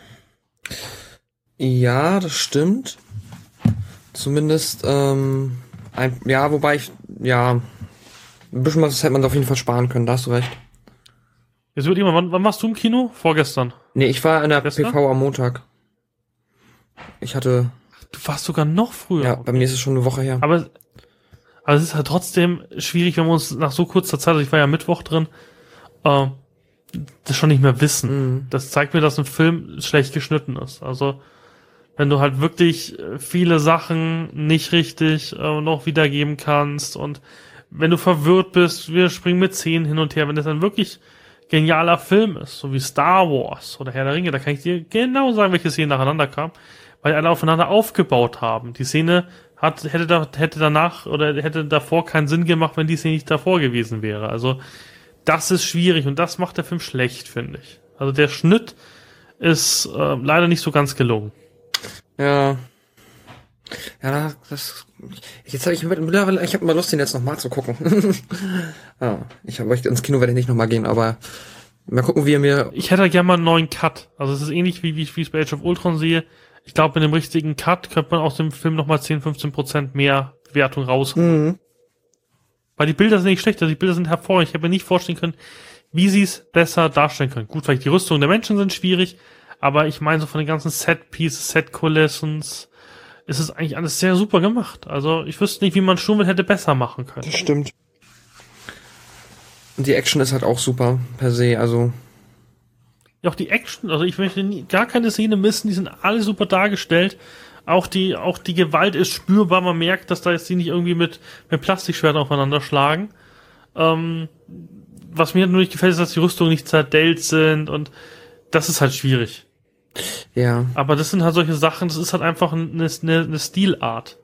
B: Ja, das stimmt. Zumindest, ähm, ein, ja, wobei ich, ja, ein bisschen was hätte man auf jeden Fall sparen können, da hast du recht.
A: Jetzt würde ich mal, wann, wann warst du im Kino? Vorgestern.
B: Nee, ich war in der
A: Gestern?
B: P V am Montag. Ich hatte,
A: Du warst sogar noch früher.
B: ja, bei mir ist es schon eine Woche her.
A: Aber, aber es ist halt trotzdem schwierig, wenn wir uns nach so kurzer Zeit, also ich war ja Mittwoch drin, äh, das schon nicht mehr wissen.
B: Mhm.
A: Das zeigt mir, dass ein Film schlecht geschnitten ist. Also, wenn du halt wirklich viele Sachen nicht richtig äh, noch wiedergeben kannst und wenn du verwirrt bist, wir springen mit Szenen hin und her, wenn das dann wirklich genialer Film ist, so wie Star Wars oder Herr der Ringe, da kann ich dir genau sagen, welche Szenen nacheinander kamen, weil die alle aufeinander aufgebaut haben. Die Szene hat, hätte da, hätte danach oder hätte davor keinen Sinn gemacht, wenn die Szene nicht davor gewesen wäre. Also, das ist schwierig und das macht der Film schlecht, finde ich. Also, der Schnitt ist äh, leider nicht so ganz gelungen.
B: Ja. Ja, das, jetzt habe ich mittlerweile, ich habe mal Lust, den jetzt nochmal zu gucken. Ja, ich habe euch ins Kino werde ich nicht nochmal gehen, aber mal gucken, wie ihr mir,
A: Ich hätte gerne mal einen neuen Cut. Also es ist ähnlich wie, wie ich es bei Age of Ultron sehe. Ich glaube, mit dem richtigen Cut könnte man aus dem Film nochmal zehn, fünfzehn Prozent mehr Wertung rausholen.
B: mhm.
A: Weil die Bilder sind nicht schlecht, also die Bilder sind hervorragend. Ich habe mir nicht vorstellen können, wie sie es besser darstellen können. Gut, vielleicht die Rüstungen der Menschen sind schwierig, aber ich meine so von den ganzen Set-Pieces, Set-Kulissen, ist es eigentlich alles sehr super gemacht. Also ich wüsste nicht, wie man Schummel hätte besser machen können.
B: Das stimmt. Und die Action ist halt auch super, per se, also.
A: Ja, auch die Action, also ich möchte nie, gar keine Szene missen, die sind alle super dargestellt. Auch die, auch die Gewalt ist spürbar, man merkt, dass da jetzt die nicht irgendwie mit, mit Plastikschwertern aufeinander schlagen. Ähm, was mir nur nicht gefällt, ist, dass die Rüstungen nicht zerdellt sind und das ist halt schwierig.
B: Ja.
A: Aber das sind halt solche Sachen, das ist halt einfach eine, eine, eine Stilart.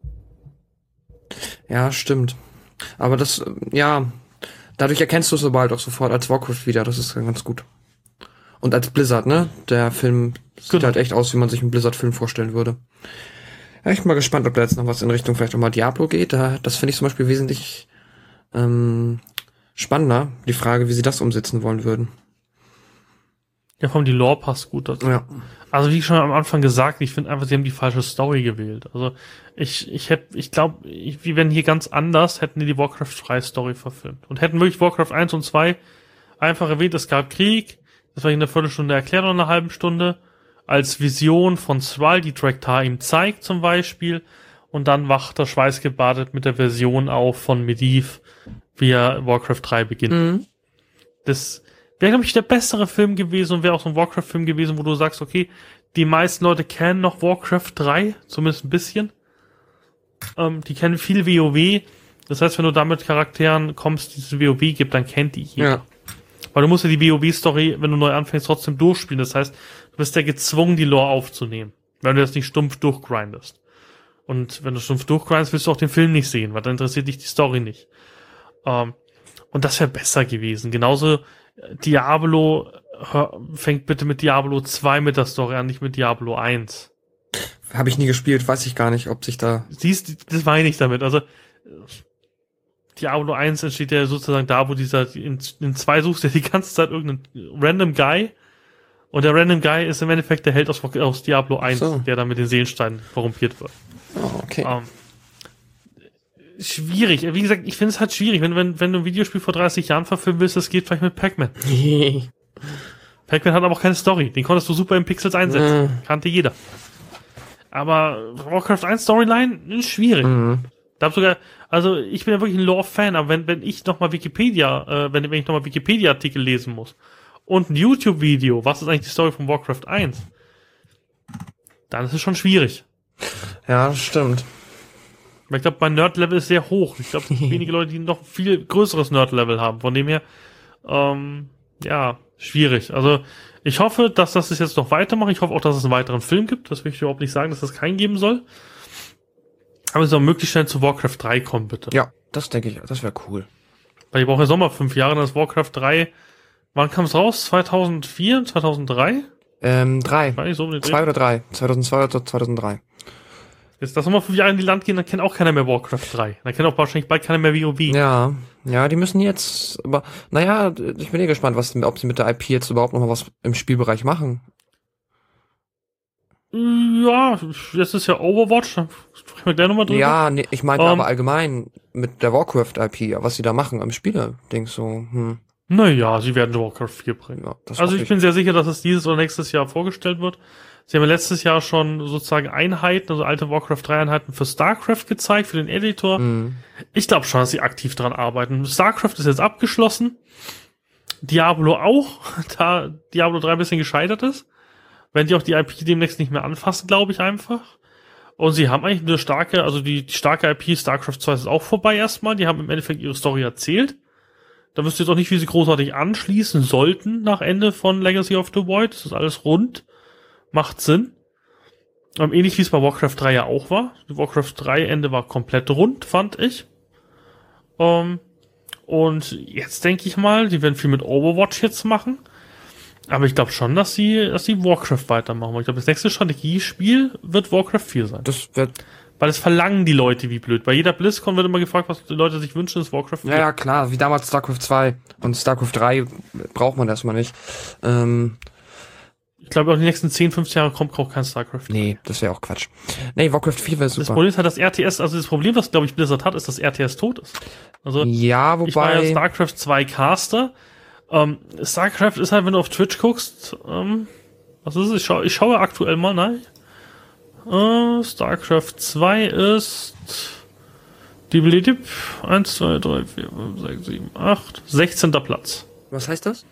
B: Ja, stimmt. Aber das, ja, dadurch erkennst du es aber halt auch sofort als Warcraft wieder, das ist ganz gut. Und als Blizzard, ne? Der Film sieht
A: Genau.
B: halt echt aus, wie man sich einen Blizzard-Film vorstellen würde. Ja, ich bin mal gespannt, ob da jetzt noch was in Richtung vielleicht auch mal Diablo geht. Da, das finde ich zum Beispiel wesentlich ähm, spannender, die Frage, wie sie das umsetzen wollen würden.
A: Ja, vor allem die Lore passt gut dazu.
B: Ja.
A: Also wie schon am Anfang gesagt, ich finde einfach, sie haben die falsche Story gewählt. Also ich, ich hätte, ich glaube, wir wären hier ganz anders, hätten die die Warcraft drei Story verfilmt. Und hätten wirklich Warcraft eins und zwei einfach erwähnt, es gab Krieg, das war in einer Viertelstunde erklärt oder in einer halben Stunde, als Vision von Thrall, die Drektar ihm zeigt zum Beispiel, und dann wacht er schweißgebadet mit der Version auf von Medivh, wie er Warcraft drei beginnt.
B: Mhm.
A: Das wäre, glaube ich, der bessere Film gewesen und wäre auch so ein Warcraft-Film gewesen, wo du sagst, okay, die meisten Leute kennen noch Warcraft drei, zumindest ein bisschen. Ähm, die kennen viel WoW. Das heißt, wenn du da mit Charakteren kommst, die es WoW gibt, dann kennt die jeder.
B: Ja.
A: Weil du musst ja die WoW-Story, wenn du neu anfängst, trotzdem durchspielen. Das heißt, du bist ja gezwungen, die Lore aufzunehmen, wenn du das nicht stumpf durchgrindest. Und wenn du stumpf durchgrindest, willst du auch den Film nicht sehen, weil dann interessiert dich die Story nicht. Ähm, und das wäre besser gewesen. Genauso Diablo, hör, fängt bitte mit Diablo zwei mit der Story an, nicht mit Diablo eins.
B: Habe ich nie gespielt, weiß ich gar nicht, ob sich da...
A: Siehst, das meine ich damit. Also Diablo eins entsteht ja sozusagen da, wo dieser, in, in zwei suchst du ja die ganze Zeit irgendeinen random Guy, und der random Guy ist im Endeffekt der Held aus, aus Diablo eins, so. Der dann mit den Seelensteinen korrumpiert wird.
B: Oh, okay.
A: Ähm, schwierig. Wie gesagt, ich finde es halt schwierig, wenn, wenn, wenn du ein Videospiel vor dreißig Jahren verfilmen willst, das geht vielleicht mit Pac-Man. Pac-Man hat aber auch keine Story. Den konntest du super in Pixels einsetzen. Mhm. Kannte jeder. Aber Warcraft eins Storyline ist schwierig. Mhm. Da hab sogar, also ich bin ja wirklich ein Lore-Fan, aber wenn, wenn ich nochmal Wikipedia, äh, wenn, wenn ich nochmal Wikipedia-Artikel lesen muss und ein YouTube-Video, was ist eigentlich die Story von Warcraft eins, dann ist es schon schwierig.
B: Ja, das stimmt.
A: Weil ich glaube, mein Nerd-Level ist sehr hoch. Ich glaube, wenige Leute, die noch viel größeres Nerd-Level haben. Von dem her, ähm, ja, schwierig. Also ich hoffe, dass das jetzt noch weitermacht. Ich hoffe auch, dass es einen weiteren Film gibt. Das will ich überhaupt nicht sagen, dass das keinen geben soll. Aber es soll möglichst schnell zu Warcraft drei kommen, bitte.
B: Ja, das denke ich, das wäre cool.
A: Weil ich brauche ja Sommer fünf Jahre, dann ist Warcraft drei, wann kam es raus? zweitausendvier, zweitausenddrei?
B: Ähm, drei.
A: War ich so
B: Zwei oder drei. zweitausendzwei oder zweitausenddrei.
A: Jetzt lass nochmal fünf Jahre in die Land gehen, dann kennt auch keiner mehr Warcraft drei. Dann kennt auch wahrscheinlich bald keiner mehr WoW.
B: Ja, ja, die müssen jetzt, aber, naja, ich bin eh gespannt, was, ob sie mit der I P jetzt überhaupt noch mal was im Spielbereich machen.
A: Ja, jetzt ist ja Overwatch, da sprechen wir gleich nochmal drüber.
B: Ja, nee, ich meinte
A: um,
B: aber allgemein mit der Warcraft-I P, was sie da machen am Spiele-Ding so, hm.
A: Naja, sie werden Warcraft vier bringen.
B: Ja, das
A: also ich,
B: ich
A: bin sehr sicher, dass es dieses oder nächstes Jahr vorgestellt wird. Sie haben ja letztes Jahr schon sozusagen Einheiten, also alte Warcraft drei Einheiten für StarCraft gezeigt, für den Editor. Mhm. Ich glaube schon, dass sie aktiv dran arbeiten. StarCraft ist jetzt abgeschlossen. Diablo auch, da Diablo drei ein bisschen gescheitert ist. Wenn die auch die I P demnächst nicht mehr anfassen, glaube ich einfach. Und sie haben eigentlich eine starke, also die, die starke I P StarCraft zwei ist auch vorbei erstmal. Die haben im Endeffekt ihre Story erzählt. Da wüsste ich jetzt auch nicht, wie sie großartig anschließen sollten nach Ende von Legacy of the Void. Das ist alles rund. Macht Sinn. Ähm, ähnlich wie es bei Warcraft drei ja auch war. Die Warcraft drei Ende war komplett rund, fand ich. Ähm, und jetzt denke ich mal, die werden viel mit Overwatch jetzt machen. Aber ich glaube schon, dass sie, dass sie Warcraft weitermachen. Ich glaube, das nächste Strategiespiel wird Warcraft vier sein.
B: Das wird...
A: Weil es verlangen die Leute wie blöd. Bei jeder BlizzCon wird immer gefragt, was die Leute sich wünschen, ist Warcraft vier.
B: Ja, ja, klar. Wie damals StarCraft zwei und StarCraft drei braucht man erstmal nicht. Ähm...
A: Ich glaube, auch die nächsten zehn, fünfzehn Jahre kommt auch kein StarCraft.
B: Nee, das wäre auch Quatsch. Nee, Warcraft vier wäre super.
A: Das Problem ist halt, dass R T S, also das Problem, was, glaube ich, Blizzard hat, ist, dass R T S tot ist. Also,
B: ja, wobei...
A: Ich war ja StarCraft zwei Caster. Ähm, StarCraft ist halt, wenn du auf Twitch guckst, ähm, was ist es? Ich, schau, ich schaue aktuell mal, nein. Äh, StarCraft zwei ist... Diblidip, eins, zwei, drei, vier, fünf, sechs, sieben, acht, sechzehnter Platz.
B: Was heißt das?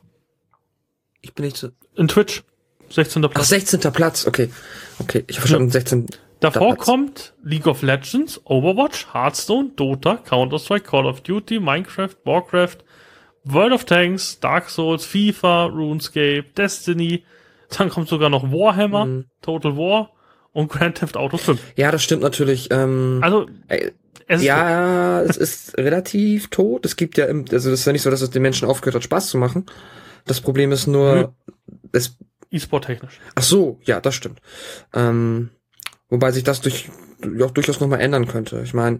B: Ich bin nicht so...
A: In Twitch. sechzehnter Platz.
B: Ach, sechzehnter Platz, okay. Okay, ich habe verstanden, sechzehnter
A: Davor
B: Platz.
A: kommt League of Legends, Overwatch, Hearthstone, Dota, Counter-Strike, Call of Duty, Minecraft, Warcraft, World of Tanks, Dark Souls, FIFA, RuneScape, Destiny. Dann kommt sogar noch Warhammer, mhm. Total War und Grand Theft Auto fünf.
B: Ja, das stimmt natürlich. Ähm,
A: also,
B: äh, es ja, ist es ist relativ tot. Es gibt ja, im, also es ist ja nicht so, dass es den Menschen aufgehört hat, Spaß zu machen. Das Problem ist nur, mhm. es
A: E-Sport-technisch.
B: Ach so, ja, das stimmt. Ähm, wobei sich das durch auch durchaus nochmal ändern könnte. Ich meine,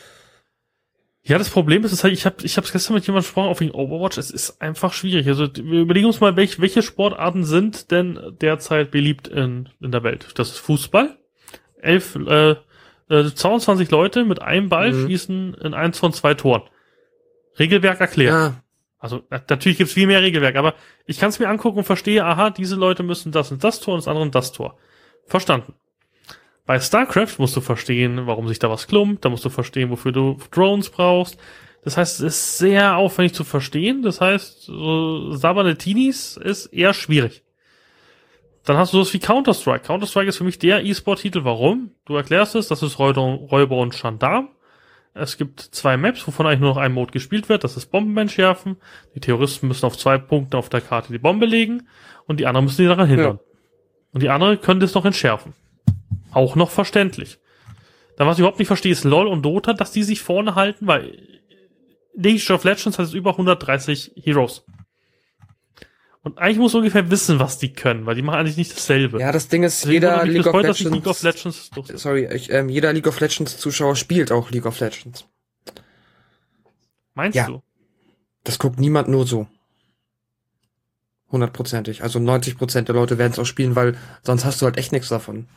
A: ja, das Problem ist, ist halt, ich habe ich habe es gestern mit jemandem gesprochen auf wegen Overwatch. Es ist einfach schwierig. Also wir überlegen uns mal, welche welche Sportarten sind denn derzeit beliebt in in der Welt? Das ist Fußball. Elf, äh, äh zweiundzwanzig Leute mit einem Ball mhm. schießen in eins von zwei Toren. Regelwerk erklärt. Ja. Also natürlich gibt's viel mehr Regelwerk, aber ich kann es mir angucken und verstehe, aha, diese Leute müssen das und das Tor und das andere und das Tor. Verstanden. Bei StarCraft musst du verstehen, warum sich da was klumpt, da musst du verstehen, wofür du Drones brauchst. Das heißt, es ist sehr aufwendig zu verstehen. Das heißt, so Sabanetinis ist eher schwierig. Dann hast du sowas wie Counter-Strike. Counter-Strike ist für mich der E-Sport-Titel. Warum? Du erklärst es, das ist Räuber und Gendarm. Es gibt zwei Maps, wovon eigentlich nur noch ein Mode gespielt wird. Das ist Bomben entschärfen. Die Terroristen müssen auf zwei Punkten auf der Karte die Bombe legen und die anderen müssen die daran hindern. Ja. Und die anderen können das noch entschärfen. Auch noch verständlich. Dann, was ich überhaupt nicht verstehe, ist LoL und Dota, dass die sich vorne halten, weil League of Legends hat jetzt über hundertdreißig Heroes. Und eigentlich muss man ungefähr wissen, was die können, weil die machen eigentlich nicht dasselbe.
B: Ja, das Ding ist,
A: Deswegen
B: jeder League of,
A: gefreut,
B: Legends,
A: League of Legends...
B: Sorry, ich, ähm, jeder League of Legends Zuschauer spielt auch League of Legends.
A: Meinst
B: ja.
A: du?
B: Das guckt niemand nur so. Hundertprozentig. Also neunzig Prozent der Leute werden es auch spielen, weil sonst hast du halt echt nichts davon.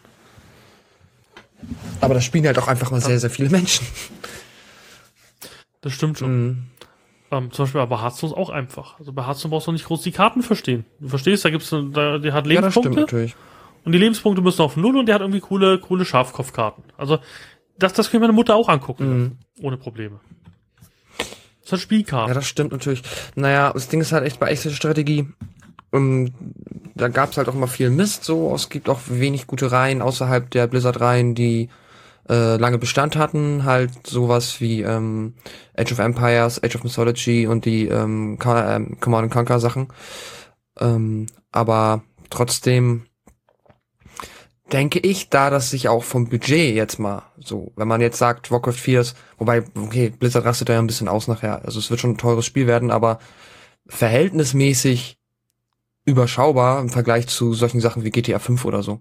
B: Aber das spielen halt auch einfach mal sehr, sehr viele Menschen.
A: Das stimmt schon. Mhm. Ähm, zum Beispiel bei Hearthstone ist auch einfach. Also bei Hearthstone brauchst du nicht groß die Karten verstehen. Du verstehst, da gibt's, da, die hat Lebenspunkte. Ja, das stimmt natürlich. Und die Lebenspunkte müssen auf Null und der hat irgendwie coole, coole Schafkopfkarten. Also, das, das kann meine Mutter auch angucken. Mhm. Ohne Probleme. Das hat Spielkarten.
B: Ja, das stimmt natürlich. Naja, das Ding ist halt echt bei echter Strategie. Um, da gab's halt auch immer viel Mist so. Es gibt auch wenig gute Reihen außerhalb der Blizzard-Reihen, die äh, lange Bestand hatten. Halt sowas wie ähm, Age of Empires, Age of Mythology und die ähm, Command and Conquer Sachen. Ähm, aber trotzdem denke ich, da das sich auch vom Budget jetzt mal so, wenn man jetzt sagt, Warcraft vier ist, wobei, okay, Blizzard rastet da ja ein bisschen aus nachher. Also es wird schon ein teures Spiel werden, aber verhältnismäßig überschaubar im Vergleich zu solchen Sachen wie G T A fünf oder so.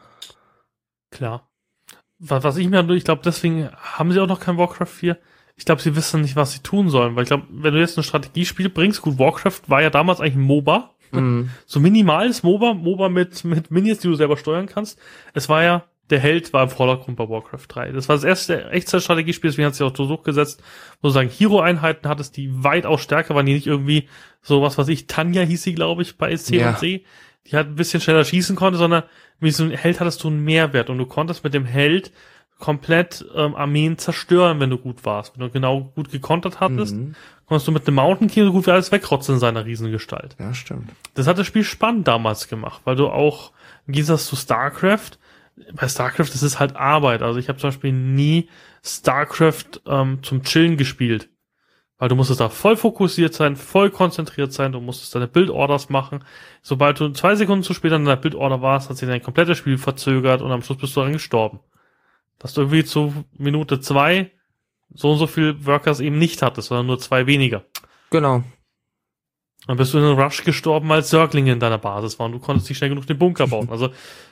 A: Klar. Was ich mir, ich glaube, deswegen haben sie auch noch kein Warcraft vier. Ich glaube, sie wissen nicht, was sie tun sollen, weil ich glaube, wenn du jetzt ein Strategiespiel bringst, gut, Warcraft war ja damals eigentlich ein MOBA. Mhm. So minimales MOBA, MOBA mit, mit Minions, die du selber steuern kannst. Es war ja, der Held war im Vordergrund bei Warcraft drei. Das war das erste Echtzeitstrategiespiel, deswegen hat sich auch so durchgesetzt, wo du sagen, Hero-Einheiten hattest, die weitaus stärker waren, die nicht irgendwie so was, was ich, Tanja hieß sie, glaube ich, bei C
B: ja.
A: und C, die halt ein bisschen schneller schießen konnte, sondern mit so einem Held hattest du einen Mehrwert und du konntest mit dem Held komplett ähm, Armeen zerstören, wenn du gut warst. Wenn du genau gut gekontert hattest, mhm. konntest du mit einem Mountain King so gut wie alles wegrotzen in seiner Riesengestalt.
B: Ja, stimmt.
A: Das hat das Spiel spannend damals gemacht, weil du auch, im Gegensatz zu StarCraft, bei StarCraft, das ist halt Arbeit. Also ich habe zum Beispiel nie StarCraft ähm, zum Chillen gespielt. Weil du musstest da voll fokussiert sein, voll konzentriert sein, du musstest deine Build-Orders machen. Sobald du zwei Sekunden zu spät an deiner Build-Order warst, hat sich dein komplettes Spiel verzögert und am Schluss bist du daran gestorben. Dass du irgendwie zu Minute zwei so und so viel Workers eben nicht hattest, sondern nur zwei weniger.
B: Genau.
A: Dann bist du in einem Rush gestorben, als Zerglinge in deiner Basis waren. Du konntest nicht schnell genug den Bunker bauen. Also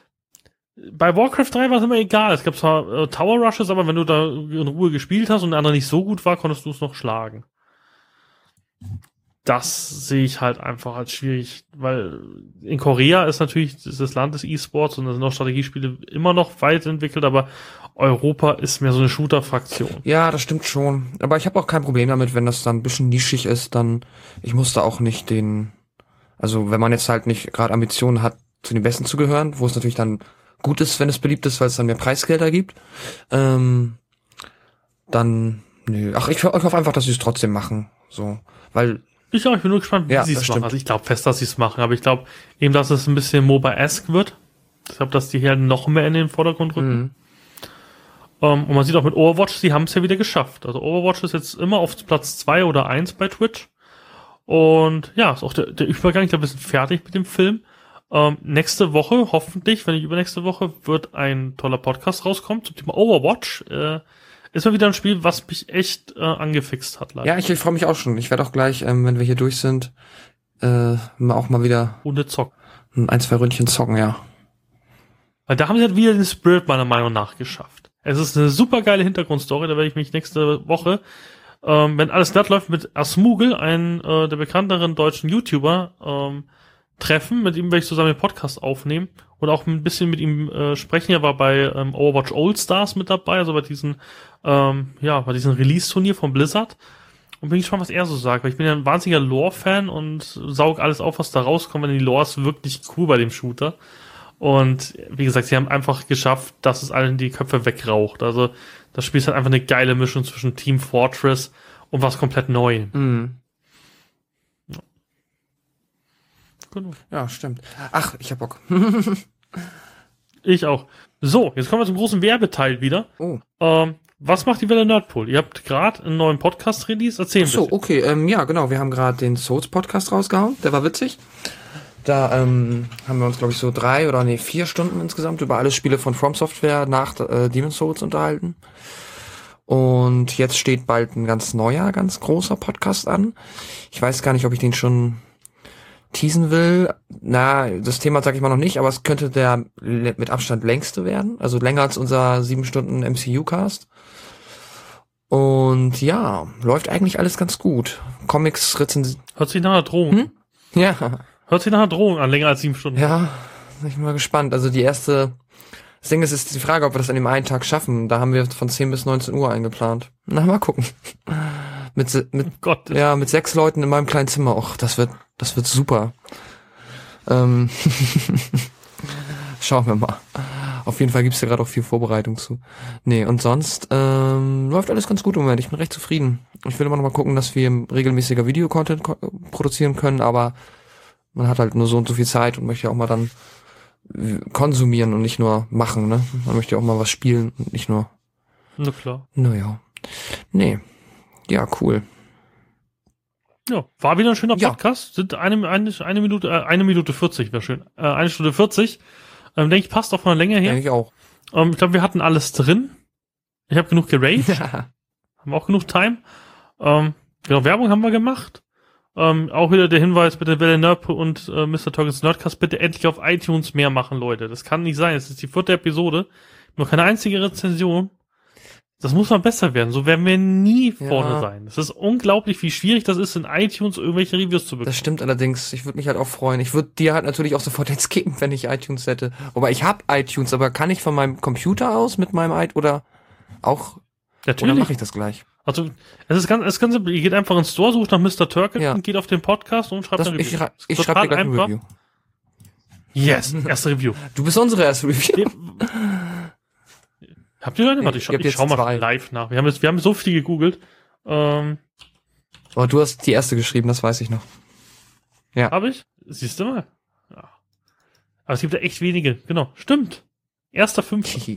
A: bei Warcraft drei war es immer egal. Es gab zwar äh, Tower Rushes, aber wenn du da in Ruhe gespielt hast und der andere nicht so gut war, konntest du es noch schlagen. Das sehe ich halt einfach als schwierig, weil in Korea ist natürlich das Land des E-Sports und da sind auch Strategiespiele immer noch weit entwickelt, aber Europa ist mehr so eine Shooter-Fraktion.
B: Ja, das stimmt schon. Aber ich habe auch kein Problem damit, wenn das dann ein bisschen nischig ist, dann, ich muss da auch nicht den, also wenn man jetzt halt nicht gerade Ambitionen hat, zu den Besten zu gehören, wo es natürlich dann gut ist, wenn es beliebt ist, weil es dann mehr Preisgelder gibt, ähm, dann, nö, ach, ich, ich hoffe einfach, dass sie es trotzdem machen, so, weil
A: Ich auch, ich bin nur gespannt, wie
B: ja,
A: sie es machen. Also ich glaube fest, dass sie es machen, aber ich glaube eben, dass es ein bisschen MOBA-esque wird. Ich glaube, dass die hier noch mehr in den Vordergrund rücken. Mhm. Um, und man sieht auch mit Overwatch, die haben es ja wieder geschafft. Also Overwatch ist jetzt immer auf Platz zwei oder eins bei Twitch. Und ja, ist auch der, der Übergang, ich glaube, wir sind fertig mit dem Film. Um, nächste Woche, hoffentlich, wenn nicht übernächste Woche, wird ein toller Podcast rauskommen zum Thema Overwatch. Äh, Ist mal wieder ein Spiel, was mich echt äh, angefixt hat, leider.
B: Ja, ich, ich freue mich auch schon. Ich werde auch gleich, ähm, wenn wir hier durch sind, äh, auch mal wieder
A: Runde zocken.
B: Ein, zwei Ründchen zocken, ja.
A: Weil da haben sie halt wieder den Spirit meiner Meinung nach geschafft. Es ist eine super geile Hintergrundstory, da werde ich mich nächste Woche, ähm, wenn alles glatt läuft, mit Asmugel, einem äh, der bekannteren deutschen YouTuber, ähm, treffen. Mit ihm werde ich zusammen den Podcast aufnehmen und auch ein bisschen mit ihm äh, sprechen. Er war bei ähm, Overwatch All Stars mit dabei, also bei diesen ähm, ja, bei diesem Release-Turnier von Blizzard. Und bin gespannt, was er so sagt, weil ich bin ja ein wahnsinniger Lore-Fan und saug alles auf, was da rauskommt, weil die Lore ist wirklich cool bei dem Shooter. Und wie gesagt, sie haben einfach geschafft, dass es allen die Köpfe wegraucht. Also das Spiel ist halt einfach eine geile Mischung zwischen Team Fortress und was komplett Neuem.
B: Mhm.
A: Ja. Genau.
B: Ja, stimmt. Ach, ich hab Bock.
A: Ich auch. So, jetzt kommen wir zum großen Werbeteil wieder.
B: Oh.
A: Ähm, Was macht die Welle Nerdpool? Ihr habt gerade einen neuen Podcast-Release. Erzählen
B: Ach so,
A: bitte.
B: okay, ähm, ja, genau. Wir haben gerade den Souls-Podcast rausgehauen. Der war witzig. Da ähm, haben wir uns, glaube ich, so drei oder nee, vier Stunden insgesamt über alle Spiele von From Software nach äh, Demon's Souls unterhalten. Und jetzt steht bald ein ganz neuer, ganz großer Podcast an. Ich weiß gar nicht, ob ich den schon teasen will. Na, das Thema sage ich mal noch nicht, aber es könnte der mit Abstand längste werden. Also länger als unser sieben Stunden M C U-Cast. Und ja, läuft eigentlich alles ganz gut. Comics, Rezensionen.
A: Hört sich nach einer Drohung.
B: Hm? Ja.
A: Hört sich nach einer Drohung an, länger als sieben Stunden.
B: Ja, ich bin mal gespannt. Also die erste, das Ding ist, ist die Frage, ob wir das an dem einen Tag schaffen. Da haben wir von zehn bis neunzehn Uhr eingeplant. Na, mal gucken. Mit, mit,
A: oh Gott.
B: ja, mit sechs Leuten in meinem kleinen Zimmer. Och, das wird, das wird super. Ähm, schauen wir mal. Auf jeden Fall gibt's ja gerade auch viel Vorbereitung zu. Nee, und sonst ähm, läuft alles ganz gut im Moment. Ich bin recht zufrieden. Ich will immer noch mal gucken, dass wir regelmäßiger Videocontent ko- produzieren können, aber man hat halt nur so und so viel Zeit und möchte ja auch mal dann konsumieren und nicht nur machen, ne? Man möchte ja auch mal was spielen und nicht nur...
A: Na klar.
B: Naja. Nee. Ja, cool.
A: Ja, war wieder ein schöner
B: Ja.
A: Podcast. Sind eine, eine, eine Minute, äh, eine Minute vierzig, wäre schön. Äh, eine Stunde vierzig. Ähm, denke ich, passt auch von der Länge her.
B: Denke ich auch.
A: Ähm, ich glaube, wir hatten alles drin. Ich habe genug geraged. Haben auch genug Time. Ähm, genau, Werbung haben wir gemacht. Ähm, auch wieder der Hinweis, bitte Welle Nerdpool und äh, Mister Turkles Nerdcast bitte endlich auf iTunes mehr machen, Leute. Das kann nicht sein. Es ist die vierte Episode. Noch keine einzige Rezension. Das muss mal besser werden. So werden wir nie
B: Ja.
A: vorne sein. Es ist unglaublich, wie schwierig das ist, in iTunes irgendwelche Reviews zu bekommen.
B: Das stimmt allerdings. Ich würde mich halt auch freuen. Ich würde dir halt natürlich auch sofort jetzt geben, wenn ich iTunes hätte. Wobei ich habe iTunes, aber kann ich von meinem Computer aus mit meinem iTunes oder auch...
A: Natürlich.
B: Oder mache ich das gleich?
A: Also, es ist ganz, es ist ganz simpel. Ihr geht einfach ins Store, sucht nach Mister Turkle
B: Ja.
A: und geht auf den Podcast und schreibt
B: Das,
A: ein
B: ich
A: Review.
B: schrei-
A: Ist
B: ich
A: total
B: schreibe dir gleich ein
A: einfach.
B: Review.
A: Yes, erste Review.
B: Du bist unsere erste Review.
A: Habt ihr eine? Warte, ich,
B: Ich
A: schau,
B: hab
A: ich
B: jetzt
A: schau mal
B: zwei.
A: live nach. Wir haben jetzt, wir haben so viel gegoogelt. Ähm,
B: Aber du hast die erste geschrieben, das weiß ich noch. Ja.
A: habe ich? Siehst du mal. Ja. Aber es gibt ja echt wenige. Genau, stimmt. Erster Fünfter.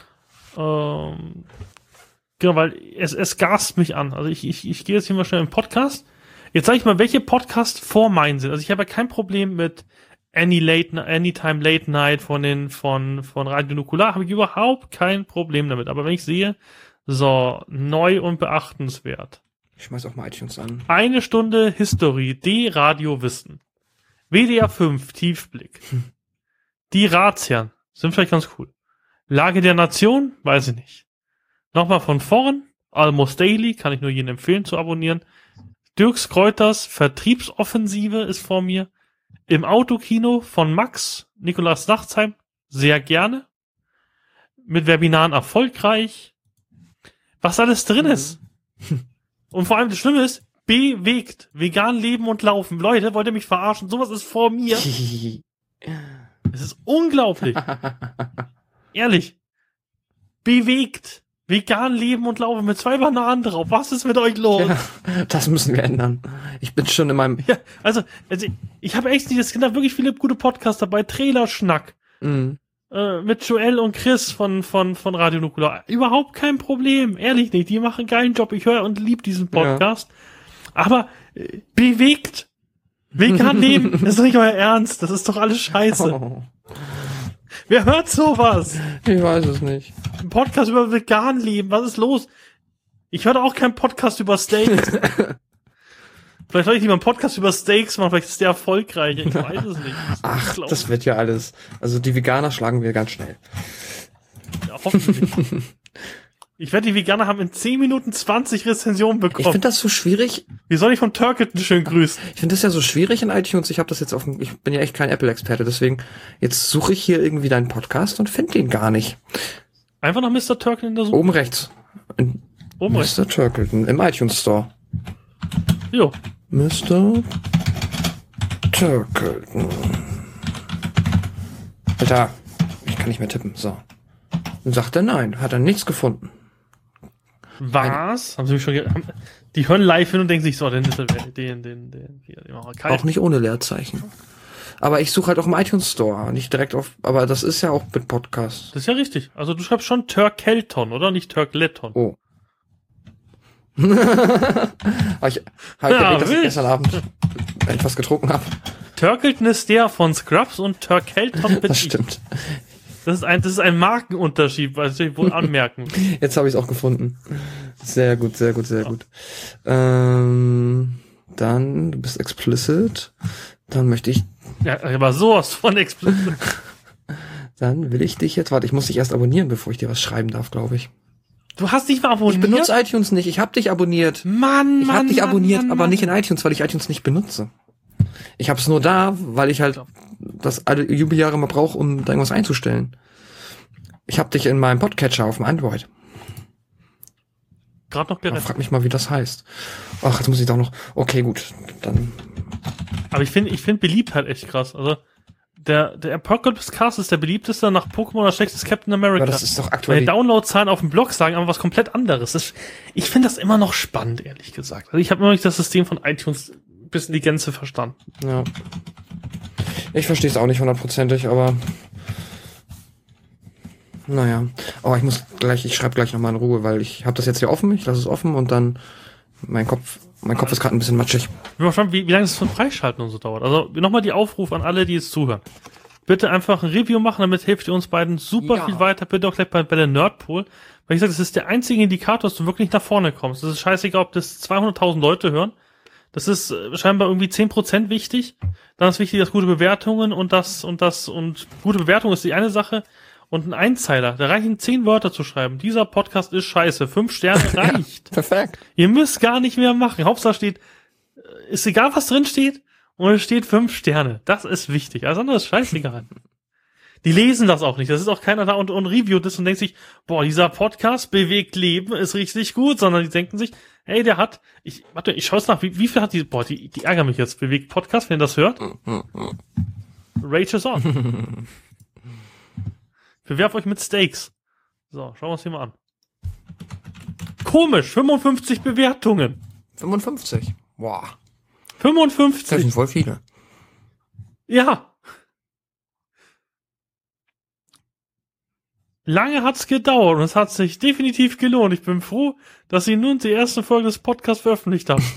A: ähm, genau, weil es, es gast mich an. Also ich, ich, ich gehe jetzt hier mal schnell im Podcast. Jetzt sage ich mal, welche Podcasts vor meinen sind. Also ich habe ja kein Problem mit Any Late, Anytime Late Night von den, von, von Radio Nukular, habe ich überhaupt kein Problem damit. Aber wenn ich sehe, so, neu und beachtenswert.
B: Ich schmeiß auch mal iTunes an.
A: Eine Stunde History, D-Radio Wissen. W D R fünf, Tiefblick. Die Ratsherren, sind vielleicht ganz cool. Lage der Nation, weiß ich nicht. Nochmal von vorn, Almost Daily, kann ich nur jedem empfehlen zu abonnieren. Dirks Kräuters Vertriebsoffensive ist vor mir. Im Autokino von Max, Nikolaus Nachtsheim, sehr gerne. Mit Webinaren erfolgreich. Was alles drin ist. Und vor allem das Schlimme ist, bewegt. Vegan leben und laufen. Leute, wollt ihr mich verarschen? Sowas ist vor mir. Es ist unglaublich. Ehrlich. Bewegt. Vegan leben und laufen mit zwei Bananen drauf. Was ist mit euch los?
B: Ja, das müssen wir ändern. Ich bin schon in meinem...
A: Ja, also, also ich habe echt nicht, es sind da wirklich viele gute Podcasts dabei. Trailerschnack.
B: Mhm.
A: Äh, mit Joel und Chris von, von, von Radio Nukular. Überhaupt kein Problem. Ehrlich nicht. Die machen einen geilen Job. Ich höre und liebe diesen Podcast. Ja. Aber äh, bewegt. Vegan leben. Das ist doch nicht euer Ernst. Das ist doch alles scheiße.
B: Oh.
A: Wer hört sowas?
B: Ich weiß es nicht.
A: Ein Podcast über vegan leben. Was ist los? Ich höre auch keinen Podcast über Steaks. Vielleicht soll ich lieber einen Podcast über Steaks machen. Vielleicht ist der erfolgreicher. Ich weiß es nicht. Das
B: Ach, das wird ja alles. Also die Veganer schlagen wir ganz schnell.
A: Ja, hoffentlich. Ich werde die Veganer haben in zehn Minuten zwanzig Rezensionen bekommen.
B: Ich finde das so schwierig.
A: Wie soll ich von Turkleton schön grüßen?
B: Ich finde das ja so schwierig in iTunes. Ich habe das jetzt auf dem, ich bin ja echt kein Apple-Experte, deswegen jetzt suche ich hier irgendwie deinen Podcast und finde den gar nicht.
A: Einfach nach Mister Turkleton in der Suche.
B: Oben rechts. In
A: Oben rechts.
B: Mister Turkleton im iTunes Store.
A: Jo.
B: Mister Turkleton. Alter, ich kann nicht mehr tippen. So. Dann sagt er nein, hat er nichts gefunden.
A: Was? Haben sie mich schon ge- haben, Die hören live hin und denken sich so, den, den, den, den, den hier, den machen wir kalt.
B: Auch nicht ohne Leerzeichen. Aber ich suche halt auch im iTunes Store, nicht direkt auf, aber das ist ja auch mit Podcast.
A: Das ist ja richtig. Also du schreibst schon Turkelton, oder? Nicht Turkleton.
B: Oh. hab ich hab
A: Ja,
B: ich dass ich
A: wild.
B: gestern Abend etwas getrunken habe.
A: Turkelton ist der von Scrubs und Turkelton bin
B: Das
A: ich.
B: stimmt.
A: Das ist ein, das ist ein Markenunterschied, was ich wohl anmerken.
B: Jetzt habe ich es auch gefunden. Sehr gut, sehr gut, sehr gut. Ähm, dann, du bist explicit. Dann möchte ich,
A: Ja, aber sowas von explicit.
B: dann will ich dich jetzt, warte, ich muss dich erst abonnieren, bevor ich dir was schreiben darf, glaube ich.
A: Du hast dich mal
B: Ich
A: abonniert?
B: benutze iTunes nicht, ich habe dich abonniert.
A: Mann,
B: Ich
A: Mann,
B: habe dich
A: Mann,
B: abonniert,
A: Mann,
B: aber
A: Mann.
B: nicht in iTunes, weil ich iTunes nicht benutze. Ich habe es nur da, weil ich halt das alle Jubeljahre mal brauche, um da irgendwas einzustellen. Ich habe dich in meinem Podcatcher auf dem Android.
A: Gerade noch
B: Ja,
A: gerettet.
B: frag mich mal, wie das heißt. Ach, jetzt muss ich doch noch. Okay, gut. Dann.
A: Aber ich finde, ich finde Beliebtheit echt krass. Also, der, der Apocalypse Cast ist der beliebteste nach Pokémon oder schlechtes Captain America.
B: Ja, das ist doch
A: Meine
B: aktuell.
A: Downloadzahlen auf dem Blog sagen aber was komplett anderes. Das, ich finde das immer noch spannend, ehrlich gesagt. Also ich habe immer noch nicht das System von iTunes bis in die Gänze verstanden.
B: Ja. Ich verstehe es auch nicht hundertprozentig, aber. Naja. Oh, ich muss gleich, ich schreibe gleich nochmal in Ruhe, weil ich habe das jetzt hier offen, ich lasse es offen und dann mein Kopf, mein Kopf ist gerade ein bisschen matschig.
A: Ich bin mal gespannt, wie, wie lange das von Freischalten und so dauert. Also nochmal die Aufruf an alle, die jetzt zuhören. Bitte einfach ein Review machen, damit hilft ihr uns beiden super
B: Ja.
A: viel weiter. Bitte auch gleich bei, bei der Nerdpool. Weil ich sage, das ist der einzige Indikator, dass du wirklich nach vorne kommst. Das ist scheißegal, ob das zweihunderttausend Leute hören. Das ist äh, scheinbar irgendwie zehn Prozent wichtig. Dann ist wichtig, dass gute Bewertungen und das und das und gute Bewertung ist die eine Sache. Und ein Einzeiler, da reichen zehn Wörter zu schreiben. Dieser Podcast ist scheiße. Fünf Sterne reicht.
B: Perfekt.
A: Ihr müsst gar nicht mehr machen. Hauptsache steht, äh, ist egal, was drin steht. Und es steht fünf Sterne. Das ist wichtig. Alles andere ist scheißegal. Die lesen das auch nicht. Das ist auch keiner da und, und reviewt das und denkt sich, boah, dieser Podcast bewegt Leben, ist richtig gut, sondern die denken sich, hey, der hat, ich, warte, ich schaue es nach, wie, wie viel hat die, boah, die, die ärgern mich jetzt, bewegt Podcast, wenn ihr das hört. Rage is on. Bewerbt euch mit Steaks. So, schauen wir uns hier mal an. Komisch, fünfundfünfzig Bewertungen.
B: fünfundfünfzig. Boah. Das
A: fünfundfünfzig.
B: sind voll viele.
A: Ja. Lange hat's gedauert und es hat sich definitiv gelohnt. Ich bin froh, dass Sie nun die erste Folge des Podcasts veröffentlicht haben.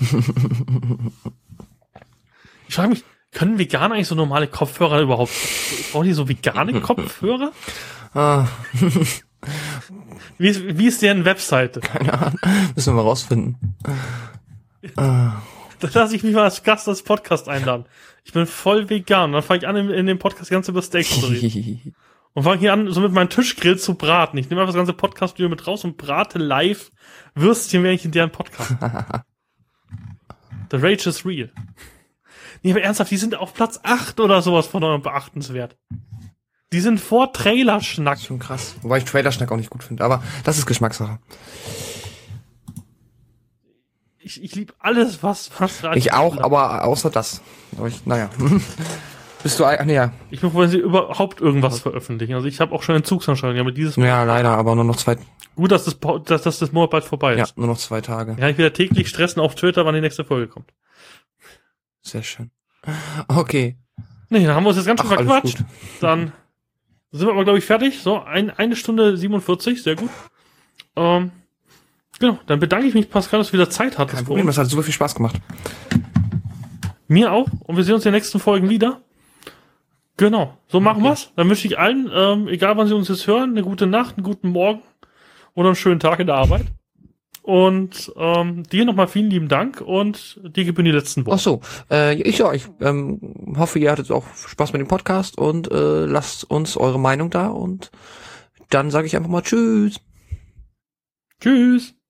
A: Ich frage mich, können Veganer eigentlich so normale Kopfhörer überhaupt? Brauchen die so vegane Kopfhörer?
B: Ah,
A: Wie ist, wie ist deren Webseite?
B: keine Ahnung. Müssen wir mal rausfinden. Ah.
A: Da lasse ich mich mal als Gast als Podcast einladen. Ich bin voll vegan. Und dann fange ich an, in, in dem Podcast ganz über Steaks zu reden. Und fange hier an, so mit meinem Tischgrill zu braten. Ich nehme einfach das ganze Podcast-Studio mit raus und brate live Würstchen, während ich in deren Podcast. The Rage is real. Nee, aber ernsthaft, die sind auf Platz acht oder sowas von eurem beachtenswert. Die sind vor Trailerschnack.
B: Schon krass. Wobei ich Trailerschnack auch nicht gut finde, aber das ist Geschmackssache.
A: Ich, ich liebe alles, was, was
B: Ich auch, aber außer das. Aber ich, naja. Bist du, ach, nee, ja.
A: Ich bin froh, wenn sie überhaupt irgendwas veröffentlichen. Also ich habe auch schon Entzugsanscheinungen, aber dieses Mal.
B: Ja, leider, aber nur noch zwei,
A: Gut, dass das, Po- dass, dass das Monat bald vorbei
B: ja,
A: ist.
B: nur noch zwei Tage.
A: Kann ich wieder täglich stressen auf Twitter, wann die nächste Folge kommt.
B: Sehr schön. Okay.
A: Nee, dann haben wir uns jetzt ganz schön
B: Ach, alles
A: verquatscht.
B: gut.
A: Dann sind wir aber, glaube ich, fertig. So, ein, eine Stunde siebenundvierzig, sehr gut. Ähm, genau, dann bedanke ich mich, Pascal, dass du wieder Zeit hattest.
B: Kein
A: für
B: Problem,
A: uns.
B: das hat super viel Spaß gemacht.
A: Mir auch. Und wir sehen uns in den nächsten Folgen wieder. Genau, so machen
B: Okay.
A: wir's. Dann wünsche ich allen, ähm, egal wann Sie uns jetzt hören, eine gute Nacht, einen guten Morgen oder einen schönen Tag in der Arbeit. Und ähm, dir nochmal vielen lieben Dank und dir gebühren die letzten
B: Ach
A: Worte.
B: so, äh, ich, ja, ich ähm, hoffe, ihr hattet auch Spaß mit dem Podcast und äh, lasst uns eure Meinung da und dann sage ich einfach mal Tschüss.
A: Tschüss.